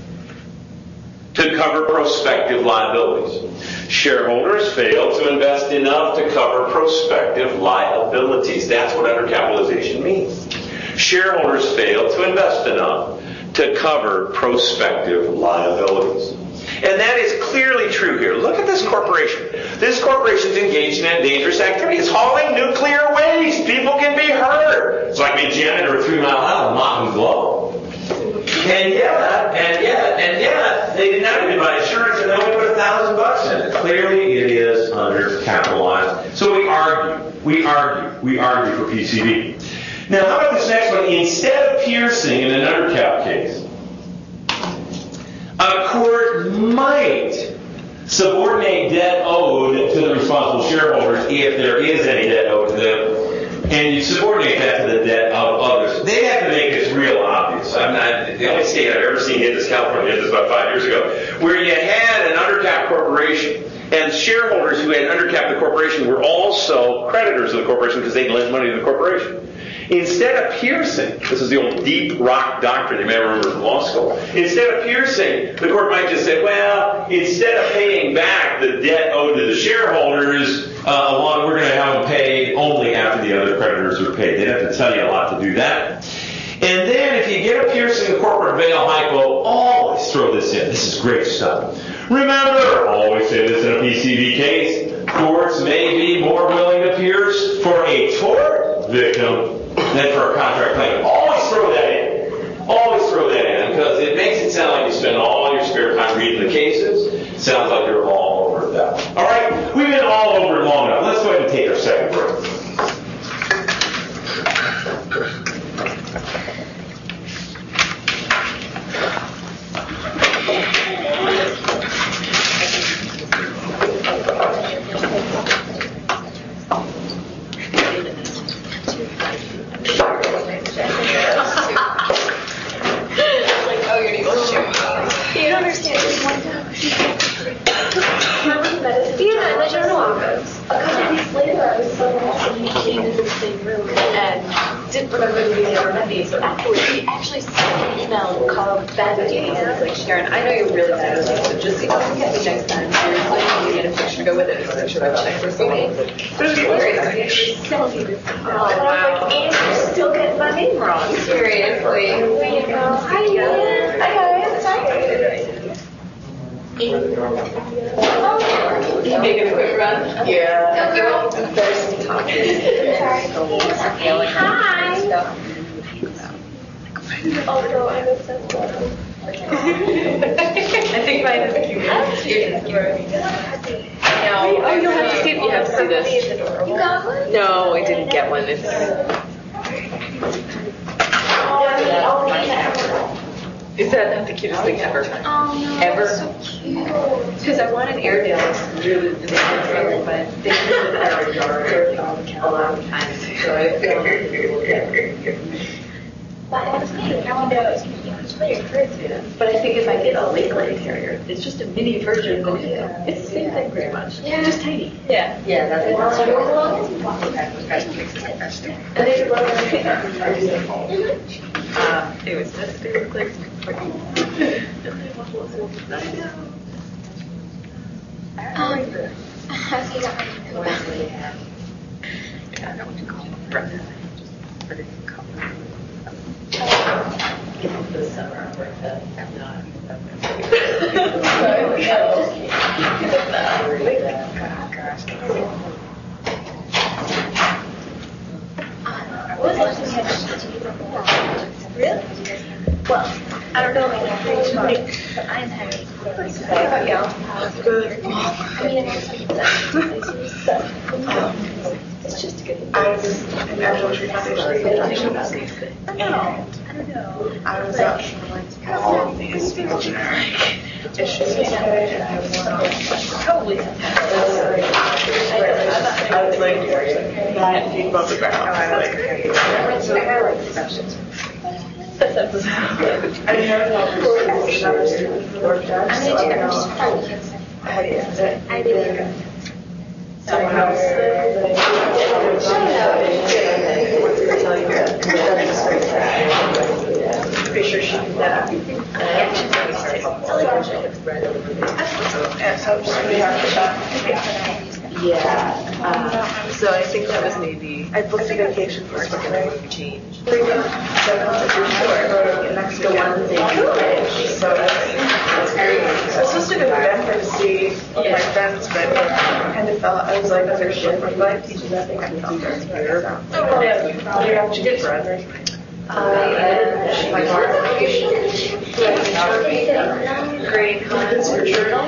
to cover prospective liabilities. Shareholders failed to invest enough to cover prospective liabilities. That's what undercapitalization means. Shareholders failed to invest enough to cover prospective liabilities. And that is clearly true here. Look at this corporation. This corporation's engaged in a dangerous activity. It's hauling nuclear waste. People can be hurt. It's like being jammed into a 3 Mile Island, lock and glow. And yet, they did not even buy insurance and they only put $1,000 in it. Clearly, it is undercapitalized. So we argue for PCV. Now, how about this next one? Instead of piercing in an undercap case, a court might subordinate debt owed to the responsible shareholders if there is any debt owed to them, and you subordinate that to the debt of others. They have to make this real obvious. The only state I've ever seen hit this, California did this about 5 years ago, where you had an undercapped corporation, and shareholders who had undercapped the corporation were also creditors of the corporation because they'd lent money to the corporation. Instead of piercing, this is the old deep rock doctrine you may remember from law school, instead of piercing, the court might just say, well, instead of paying back the debt owed to the shareholders, we're going to have them pay only after the other creditors are paid. They'd have to tell you a lot to do that. And then if you get a piercing the corporate veil hypo, always throw this in. This is great stuff. Remember, always say this in a PCV case, courts may be more willing to pierce for a tort victim than for a contract claim. Always throw that in. Always throw that in, because it makes it sound like you spend all your spare time reading the cases. It sounds like you're all over that. All right, we've been all over it long enough. Let's go ahead and take our second break. You don't understand. Yeah, in the general office. A couple weeks later, I was suddenly came into the same room and didn't remember that we ever met me. So afterwards, he actually sent an email called Bad Days. And it's like, Sharon, I know you're really bad at this, so just if you can get me next time, seriously, you get a picture to go with it. So make sure I check for something. But it was hilarious. And I was like, and you're still getting my name wrong. Seriously. Hi, Ian. Hi, guys. Hi. You making a quick run? Yeah. There's some talking. Hi. Oh no, I missed that one. I think mine is cute. No, oh, you'll have to see it. You have to see this. You got one? No, I didn't get one. It's... Is that the cutest thing ever? Oh no, ever? That's so cute. Because I wanted Airedale. It's really the big but they live in our yard a lot of times. So I feel but I was thinking, I know it's but I think if I get a Lakeland Terrier, it's just a mini version of it. It's the same thing pretty much. Yeah. Just tiny. Yeah. Yeah, that's what and they run it was just a quick Really? Well, I don't know, but I'm happy. Good. I mean, it's just good. I don't know. I was out for all of these generic issues. Probably I was like, that being above the ground. I like I never know. I did. Someone else. Pretty sure she did that. Yeah. So I think that was maybe. I booked a vacation for a change. 3 months. 7 months for sure. The one thing. So I was supposed to go to Denver to see my friends, but I kind of felt I was like, there's shit for life. I felt very weird. Oh yeah. She did forever. And my creating comments for journal.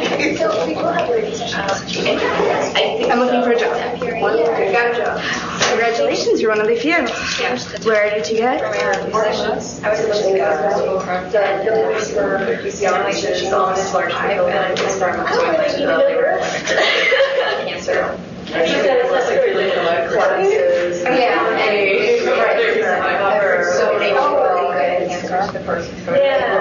I'm looking for a job. Got a job. Congratulations, you're one of the few. Where did you get? I was supposed to go. She's almost large type, and I'm just very much cancer. She said it's like really classes. Yeah, and it's right. So many people really good at cancer. The person. Yeah.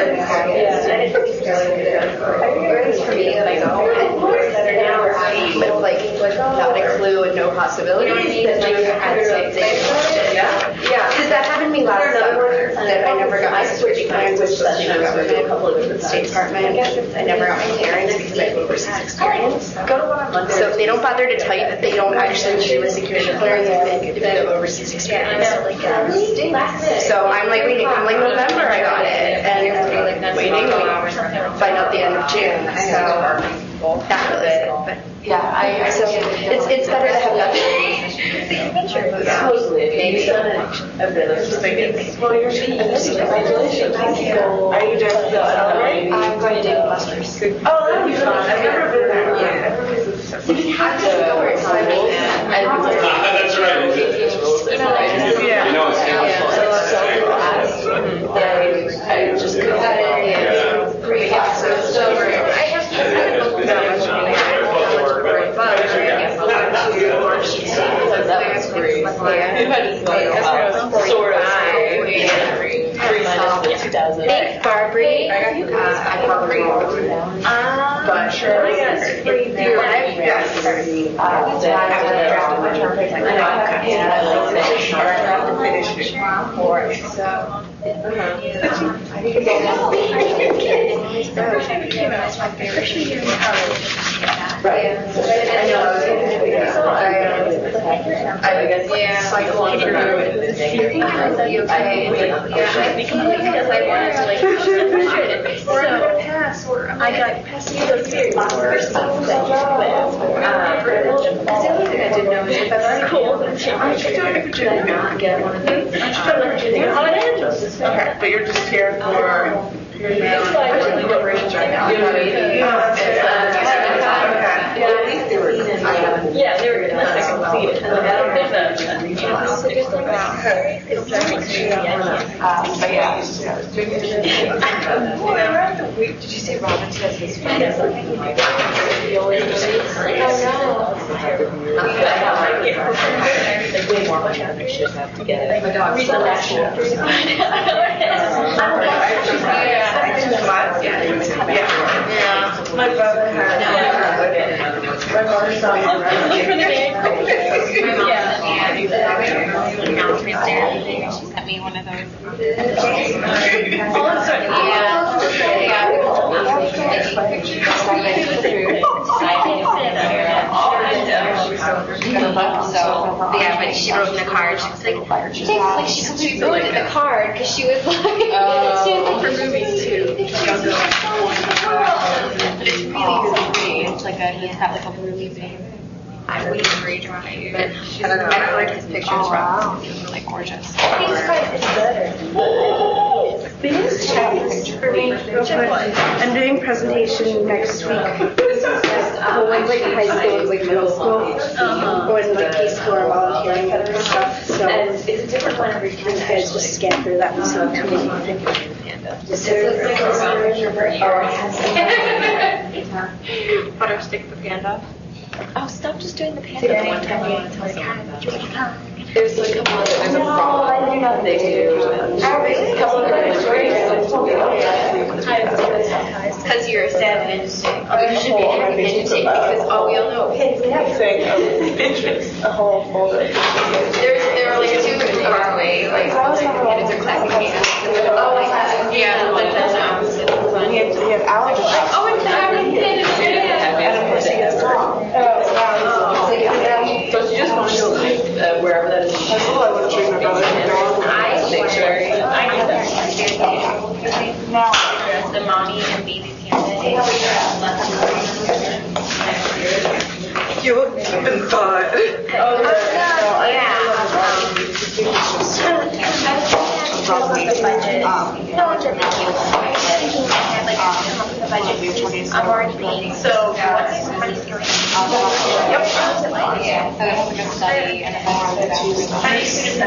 It's for me that I go with like not a clue and no possibilities. Then like I would say yeah. Because that happened to me last summer. That I never got my switch when I switched to the government, a couple of the State Department. I never got my clearance because I have overseas experience. So if they don't bother to tell you that they don't actually do a security clearance if you have overseas experience. So I'm like waiting. I'm like November I got it, and waiting. Find out the end of June. So that was it. But yeah, so it's better to have nothing. Supposedly, if you've done it, well, you're congratulations. Thank you. Are you doing the right? I'm going to do clusters. Oh, that'd be fun. I've never been there. That's right. You know it's I just got it. That's great. Thanks, Barbary. I probably won't. But sure. I got past those years. I didn't know if that's cool. I should not get one of these. I should go to Virginia. Oh, it is. Okay, but you're just here for your corporations right now. Yeah, they were going to complete it. But yeah. Did you say Robin says his face? Way more money than we should have to get it. My dog. Read the last chapter. Yeah. My brother had. My mother saw me She sent me one of those. But she wrote in the card. She was like, she wrote in the card because she was like, for movies too. It's really pretty. It's like he has like a movie thing. I wouldn't read drawing, but I don't know. I feel like his pictures were like gorgeous. He's better. These chapters for me. I'm doing presentation next week. This is like high school, like middle school, when like Peace Corps volunteering and stuff. So it's a different one every time. You guys just scan through that and see what Butter stick the panda. Oh, stop just doing the panda the one time you want to tell me. There's a couple of there's a problem. I do not think they do. A couple of other stories. Because you're a savage. You should be happy because all we all know A whole folder. there are like two far away, like it's a classic case. Oh, like yeah, like that's We have allergy. oh, it's happening. And of course he gets wrong. So she just wants to live wherever that is. I would treat my brother I make sure. I know that. Now the mommy and baby panda. You look deep in thought. I'm already paying. So what's the money going?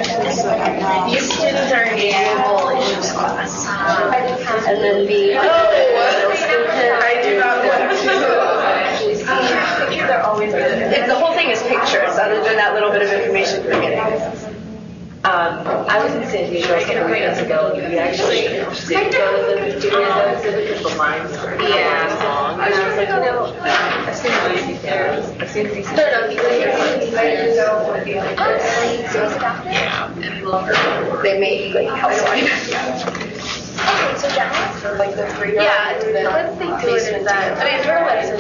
These students are in the annual issues class. And then the pictures other than that little bit of information from the beginning. I was in San Diego a couple years ago. We actually did go to the Julia exhibit because the lines were long. And I was like, I've seen DC there. I've seen DC there. They make like housewife. Okay, so generally, Like the 3 yeah, what they do is that, I mean, for medicine,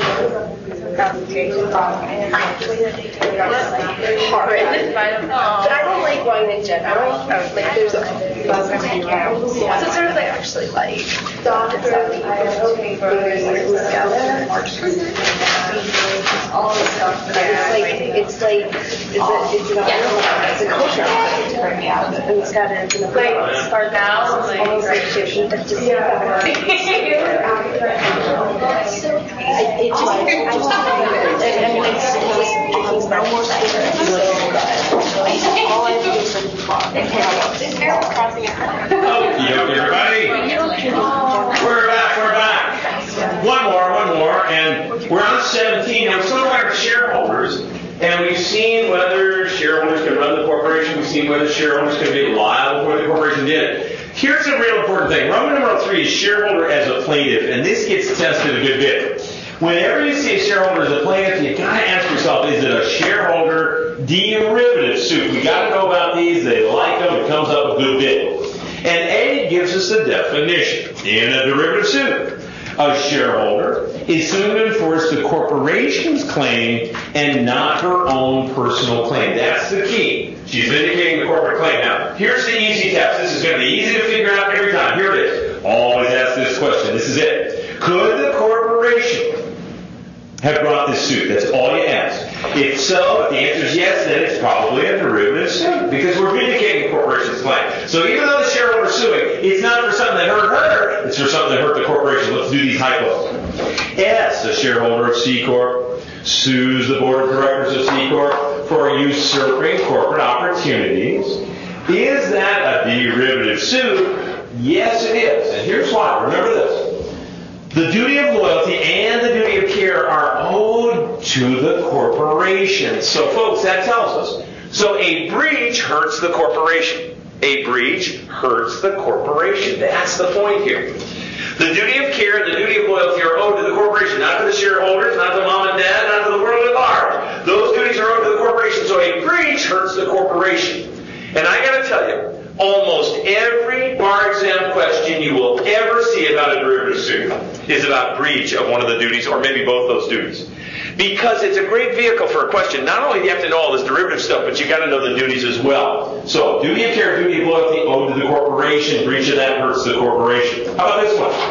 horrid. But I don't like wine in general. Like there's so it's sort of like actually like all the stuff. It's a culture. And it's got a like start now, almost like sushi, but just everybody. We're back. One more, and we're on 17. Now, some of our shareholders, and we've seen whether shareholders can run the corporation. We've seen whether shareholders can be liable for what the corporation did. Here's a real important thing. Roman numeral 3 is shareholder as a plaintiff, and this gets tested a good bit. Whenever you see a shareholder as a plaintiff, you got to ask yourself, is it a shareholder derivative suit? We got to know about these. They like them. It comes up a good bit. And A gives us the definition. In a derivative suit, a shareholder is suing to enforce the corporation's claim and not her own personal claim. That's the key. She's vindicating the corporate claim. Now, here's the easy test. This is going to be easy to figure out every time. Here it is. Always ask this question. This is it. Could the corporation have brought this suit? That's all you ask. If so, if the answer is yes, then it's probably a derivative suit because we're vindicating the corporation's claim. So even though the shareholder is suing, it's not for something that hurt her, it's for something that hurt the corporation. Let's do these hypos. S, a shareholder of C Corp, sues the board of directors of C Corp for usurping corporate opportunities. Is that a derivative suit? Yes, it is. And here's why. Remember this. The duty of loyalty and the duty of care are owed to the corporation. So, folks, that tells us. So a breach hurts the corporation. A breach hurts the corporation. That's the point here. The duty of care and the duty of loyalty are owed to the corporation, not to the shareholders, not to mom and dad, not to the world at large. Those duties are owed to the corporation. So a breach hurts the corporation. And I got to tell you, almost every bar exam question you will ever see about a derivative suit is about breach of one of the duties, or maybe both those duties. Because it's a great vehicle for a question. Not only do you have to know all this derivative stuff, but you got to know the duties as well. So, duty of care, duty of loyalty owed to the corporation. Breach of that hurts the corporation. How about this one?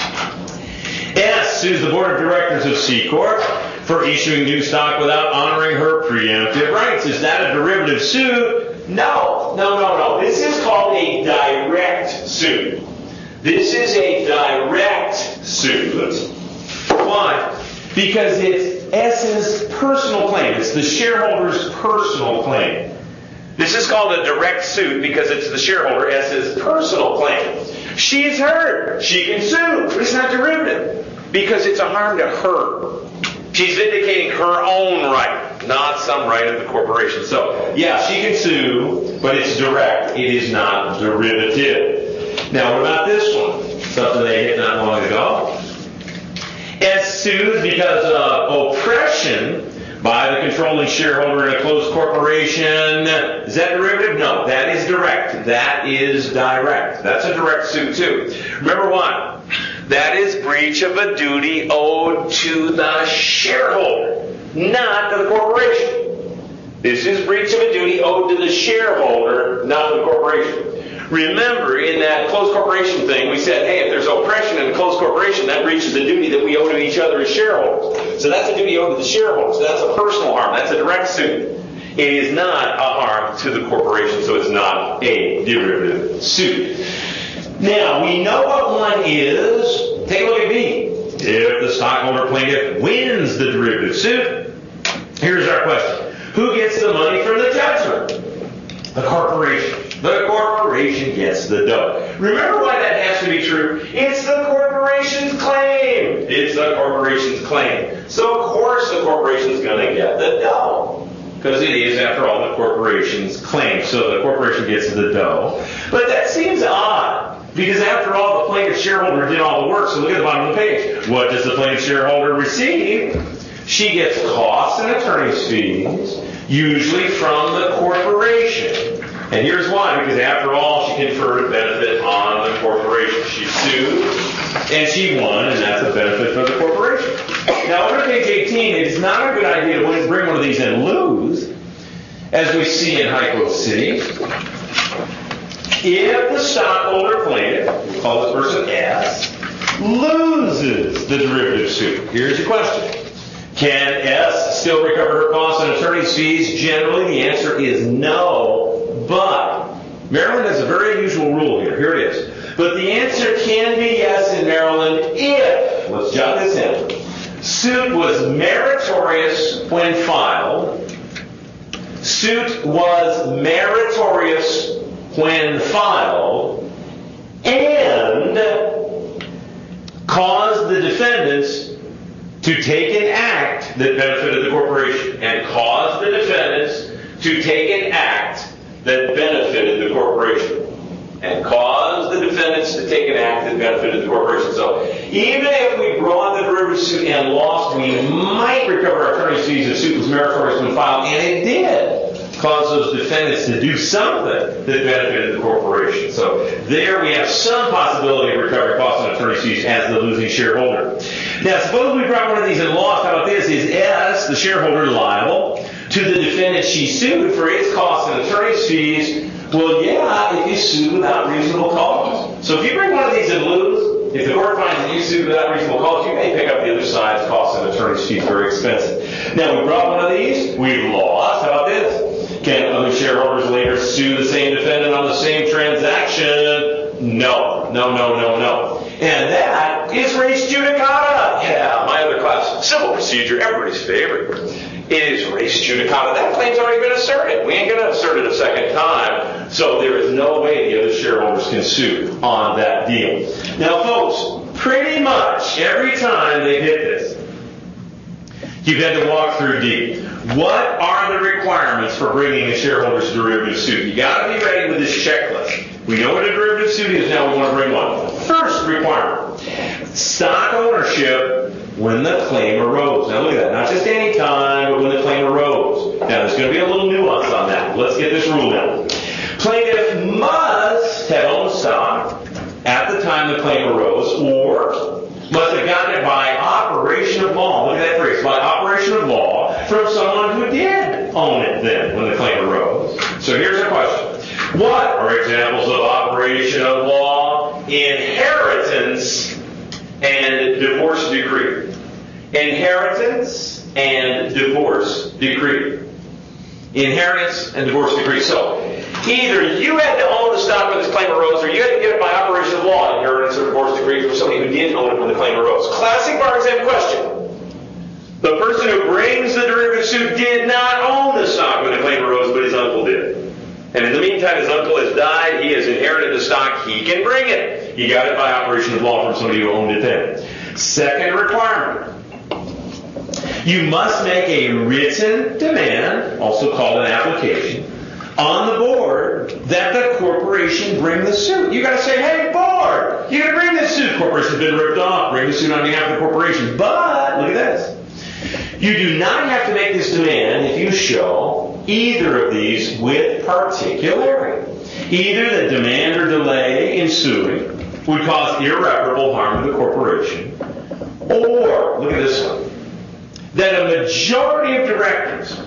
S sues the board of directors of C Corp for issuing new stock without honoring her preemptive rights. Is that a derivative suit? No. This is called a direct suit. This is a direct suit. Why? Because it's S's personal claim. It's the shareholder's personal claim. This is called a direct suit because it's the shareholder S's personal claim. She's hurt. She can sue. But it's not derivative because it's a harm to her. She's vindicating her own right, not some right of the corporation. So, yeah, she can sue, but it's direct. It is not derivative. Now, what about this one? Something they hit not long ago. S sues because of oppression by the controlling shareholder in a closed corporation. Is that derivative? No, that is direct. That is direct. That's a direct suit too. Remember what? That is breach of a duty owed to the shareholder, not to the corporation. This is breach of a duty owed to the shareholder, not to the corporation. Remember, in that closed corporation thing, we said, hey, if there's oppression in a closed corporation, that breaches the duty that we owe to each other as shareholders. So that's a duty owed to the shareholders. So that's a personal harm. That's a direct suit. It is not a harm to the corporation, so it's not a derivative suit. Now, we know what one is. Take a look at B. If the stockholder plaintiff wins the derivative suit, here's our question. Who gets the money from the judgment? The corporation. The corporation gets the dough. Remember why that has to be true? It's the corporation's claim. It's the corporation's claim. So, of course, the corporation's going to get the dough. because it is, after all, the corporation's claim. So the corporation gets the dough. But that seems odd, because after all, the plaintiff shareholder did all the work. So look at the bottom of the page. What does the plaintiff shareholder receive? She gets costs and attorney's fees, usually from the corporation. And here's why, because after all, she conferred a benefit on the corporation. She sued, and she won, and that's a benefit for the corporation. Now, over to page 18, it is not a good idea to bring one of these and lose, as we see in Hyco City. If the stockholder plaintiff, we call this person S, loses the derivative suit. Here's your question. Can S still recover her costs and attorney's fees? Generally, the answer is no. But Maryland has a very unusual rule here. Here it is. But the answer can be yes in Maryland if, let's jot this in, suit was meritorious when filed, suit was meritorious when filed, and caused the defendants to take an act that benefited the corporation. And caused the defendants to take an act that benefited the corporation. And caused the defendants to take an act that benefited the corporation. So even if we brought the derivative suit and lost, we might recover our attorney's fees if the suit was meritorious when filed, and it did cause those defendants to do something that benefited the corporation. So there we have some possibility of recovering costs and attorney's fees as the losing shareholder. Now suppose we brought one of these and lost. How about this? Is S, the shareholder, liable to the defendant she sued for its costs and attorney's fees? Well, yeah, if you sued without reasonable cause. So if you bring one of these and lose, if the court finds that you sued without reasonable cause, you may pick up the other side's costs and attorney's fees. Very expensive. Now, we brought one of these, we've lost. How about this? Can other shareholders later sue the same defendant on the same transaction? No. And that is res judicata. Yeah, my other class, civil procedure, everybody's favorite. It is res judicata. That claim's already been asserted. We ain't going to assert it a second time. So there is no way the other shareholders can sue on that deal. Now, folks, pretty much every time they hit this, you've had to walk through D. What are the requirements for bringing a shareholder's derivative suit? You got to be ready with this checklist. We know what a derivative suit is now. We want to bring one. First requirement: stock ownership when the claim arose. Now look at that. Not just any time, but when the claim arose. Now there's going to be a little nuance on that. Let's get this rule down. Plaintiff must have owned stock at the time the claim arose, or must have gotten it by operation of law. Look at that phrase. By operation of law from someone who did own it then when the claim arose. So here's a question. What are examples of operation of law? Inheritance and divorce decree. Inheritance and divorce decree. Inheritance and divorce decree. So, either you had to own the stock when this claim arose, or you had to get it by operation of law, inheritance or divorce decree, from somebody who did own it when the claim arose. Classic bar exam question. The person who brings the derivative suit did not own the stock when the claim arose, but his uncle did. And in the meantime, his uncle has died, he has inherited the stock, he can bring it. He got it by operation of law from somebody who owned it then. Second requirement. You must make a written demand, also called an application, on the board that the corporation bring the suit. You got to say, hey, board, you got to bring this suit. Corporation's been ripped off. Bring the suit on behalf of the corporation. But, look at this. You do not have to make this demand if you show either of these with particularity. Either the demand or delay in suing would cause irreparable harm to the corporation, or, look at this one, that a majority of directors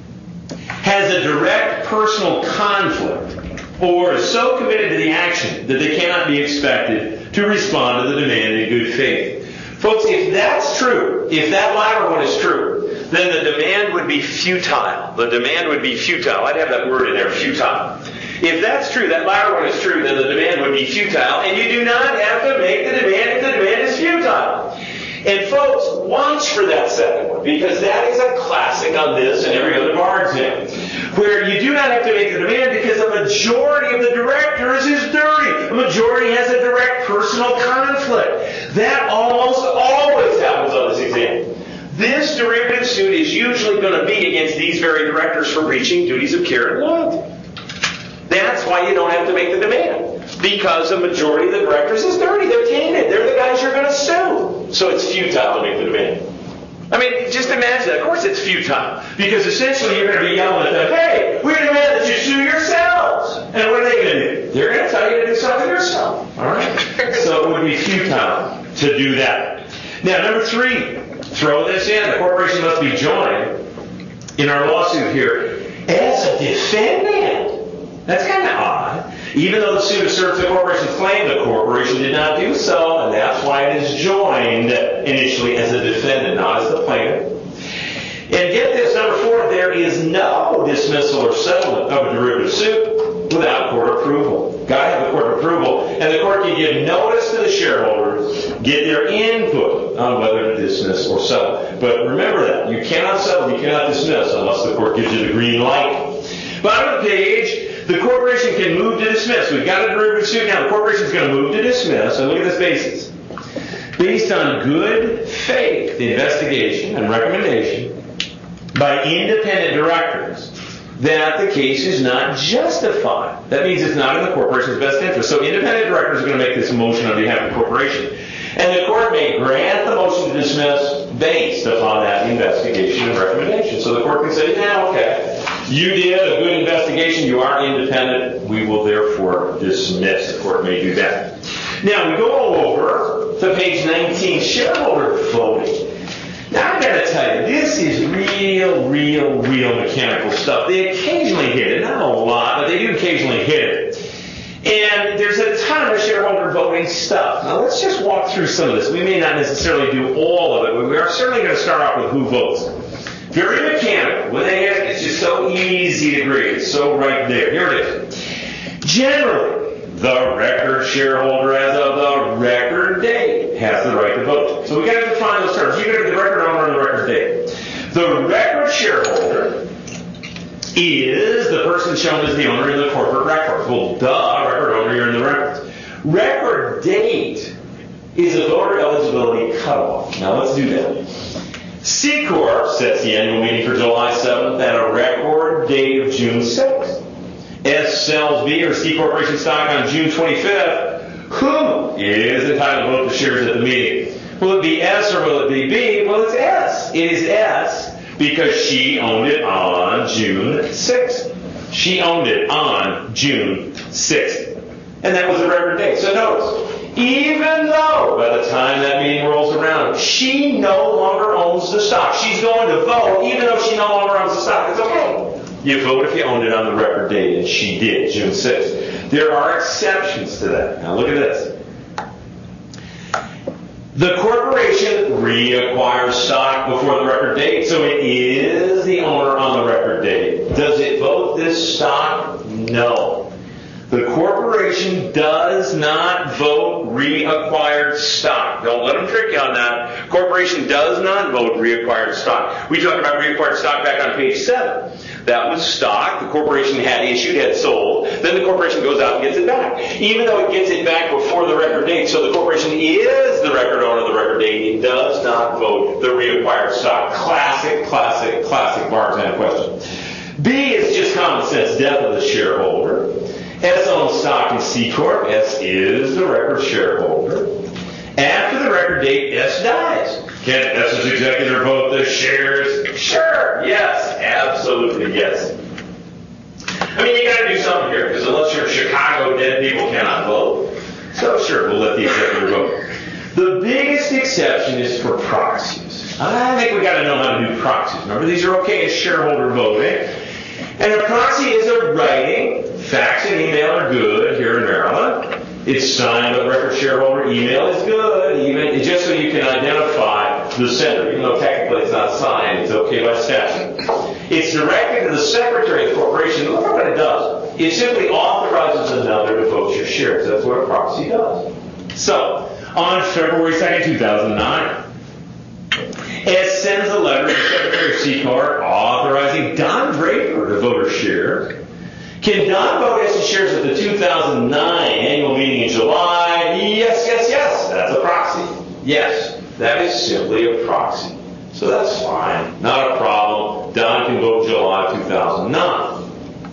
has a direct personal conflict or is so committed to the action that they cannot be expected to respond to the demand in good faith. Folks, if that's true, if that latter one is true, then the demand would be futile. The demand would be futile. I'd have that word in there, futile. If that's true, that latter one is true, then the demand would be futile, and you do not have to make the demand if the demand is futile. And folks, watch for that second one, because that is a classic on this and every other bar exam, where you do not have to make the demand because a majority of the directors is dirty. A majority has a direct personal conflict. That almost always happens on this exam. this derivative suit is usually going to be against these very directors for breaching duties of care and loyalty. That's why you don't have to make the demand. Because the majority of the directors is dirty. They're tainted. They're the guys you're going to sue. So it's futile to make the demand. I mean, just imagine that. Of course it's futile. Because essentially you're going to be yelling at them, hey, we demand that you sue yourselves. And what are they going to do? They're going to tell you to do something yourself. All right? So it would be futile to do that. Now, number 3, throw this in. The corporation must be joined in our lawsuit here as a defendant. That's kind of odd. Even though the suit asserts the corporation's claim, the corporation did not do so, and that's why it is joined initially as a defendant, not as the plaintiff. And get this, number 4, there is no dismissal or settlement of a derivative suit without court approval. Got to have the court approval, and the court can give notice to the shareholders, get their input on whether to dismiss or settle. But remember that. You cannot settle, you cannot dismiss unless the court gives you the green light. Bottom of the page, the corporation can move to dismiss. We've got a derivative suit now. The corporation's going to move to dismiss, and look at this basis. Based on good faith investigation and recommendation by independent directors that the case is not justified. That means it's not in the corporation's best interest. So independent directors are going to make this motion on behalf of the corporation. And the court may grant the motion to dismiss based upon that investigation and recommendation. So the court can say, yeah, okay, you did a good investigation, you are independent, we will therefore dismiss. The court may do that. Now we go over to page 19, shareholder voting. Now I've got to tell you, this is real mechanical stuff. They occasionally hit it, not a lot, but they do occasionally hit it. And there's a ton of shareholder voting stuff. Now let's just walk through some of this. We may not necessarily do all of it, but we are certainly going to start off with who votes. Very mechanical. When they hit it, it's just so easy to grade. It's so right there. Here it is. Generally, the record shareholder as of the record date has the right to vote. So we got to define those terms. You got to the record owner and the record date. The record shareholder is the person shown as the owner in the corporate records. Well, duh, record owner, you're in the records. Record date is a voter eligibility cutoff. Now let's do that. C Corp sets the annual meeting for July 7th at a record date of June 6th. S sells B or C Corporation stock on June 25th. Who is entitled to vote the shares at the meeting? Will it be S or will it be B? Well, it's S. It is S because she owned it on June 6th. She owned it on June 6th. And that was the record date. So notice, even though by the time that meeting rolls around, she no longer owns the stock. She's going to vote even though she no longer owns the stock. It's okay. You vote if you owned it on the record date, and she did, June 6th. There are exceptions to that. Now look at this. The corporation reacquires stock before the record date, so it is the owner on the record date. Does it vote this stock? No. The corporation does not vote reacquired stock. Don't let them trick you on that. Corporation does not vote reacquired stock. We talked about reacquired stock back on page 7. That was stock the corporation had issued, had sold. Then the corporation goes out and gets it back. Even though it gets it back before the record date, so the corporation is the record owner of the record date, it does not vote the reacquired stock. Classic bar exam question. B is just common sense, death of the shareholder. S owns stock in C Corp. S is the record shareholder. After the record date, S dies. Can S's executor vote the shares? Sure. Yes. Absolutely yes. I mean, you got to do something here, because unless you're Chicago, dead people cannot vote. So sure, we'll let the executor vote. The biggest exception is for proxies. I think we got to know how to do proxies. Remember, these are okay as shareholder voting. And a proxy is a writing. Fax and email are good here in Maryland. It's signed by the record shareholder. Email is good, even just so you can identify the sender. Even though technically it's not signed, it's okay by statute. It's directed to the secretary of the corporation. Look at what it does. It simply authorizes another to vote your shares. That's what a proxy does. So, on February 2nd, 2009, S sends a letter to the Secretary of C Corp authorizing Don Draper to vote her shares. Can Don vote S's shares at the 2009 annual meeting in July? Yes. That's a proxy. Yes, that is simply a proxy. So that's fine. Not a problem. Don can vote July 2009.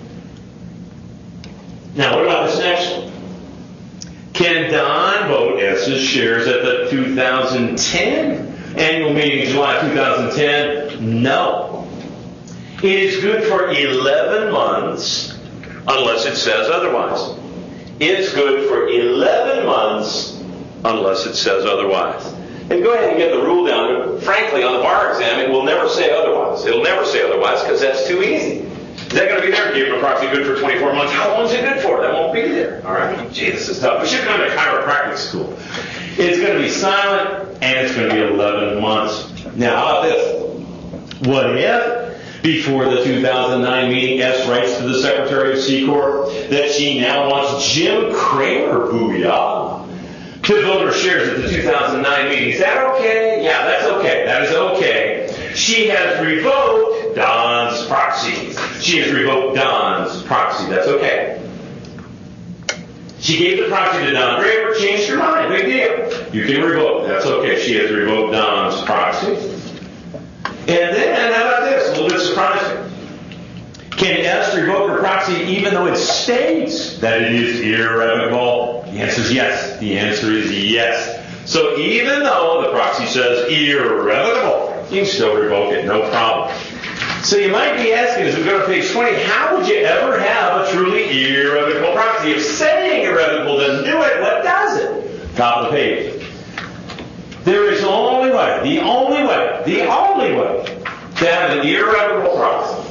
Now, what about this next one? Can Don vote S's shares at the 2010 annual meeting, July 2010? No. It is good for 11 months unless it says otherwise. It's good for 11 months unless it says otherwise. And go ahead and get the rule down. Frankly, on the bar exam, it will never say otherwise. It'll never say otherwise because that's too easy. Is that going to be there? Keep a proxy good for 24 months. How long is it good for? That won't be there. All right? Gee, this is tough. We should come to chiropractic school. It's going to be silent, and it's going to be 11 months. Now, how about this? What if, before the 2009 meeting, S writes to the Secretary of C-Corp that she now wants Jim Cramer, booyah, to vote her shares at the 2009 meeting? Is that okay? Yeah, that's okay. That is okay. She has revoked Don's proxy. She has revoked Don's proxy. That's okay. She gave the proxy to Don Draper, changed her mind. Big deal. You can revoke. That's okay. She has revoked Don's proxy. And then, how about this? A little bit surprising. Can S revoke her proxy even though it states that it is irrevocable? The answer is yes. The answer is yes. So even though the proxy says irrevocable, you can still revoke it, no problem. So you might be asking, as we go to page 20, how would you ever have a truly irrevocable proxy? If saying irrevocable doesn't do it, what does it? Top of the page. There is the only way to have an irrevocable proxy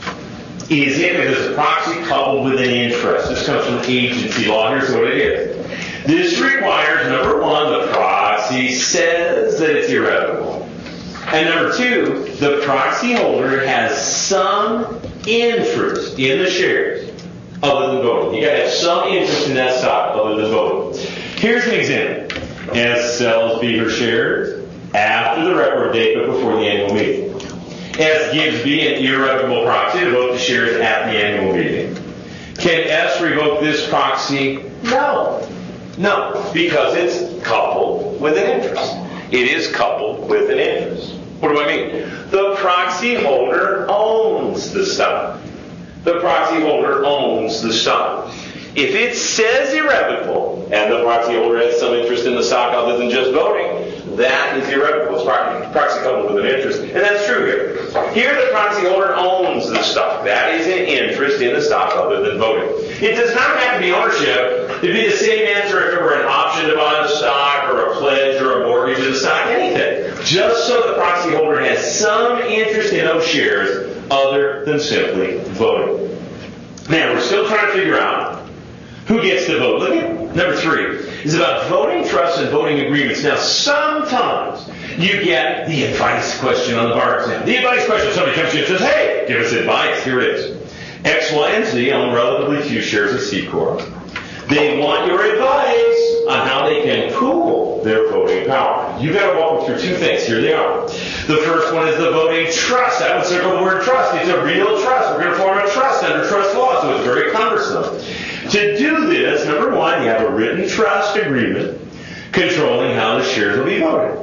is if it is a proxy coupled with an interest. This comes from agency law. Here's what it is. This requires, number one, the proxy says that it's irrevocable. And number two, the proxy holder has some interest in the shares other than voting. You got to have some interest in that stock other than voting. Here's an example. S sells B her shares after the record date but before the annual meeting. S gives B an irrevocable proxy to vote the shares at the annual meeting. Can S revoke this proxy? No. No, because it's coupled with an interest. It is coupled with an interest. What do I mean? The proxy holder owns the stock. The proxy holder owns the stock. If it says irrevocable, and the proxy holder has some interest in the stock other than just voting, that is irrevocable. It's proxy coupled with an interest. And that's true here. Here the proxy holder owns the stock. That is an interest in the stock other than voting. It does not have to be ownership. It'd be the same answer if it were an option to buy the stock or a pledge or a mortgage of the stock, anything. Just so the proxy holder has some interest in those shares other than simply voting. Now, we're still trying to figure out who gets to vote. Look at number 3. It's about voting trusts and voting agreements. Now, sometimes you get the advice question on the bar exam. The advice question, somebody comes to you and says, hey, give us advice. Here it is. X, Y, and Z own relatively few shares of C-Corp. They want your advice on how they can pool their voting power. You've got to walk them through 2 things. Here they are. The first one is the voting trust. I would circle the word trust. It's a real trust. We're going to form a trust under trust law, so it's very cumbersome. To do this, number 1, you have a written trust agreement controlling how the shares will be voted.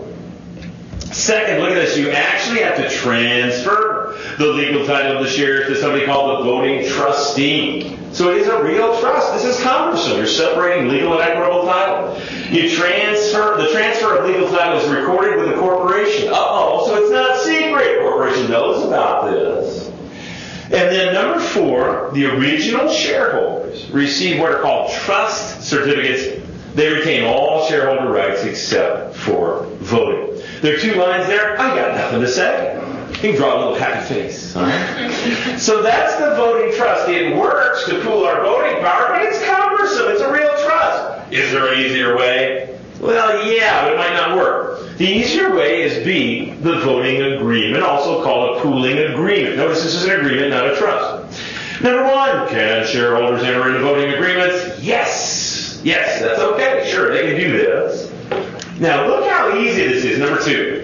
Second, look at this. You actually have to transfer the legal title of the shares to somebody called the voting trustee. So it is a real trust. This is cumbersome. You're separating legal and equitable title. The transfer of legal title is recorded with the corporation. So it's not secret. The corporation knows about this. And then number 4, the original shareholders receive what are called trust certificates. They retain all shareholder rights except for voting. There are 2 lines there. I got nothing to say. You can draw a little happy face. All right? So that's the voting trust. It works to pool our voting power, but it's cumbersome. It's a real trust. Is there an easier way? Well, yeah, but it might not work. The easier way is B, the voting agreement, also called a pooling agreement. Notice this is an agreement, not a trust. Number 1, can shareholders enter into voting agreements? Yes. Yes, that's okay. Sure, they can do this. Now, look how easy this is. Number 2.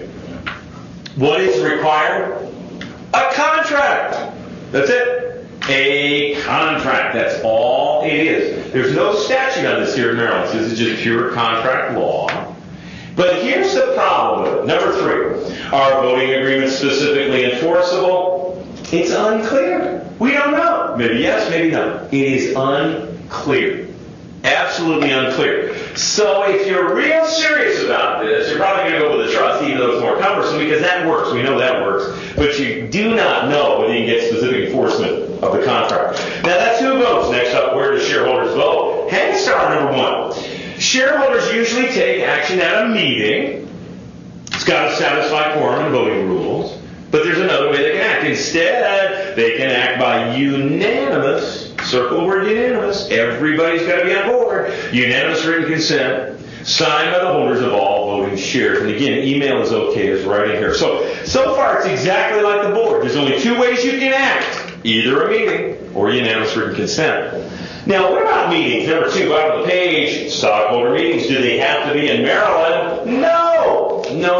What is required? A contract. That's it. A contract. That's all it is. There's no statute on this here in Maryland. This is just pure contract law. But here's the problem with it. Number 3. Are voting agreements specifically enforceable? It's unclear. We don't know. Maybe yes, maybe no. It is unclear. Absolutely unclear. So if you're real serious about this, you're probably going to go with a trust, even though it's more cumbersome, because that works. We know that works. But you do not know whether you can get specific enforcement of the contract. Now that's who votes. Next up, where do shareholders vote? Hang star number 1. Shareholders usually take action at a meeting. It's got to satisfy quorum and voting rules. But there's another way they can act. Instead, they can act by unanimous, circle the word unanimous, everybody's got to be on board, unanimous written consent, signed by the holders of all voting shares. And again, email is okay, it's right in here. So far it's exactly like the board. There's only 2 ways you can act. Either a meeting or unanimous written consent. Now, what about meetings? Number 2, bottom of the page, stockholder meetings. Do they have to be in Maryland? No.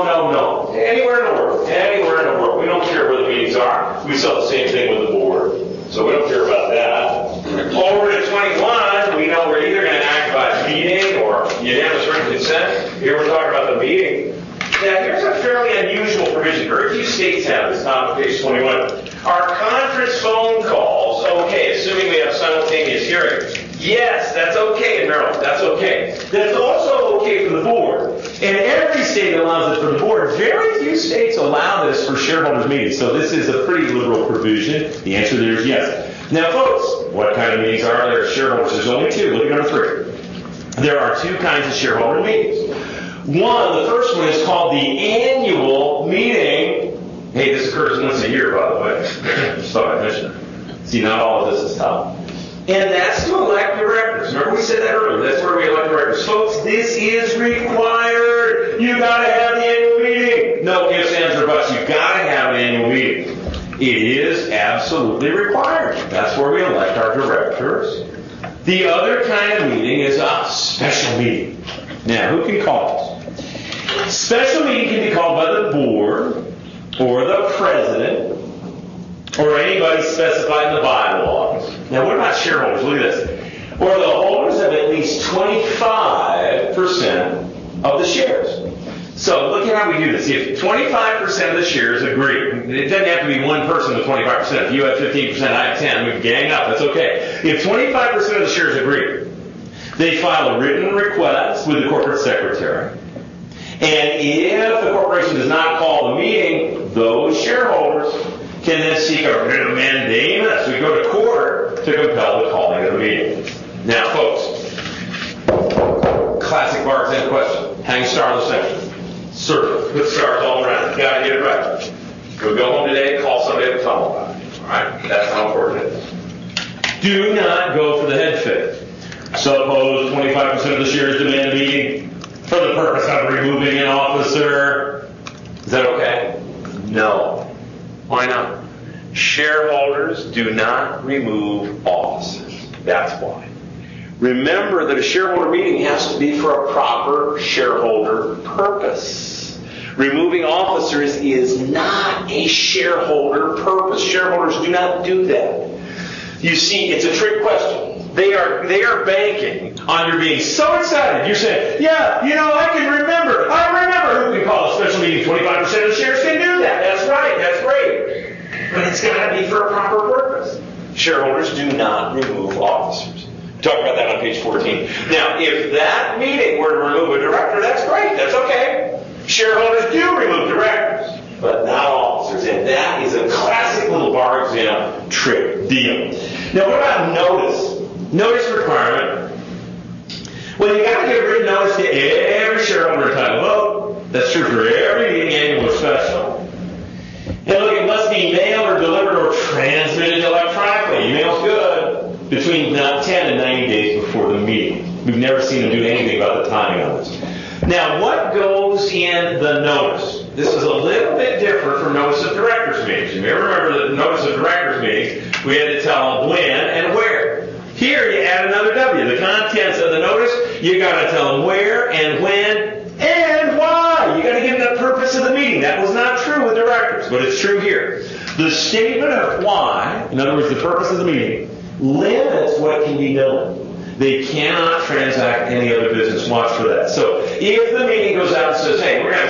Anywhere in the world. We don't care where the meetings are. We saw the same thing with the board. So we don't care about that. Over to 21, we know we're either going to act by meeting or unanimous written consent. Here we're talking about the meeting. Now, here's a fairly unusual provision. Very few states have this, top of page 21. Are conference phone calls okay, assuming we have simultaneous hearings? Yes, that's okay in Maryland. That's okay. That's also okay for the board. And every state allows it for the board. Very few states allow this for shareholders' meetings. So this is a pretty liberal provision. The answer there is yes. Now, folks, what kind of meetings are there? Shareholders, there's only 2. Look at number 3. There are 2 kinds of shareholder meetings. The first one is called the annual meeting. Hey, this occurs once a year, by the way. Just thought I'd mention it. See, not all of this is tough. And that's to elect directors. Remember we said that earlier. That's where we elect directors. Folks, this is required. You got to have the annual meeting. No ifs, ands, or buts. You got to have an annual meeting. It is absolutely required. That's where we elect our directors. The other kind of meeting is a special meeting. Now, who can call it? Special meeting can be called by the board or the president or anybody specified in the bylaws. Now, what about shareholders? Look at this. Or the holders of at least 25% of the shares. So look at how we do this. If 25% of the shares agree, it doesn't have to be one person with 25%. If you have 15%, I have 10, we can gang up. That's okay. If 25% of the shares agree, they file a written request with the corporate secretary. And if the corporation does not call the meeting, those shareholders can then seek a writ of mandamus. We go to court to compel the calling of the meeting. Now, folks, classic bar exam question. Hang star on the section. Circle. Put stars all around. You gotta get it right. Go home today and call somebody to tell them about it. Alright? That's how important it is. Do not go for the head fake. Suppose 25% of the shares demand a meeting for the purpose of removing an officer. Is that okay? No. Why not? Shareholders do not remove officers. That's why. Remember that a shareholder meeting has to be for a proper shareholder purpose. Removing officers is not a shareholder purpose. Shareholders do not do that. You see, it's a trick question. They are banking on your being so excited. You're saying, yeah, I can remember. I remember who can call a special meeting. 25% of the shares can do that. That's right. That's great. But it's got to be for a proper purpose. Shareholders do not remove officers. Talk about that on page 14. Now, if that meeting were to remove a director, that's great. That's okay. Shareholders do remove directors, but not officers. And that is a classic little bar exam trick deal. Now, what about notice? Notice requirement. Well, you got to give written notice to every shareholder entitled to vote. That's true for every meeting, annual or special. And look, it must be mailed or delivered or transmitted electronically. Email's good. Between 10 and 90 days before the meeting. We've never seen them do anything about the timing on this. Now, what goes in the notice? This is a little bit different from notice of directors meetings. You may remember that notice of directors meetings, we had to tell them when and where. Here, you add another W. The contents of the notice, you got to tell them where and when and why. You got to give them the purpose of the meeting. That was not true with directors, but it's true here. The statement of why, in other words, the purpose of the meeting, limits what can be known. They cannot transact any other business. Watch for that. So if the meeting goes out and says, hey, we're going to have a special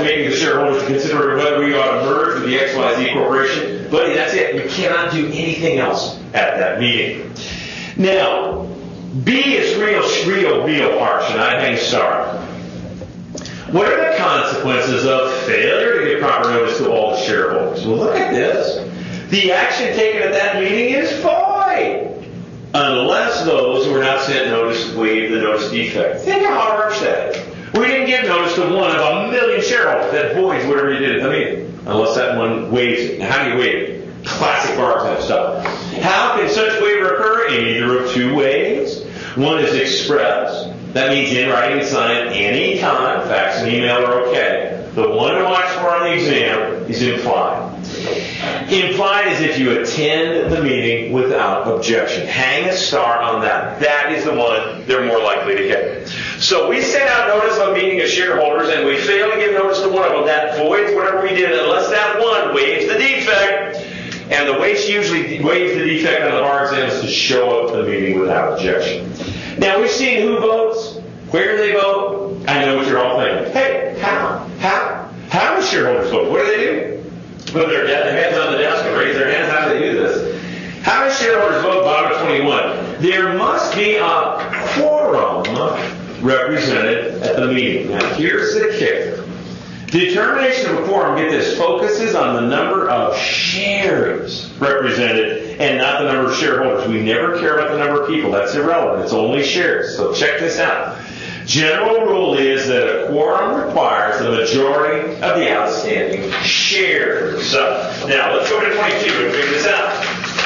meeting of the shareholders to consider whether we ought to merge with the XYZ Corporation. Buddy, that's it. You cannot do anything else at that meeting. Now, B is real harsh, and I hang star. What are the consequences of failure to give proper notice to all the shareholders? Well, look at this. The action taken at that meeting is void, unless those who were not sent notice waive the notice defect. Think how harsh that is. We didn't give notice to one of 1 million shareholders. That voids whatever you did at the meeting, unless that one waives it. Now, how do you waive it? Classic bar exam stuff. How can such waiver occur? In either of two ways. One is express. That means in writing and signed any time. Fax and email are okay. The one to watch for on the exam is implied. Implied is if you attend the meeting without objection. Hang a star on that. That is the one they're more likely to get. So we sent out notice of a meeting of shareholders and we fail to give notice to one of them. That voids whatever we did unless that one waives the defect. And the way she usually waives the defect on the bar exam is to show up at the meeting without objection. Now we've seen who votes, where they vote. I know what you're all thinking. Hey, how do shareholders vote? What do they do? Put their hands on the desk and raise their hands. How do they do this? How do shareholders vote? Bottom 21. There must be a quorum represented at the meeting. Now here's the kicker. Determination of a quorum, get this, focuses on the number of shares represented and not the number of shareholders. We never care about the number of people. That's irrelevant. It's only shares. So check this out. General rule is that a quorum requires the majority of the outstanding shares. Now, let's go to 22 and figure this out.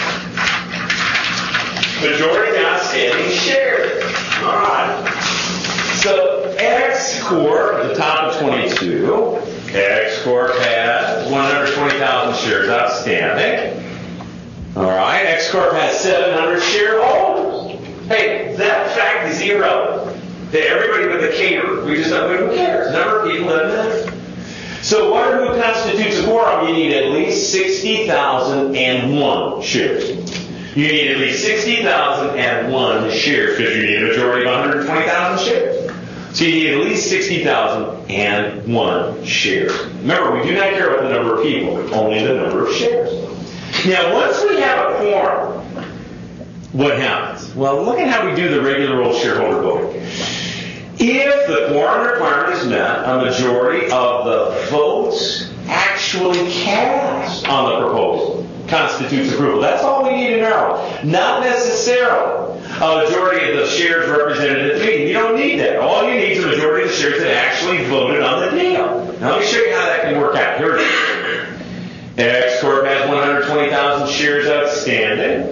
Majority of the outstanding shares. All right. So X Corp at the top of 22. X Corp has 120,000 shares outstanding. All right. X Corp has 700 shareholders. Hey, that fact is irrelevant. Everybody but the caterer. We just don't. Who cares? Number of people doesn't matter. So who constitutes a quorum? You need at least 60,001 shares. You need at least 60,001 shares because you need a majority of 120,000 shares. So you need at least 60,001 shares. Remember, we do not care about the number of people, only the number of shares. Now, once we have a quorum, what happens? Well, look at how we do the regular old shareholder voting. If the quorum requirement is met, a majority of the votes actually cast on the proposal constitutes approval. That's all we need to know. Not necessarily a majority of the shares represented at the meeting. You don't need that. All you need is a majority of the shares that actually voted on the deal. Now let me show you how that can work out. Here it is. X Corp has 120,000 shares outstanding.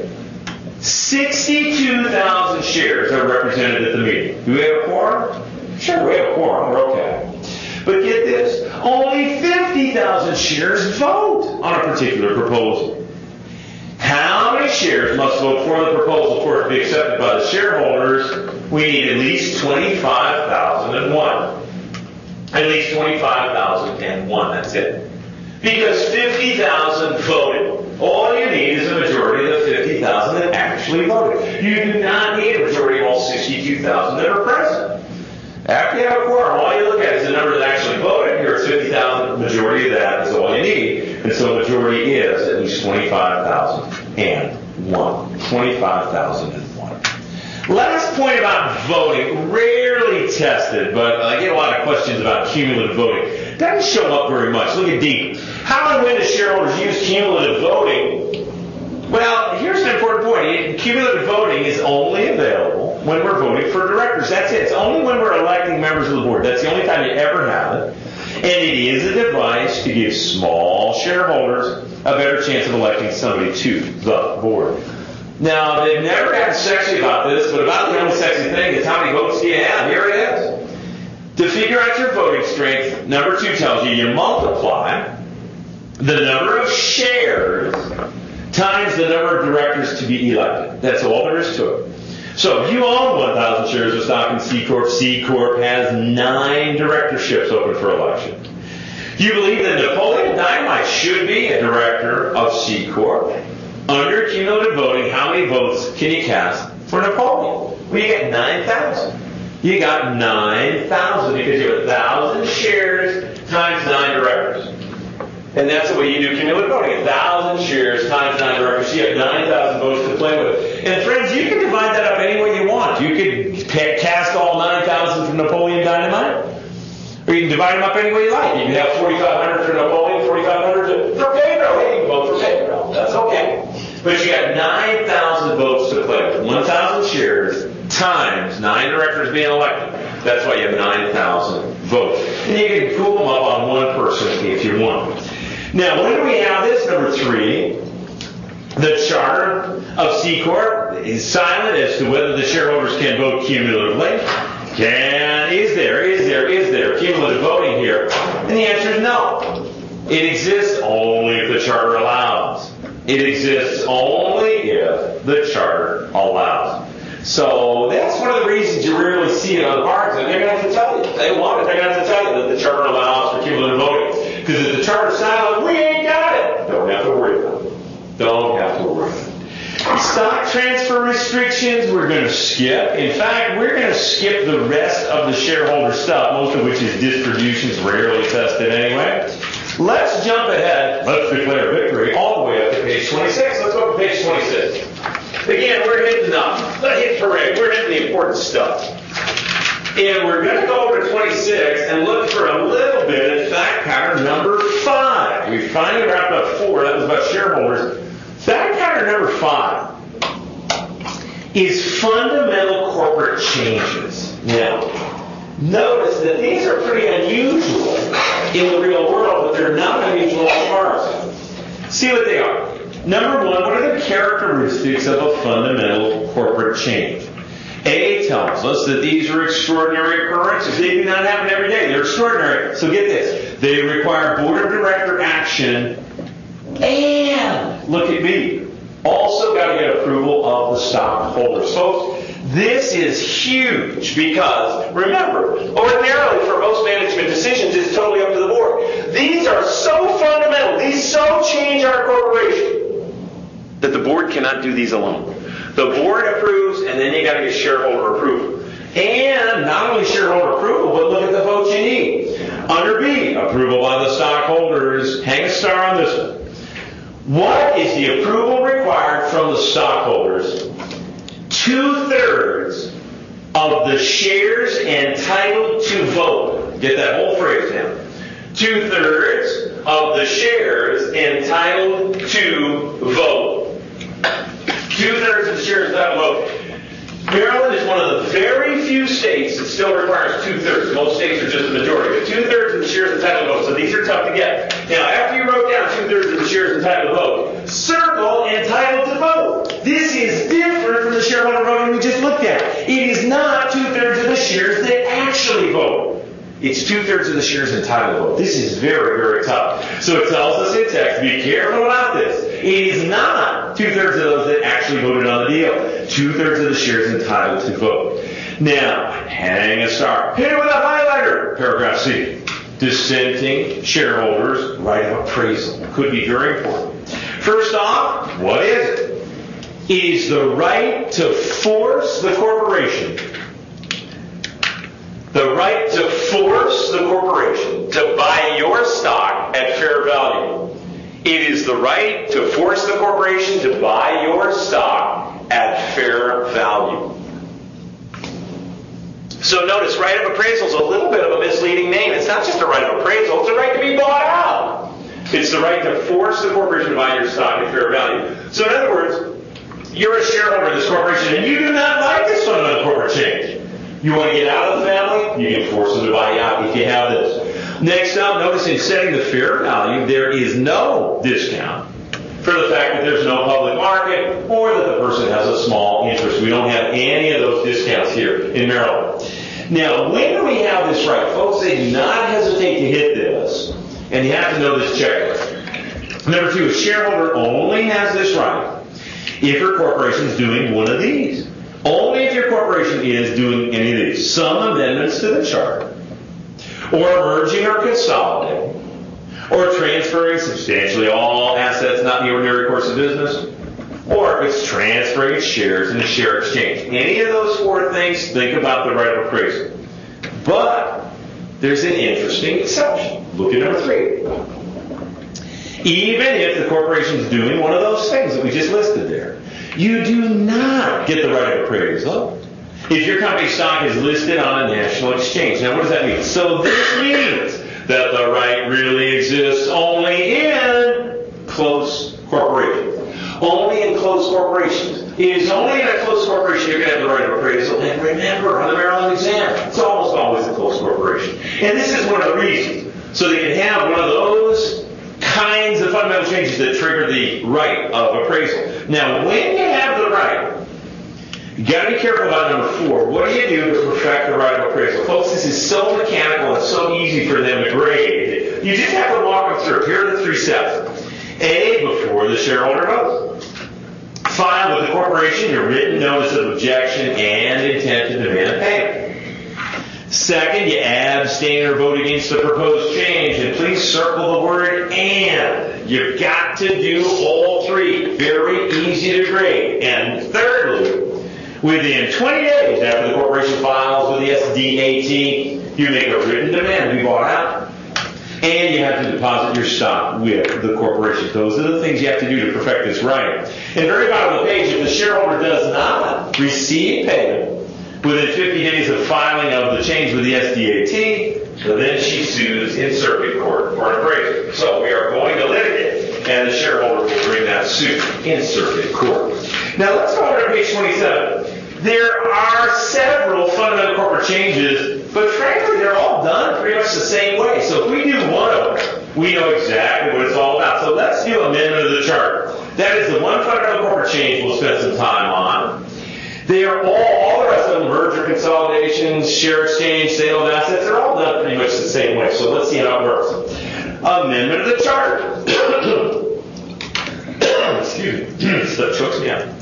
62,000 shares are represented at the meeting. Do we have a quorum? Sure, we have a quorum. We're okay. But get this. Only 50,000 shares vote on a particular proposal. How many shares must vote for the proposal for it to be accepted by the shareholders? We need at least 25,001. At least 25,001. That's it. Because 50,000 voted. All you need is a majority of the 50,000 that actually voted. You do not need a majority of all 62,000 that are present. After you have a quorum, all you look at is the number that actually voted. Here it's 50,000. The majority of that is all you need. And so majority is at least 25,001. 25,001. Last point about voting, rarely tested, but I get a lot of questions about cumulative voting. Doesn't show up very much. Look at D. How and when do shareholders use cumulative voting? Well, here's an important point. Cumulative voting is only available when we're voting for directors. That's it. It's only when we're electing members of the board. That's the only time you ever have it. And it is a device to give small shareholders a better chance of electing somebody to the board. Now, they've never gotten sexy about this, but about the only sexy thing is how many votes do you have? Here it is. To figure out your voting strength, number 2 tells you multiply the number of shares times the number of directors to be elected. That's all there is to it. So if you own 1,000 shares of stock in C Corp, C Corp has 9 directorships open for election. You believe that Napoleon Dynamite should be a director of C Corp. Under cumulative voting, how many votes can you cast for Napoleon? Well, you get 9,000. You got 9,000 because you have 1,000 shares times 9 directors. And that's the way you do cumulative voting. 1,000 shares times 9 directors. You have 9,000 votes to play with. And friends, you can divide that up any way you want. You could cast all 9,000 for Napoleon Dynamite. Or you can divide them up any way you like. You can have 4,500 for Napoleon, 4,500 for Pedro. Hey, you can vote for Pedro. That's okay. But you got 9,000 votes to play with. 1,000 shares times 9 directors being elected. That's why you have 9,000 votes. And you can pool them up on one person if you want. Now, when do we have this? Number 3. The charter of C Corp is silent as to whether the shareholders can vote cumulatively. Is there cumulative voting here? And the answer is no. It exists only if the charter allows. It exists only if the charter allows. So that's one of the reasons you rarely see it on the cards. And they're going to have to tell you. They want it. They're going to have to tell you that the charter allows for cumulative voting. Because if the charter's silent, we ain't got it. Don't have to worry about it. Don't have to worry about it. Stock transfer restrictions, we're going to skip. In fact, we're going to skip the rest of the shareholder stuff, most of which is distributions, rarely tested anyway. Let's jump ahead. Let's declare victory all the way up to page 26. Let's go to page 26. Again, we're hitting parade. We're hitting the important stuff. And we're going to go over to 26 and look for a little bit at fact pattern number 5. We finally wrapped up 4. That was about shareholders. Fact pattern number 5 is fundamental corporate changes. Now, notice that these are pretty unusual in the real world, but they're not unusual in ours. See what they are. Number 1, what are the characteristics of a fundamental corporate change? A tells us that these are extraordinary occurrences. They do not happen every day. They're extraordinary. So get this. They require board of director action and, look at B, also got to get approval of the stockholders. Folks, this is huge because, remember, ordinarily for most management decisions, it's totally up to the board. These are so fundamental, these so change our corporation, that the board cannot do these alone. The board approves, and then you got to get shareholder approval. And not only shareholder approval, but look at the votes you need. Under B, approval by the stockholders. Hang a star on this one. What is the approval required from the stockholders? 2/3 of the shares entitled to vote. Get that whole phrase down. 2/3 of the shares entitled to vote. 2/3 of the shares entitled to vote. Maryland is one of the very few states that still requires 2/3. Most states are just the majority. But 2/3 of the shares entitled to vote. So these are tough to get. Now, after you wrote down 2/3 of the shares entitled to vote, circle entitled to vote. This is different from the shareholder voting we just looked at. It is not 2/3 of the shares that actually vote. It's 2/3 of the shares entitled to vote. This is very, very tough. So it tells us in text, be careful about this. It is not 2/3 of those that actually voted on the deal. 2/3 of the shares entitled to vote. Now, hang a star. Hit it with a highlighter. Paragraph C. Dissenting shareholders' right of appraisal. Could be very important. First off, what is it? It is the right to force the corporation. The right to force the corporation to buy your stock at fair value. It is the right to force the corporation to buy your stock at fair value. So notice, right of appraisal is a little bit of a misleading name. It's not just a right of appraisal, it's a right to be bought out. It's the right to force the corporation to buy your stock at fair value. So in other words, you're a shareholder of this corporation and you do not like this fundamental corporate change. You want to get out of the family? You can force them to buy you out if you have this. Next up, notice in setting the fair value, there is no discount for the fact that there's no public market or that the person has a small interest. We don't have any of those discounts here in Maryland. Now, when do we have this right? Folks, they do not hesitate to hit this, and you have to know this checklist. Number 2, a shareholder only has this right if your corporation is doing one of these. Only if your corporation is doing any of these. Some amendments to the charter, or merging or consolidating, or transferring substantially all assets not in the ordinary course of business, or if it's transferring shares in a share exchange. Any of those four things, think about the right of appraisal. But there's an interesting exception. Look at number 3. Even if the corporation is doing one of those things that we just listed there, you do not get the right of appraisal if your company stock is listed on a national exchange. Now, what does that mean? So this means that the right really exists only in close corporations. Only in close corporations. It is only in a close corporation you're going to have the right of appraisal. And remember, on the Maryland exam, it's almost always a close corporation. And this is one of the reasons. So they can have one of those kinds of fundamental changes that trigger the right of appraisal. Now, when you have the right, you got to be careful about number 4. What do you do to perfect the right of appraisal? Folks, this is so mechanical and so easy for them to grade. You just have to walk them through. Here are the 3 steps. A, before the shareholder votes. File with the corporation your written notice of objection and intent to demand payment. Second, you abstain or vote against the proposed change. And please circle the word and. You've got to do all 3. Very easy to grade. And thirdly, within 20 days after the corporation files with the SDAT, you make a written demand to be bought out. And you have to deposit your stock with the corporation. Those are the things you have to do to perfect this right. And very bottom of the page, if the shareholder does not receive payment within 50 days of filing of the change with the SDAT, then she sues in circuit court for an appraisal. So we are going to litigate, and the shareholder will bring that suit in circuit court. Now let's go over to page 27. There are several fundamental corporate changes, but frankly, they're all done pretty much the same way. So if we do one of them, we know exactly what it's all about. So let's do amendment of the charter. That is the one fundamental corporate change we'll spend some time on. They are all the rest of them, merger consolidations, share exchange, sale of assets, they're all done pretty much the same way. So let's see how it works. Amendment of the charter. Excuse me. That chokes me out.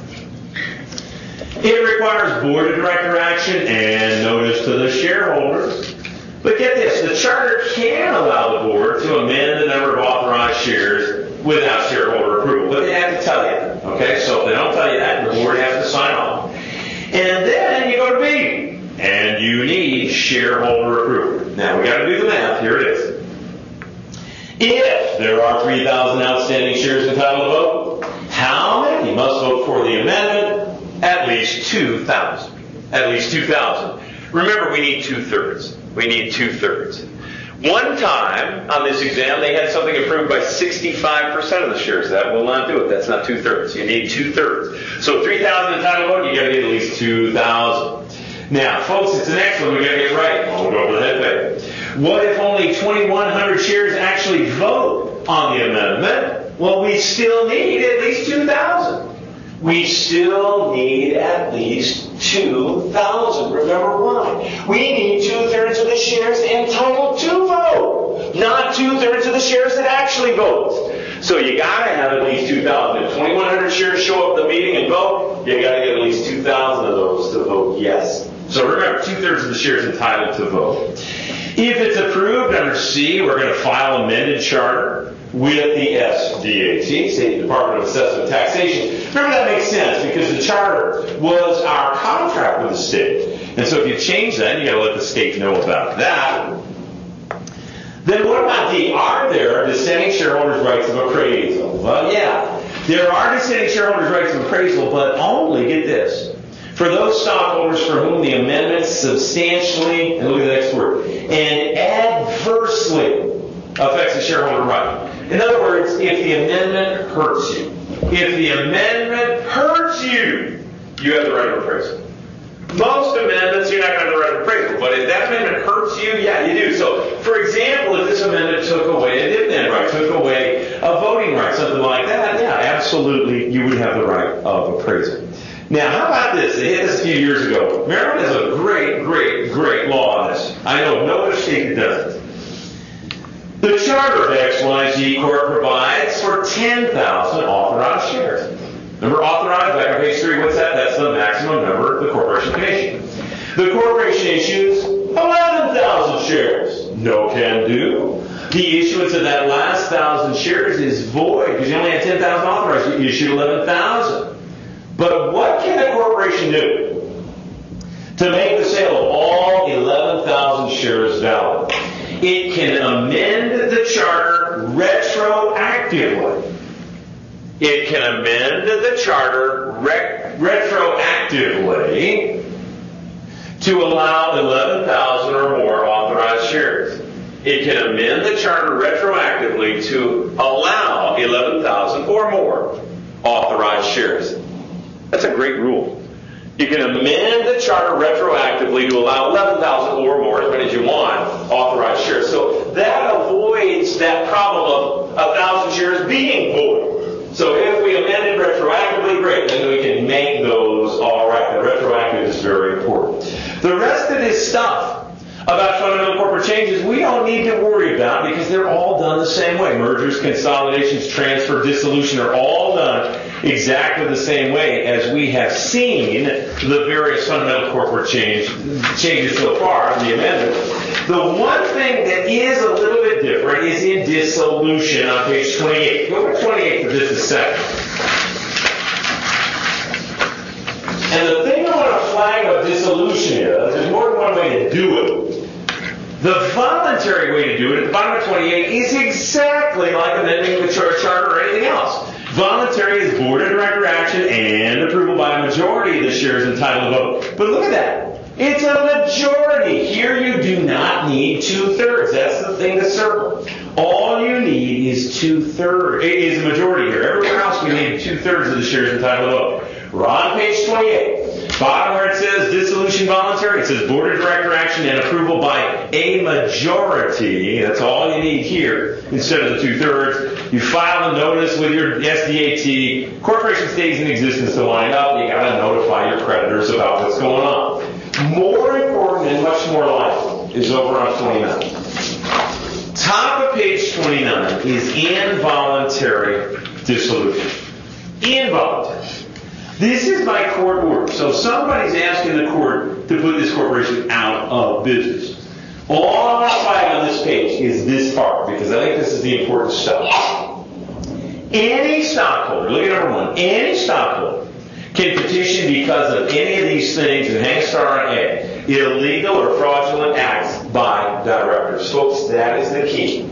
It requires board of director action and notice to the shareholders. But get this, the charter can allow the board to amend the number of authorized shares without shareholder approval. But they have to tell you that. Okay, so if they don't tell you that, the board has to sign off. And then you go to B, and you need shareholder approval. Now we got to do the math. Here it is. If there are 3,000 outstanding shares entitled to vote, how many must vote for the amendment? At least 2,000. At least 2,000. Remember, we need 2/3. We need 2/3. One time on this exam, they had something approved by 65% of the shares. That will not do it. That's not 2/3. You need 2/3. So 3,000 entitled vote, you got to get at least 2,000. Now, folks, it's the next one we got to get right. We'll go over the head page. What if only 2,100 shares actually vote on the amendment? Well, we still need at least 2,000. We still need at least 2,000. Remember why? We need 2/3 of the shares entitled to vote, not 2/3 of the shares that actually vote. So you got to have at least 2,000. If 2,100 shares show up at the meeting and vote, you got to get at least 2,000 of those to vote yes. So remember, 2/3 of the shares entitled to vote. If it's approved under C, we're going to file amended charter with the SDAT, State Department of Assessment and Taxation. Remember, that makes sense because the charter was our contract with the state. And so if you change that, you got to let the state know about that. Then what about D? Are there dissenting shareholders' rights of appraisal? Well, yeah. There are dissenting shareholders' rights of appraisal, but only, get this, for those stockholders for whom the amendment substantially, and look at the next word, and adversely affects the shareholder right. In other words, if the amendment hurts you. If the amendment hurts you, you have the right of appraisal. Most amendments, you're not going to have the right of appraisal. But if that amendment hurts you, yeah, you do. So, for example, if this amendment took away a dividend right, took away a voting right, something like that, yeah, absolutely, you would have the right of appraisal. Now, how about this? They hit this a few years ago. Maryland has a great law on this. I know of no other state that does it. The charter of XYZ Corp provides for 10,000 authorized shares. Remember, authorized, back on page 3, what's that? That's the maximum number the corporation can issue. The corporation issues 11,000 shares. No can do. The issuance of that last 1,000 shares is void because you only had 10,000 authorized. You issued 11,000. But what can a corporation do to make the sale of all 11,000 shares valid? It can amend the charter retroactively. It can amend the charter retroactively to allow 11,000 or more authorized shares. It can amend the charter retroactively to allow 11,000 or more authorized shares. That's a great rule. You can amend the charter retroactively to allow 11,000 or more, as many as you want, authorized shares. So that avoids that problem of 1,000 shares being void. So if we amend it retroactively, great, then we can make those all right. The retroactive is very important. The rest of this stuff about fundamental corporate changes, we don't need to worry about because they're all done the same way. Mergers, consolidations, transfer, dissolution are all done exactly the same way as we have seen the various fundamental corporate changes so far in the amendment. The one thing that is a little bit different is in dissolution on page 28. Go to 28 for just a second. And the thing I want to flag about dissolution is there's more than one way to do it. The voluntary way to do it at the bottom of 28 is exactly like amending the charter or anything else. Voluntary is board of director action and approval by a majority of the shares entitled to vote. But look at that. It's a majority. Here you do not need 2/3. That's the thing to circle. All you need is 2/3. It is a majority here. Everywhere else we need 2/3 of the shares entitled to vote. We're on page 28. Bottom where it says dissolution voluntary, it says board of director action and approval by a majority. That's all you need here instead of the 2/3. You file a notice with your SDAT. Corporation stays in existence to line up. You got to notify your creditors about what's going on. More important and much more life is over on 29. Top of page 29 is involuntary dissolution. Involuntary. This is by court order. So somebody's asking the court to put this corporation out of business. All I'm going to flag on this page is this part because I think this is the important stuff. Any stockholder, look at number 1, any stockholder can petition because of any of these things and hang a star on A, illegal or fraudulent acts by directors. Folks, that is the key.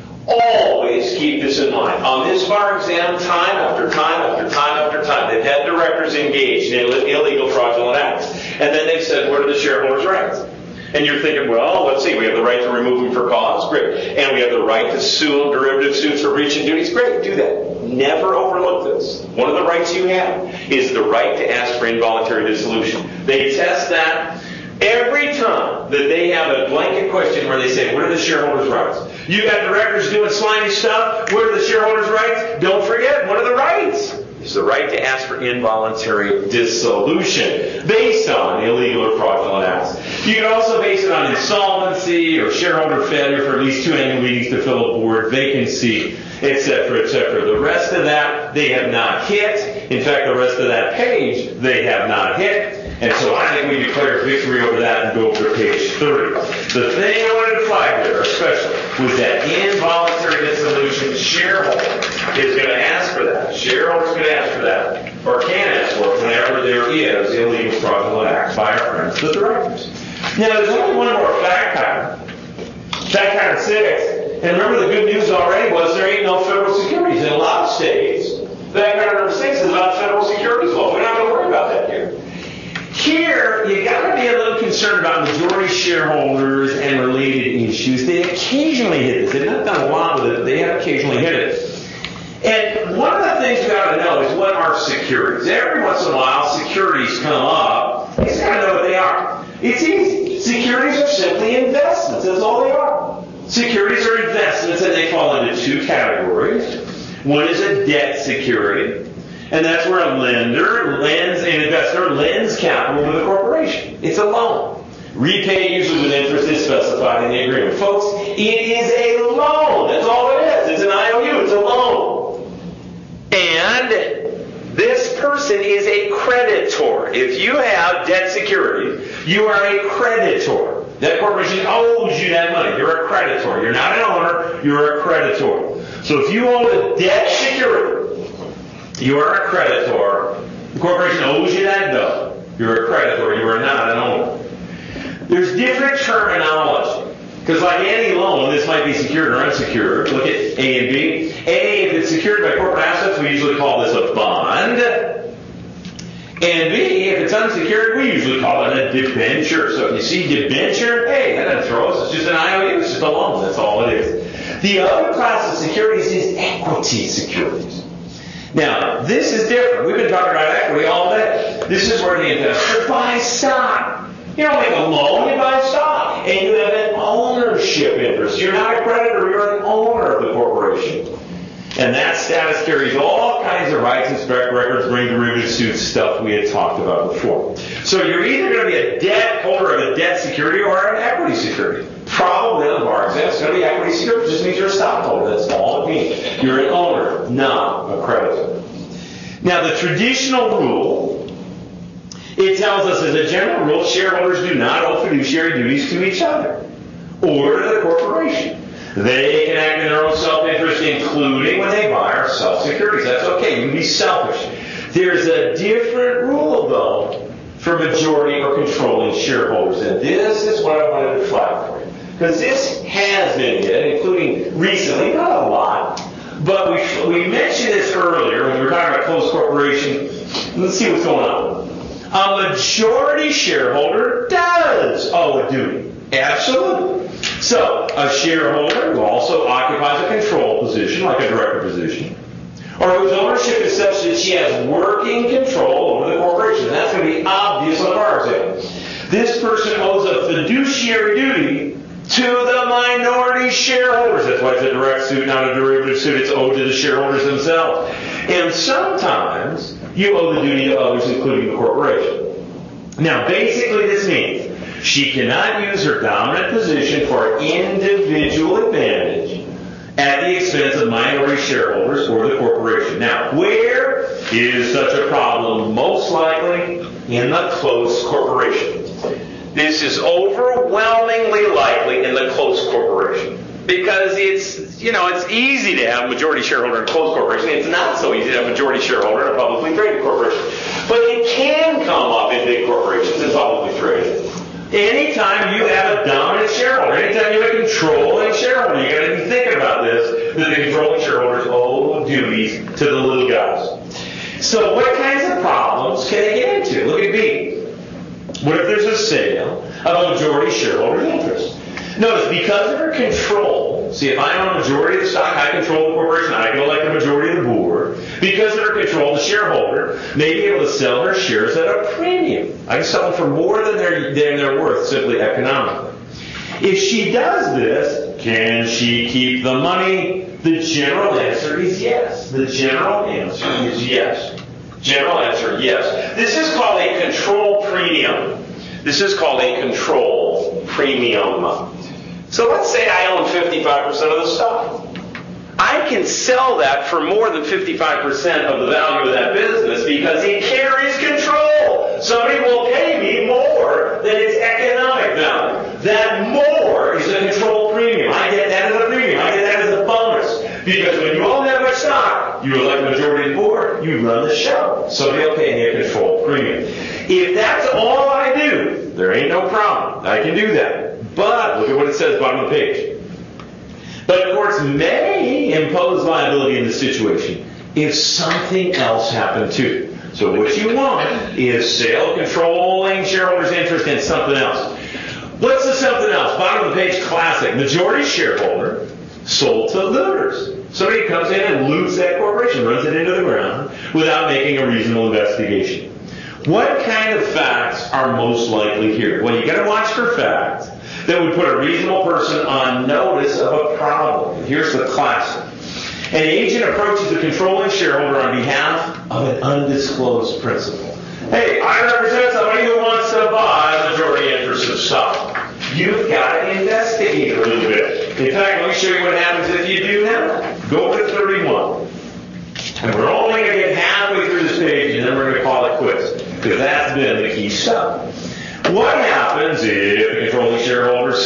Always keep this in mind. On this bar exam, time after time after time after time, they've had directors engaged in illegal, fraudulent acts. And then they've said, what are the shareholders' rights? And you're thinking, well, let's see, we have the right to remove them for cause. Great. And we have the right to sue them, derivative suits for breach of duties. Great, do that. Never overlook this. One of the rights you have is the right to ask for involuntary dissolution. They test that every time that they have a blanket question where they say, what are the shareholders' rights? You got directors doing slimy stuff. What are the shareholders' rights? Don't forget, what are the rights? It's the right to ask for involuntary dissolution based on illegal or fraudulent acts. You can also base it on insolvency or shareholder failure for at least 2 annual meetings to fill a board, vacancy, etc., etc. The rest of that, they have not hit. In fact, the rest of that page, they have not hit. And so I think we declare victory over that and go over to page 30. The thing I wanted to flag there, especially, was that involuntary dissolution shareholder is going to ask for that. Shareholders going to ask for that, or can ask for it whenever there is illegal fraudulent acts by our friends, the directors. Now, there's only one more fact pattern. Fact pattern 6. And remember, the good news already was there ain't no federal securities in a lot of states. Fact pattern number 6 is about federal securities law. We're not going to worry about that here. Here, you got to be a little concerned about majority shareholders and related issues. They occasionally hit this. They've not done a lot with it, but they have occasionally hit it. And one of the things you got to know is what are securities. Every once in a while, securities come up. You just got to know what they are. It's easy. Securities are simply investments. That's all they are. Securities are investments, and they fall into 2 categories. One is a debt security. And that's where an investor lends capital to the corporation. It's a loan. Repaid usually with interest is specified in the agreement. Folks, it is a loan. That's all it is. It's an IOU. It's a loan. And this person is a creditor. If you have debt security, you are a creditor. That corporation owes you that money. You're a creditor. You're not an owner, you're a creditor. So if you own a debt security, you are a creditor. The corporation owes you that bill. You're a creditor. You are not an owner. There's different terminology. Because like any loan, this might be secured or unsecured. Look at A and B. A, if it's secured by corporate assets, we usually call this a bond. And B, if it's unsecured, we usually call it a debenture. So if you see debenture, hey, that doesn't throw us. It's just an IOU. It's just a loan. That's all it is. The other class of securities is equity securities. Now, this is different. We've been talking about equity all day. This is where the investor buys stock. You don't make a loan, you buy stock. And you have an ownership interest. You're not a creditor, you're an owner of the corporation. And that status carries all kinds of rights, inspect records, bring derivative suits, stuff we had talked about before. So you're either going to be a debt holder of a debt security or an equity security. Probably in the bar exam, it's going to be equity security. It just means you're a stockholder. That's all it means. You're an owner, not a creditor. Now, the traditional rule, it tells us as a general rule, shareholders do not owe fiduciary duties to each other or to the corporation. They can act in their own self-interest, including when they buy or sell securities. That's okay. You can be selfish. There's a different rule, though, for majority or controlling shareholders. And this is what I wanted to flag for you. Because this has been hit, including recently, not a lot, but we mentioned this earlier when we were talking about closed corporation. Let's see what's going on. A majority shareholder does owe a duty. Absolutely. So, a shareholder who also occupies a control position, like a director position, or whose ownership is such that she has working control over the corporation. And that's going to be obvious on the bar exam. This person owes a fiduciary duty to the minority shareholders. That's why it's a direct suit, not a derivative suit. It's owed to the shareholders themselves. And sometimes you owe the duty to others, including the corporation. Now, basically this means she cannot use her dominant position for individual advantage at the expense of minority shareholders or the corporation. Now, where is such a problem? Most likely in the closed corporation. This is overwhelmingly likely in the closed corporation. Because it's easy to have majority shareholder in a closed corporation. It's not so easy to have majority shareholder in a publicly traded corporation. But it can come up in big corporations and publicly traded. Anytime you have a dominant shareholder, anytime you have a controlling shareholder, you got to be thinking about this, that the controlling shareholders owe duties to the little guys. So what kinds of problems can they get into? Look at B. What if there's a sale of a majority shareholder's interest? Notice, because of her control, see, if I own a majority of the stock, I control the corporation, I can elect the majority of the board. Because of her control, the shareholder may be able to sell her shares at a premium. I can sell them for more than they're worth, simply economically. If she does this, can she keep the money? The general answer is yes. The general answer is yes. General answer, yes. This is called a control premium. This is called a control premium. So let's say I own 55% of the stock. I can sell that for more than 55% of the value of that business because it carries control. Somebody will pay me more than its economic value. That more is a control premium. I get that as a premium. I get that as a bonus. Because when you own that much stock, you elect the majority of the board, you run the show. Somebody will pay me a control premium. If that's all I do, there ain't no problem. I can do that. But look at what it says bottom of the page. But courts may impose liability in this situation if something else happened too. So what you want is sale controlling shareholders' interest in something else. What's the something else? Bottom of the page, classic. Majority shareholder sold to looters. Somebody comes in and loots that corporation, runs it into the ground without making a reasonable investigation. What kind of facts are most likely here? Well, you got to watch for facts that would put a reasonable person on notice of a problem. Here's the classic. An agent approaches the controlling shareholder on behalf of an undisclosed principal. Hey, I represent somebody who wants to buy a majority interest of stock. You've got to investigate a little bit. In fact, let me show you what happens if you do that. Go to 31. And we're only going to get halfway through this page, and then we're going to call it quits. Because that's been the key stuff. What happens if the controlling shareholder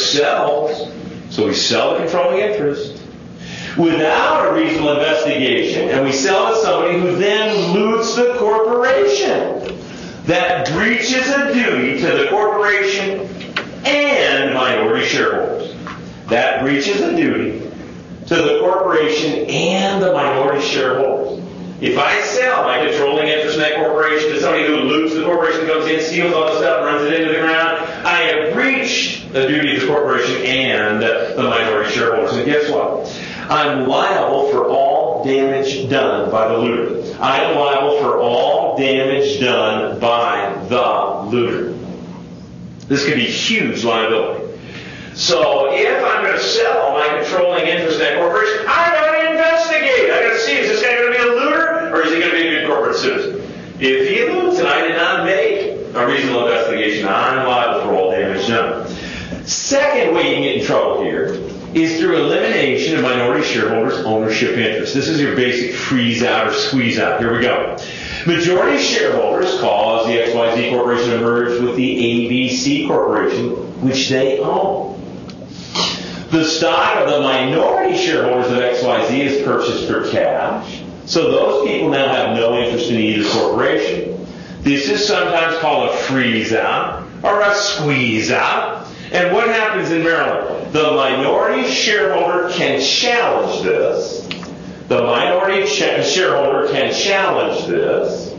sells, so we sell the controlling interest, without a reasonable investigation, and we sell to somebody who then loots the corporation, that breaches a duty to the corporation and minority shareholders. That breaches a duty to the corporation and the minority shareholders. If I sell my controlling interest in that corporation to somebody who loots the corporation, comes in, steals all the stuff, runs it into the ground, I have breached the duty of the corporation and the minority shareholders. And guess what? I'm liable for all damage done by the looter. I am liable for all damage done by the looter. This could be huge liability. So if I'm going to sell my controlling interest in that corporation, I got to investigate. I got to see, is this guy going to be a looter or is he going to be a good corporate citizen? If he loots and I did not make a reasonable investigation, I'm liable for all damage done. Second way you can get in trouble here is through elimination of minority shareholders' ownership interest. This is your basic freeze out or squeeze out. Here we go. Majority shareholders cause the XYZ Corporation to merge with the ABC Corporation, which they own. The stock of the minority shareholders of XYZ is purchased for cash, so those people now have no interest in either corporation. This is sometimes called a freeze out or a squeeze out. And what happens in Maryland? The minority shareholder can challenge this. The minority shareholder can challenge this.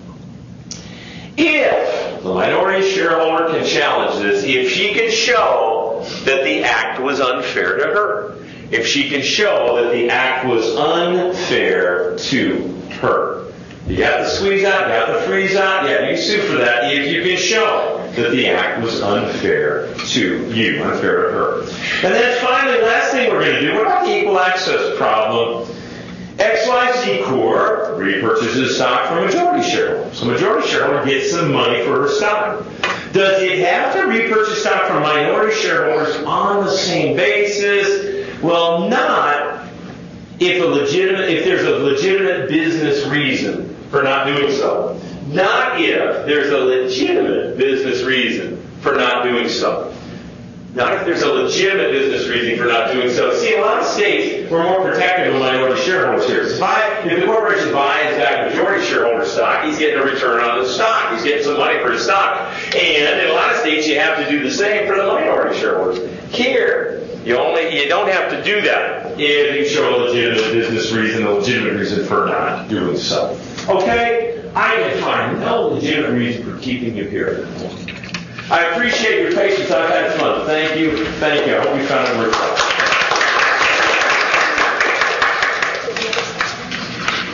If the minority shareholder can challenge this, if she can show that the act was unfair to her. If she can show that the act was unfair to her. You got the squeeze out, you got the freeze out, yeah, you sue for that if you can show that the act was unfair to you, unfair to her. And then finally, last thing we're going to do, what about the equal access problem? XYZ Corp repurchases stock from majority shareholders. So majority shareholder gets some money for her stock. Does it have to repurchase stock from minority shareholders on the same basis? Well, not if there's a legitimate business reason for not doing so. Not if there's a legitimate business reason for not doing so. Not if there's a legitimate business reason for not doing so. See, in a lot of states, we're more protective of minority shareholders here. If the corporation buys back majority shareholder stock, he's getting a return on the stock. He's getting some money for his stock. And in a lot of states, you have to do the same for the minority shareholders. Here, you don't have to do that if you show a legitimate business reason, a legitimate reason for not doing so. Okay? I can find no legitimate reason for keeping you here. I appreciate your patience. I've had fun. Thank you. Thank you. I hope you found it worthwhile.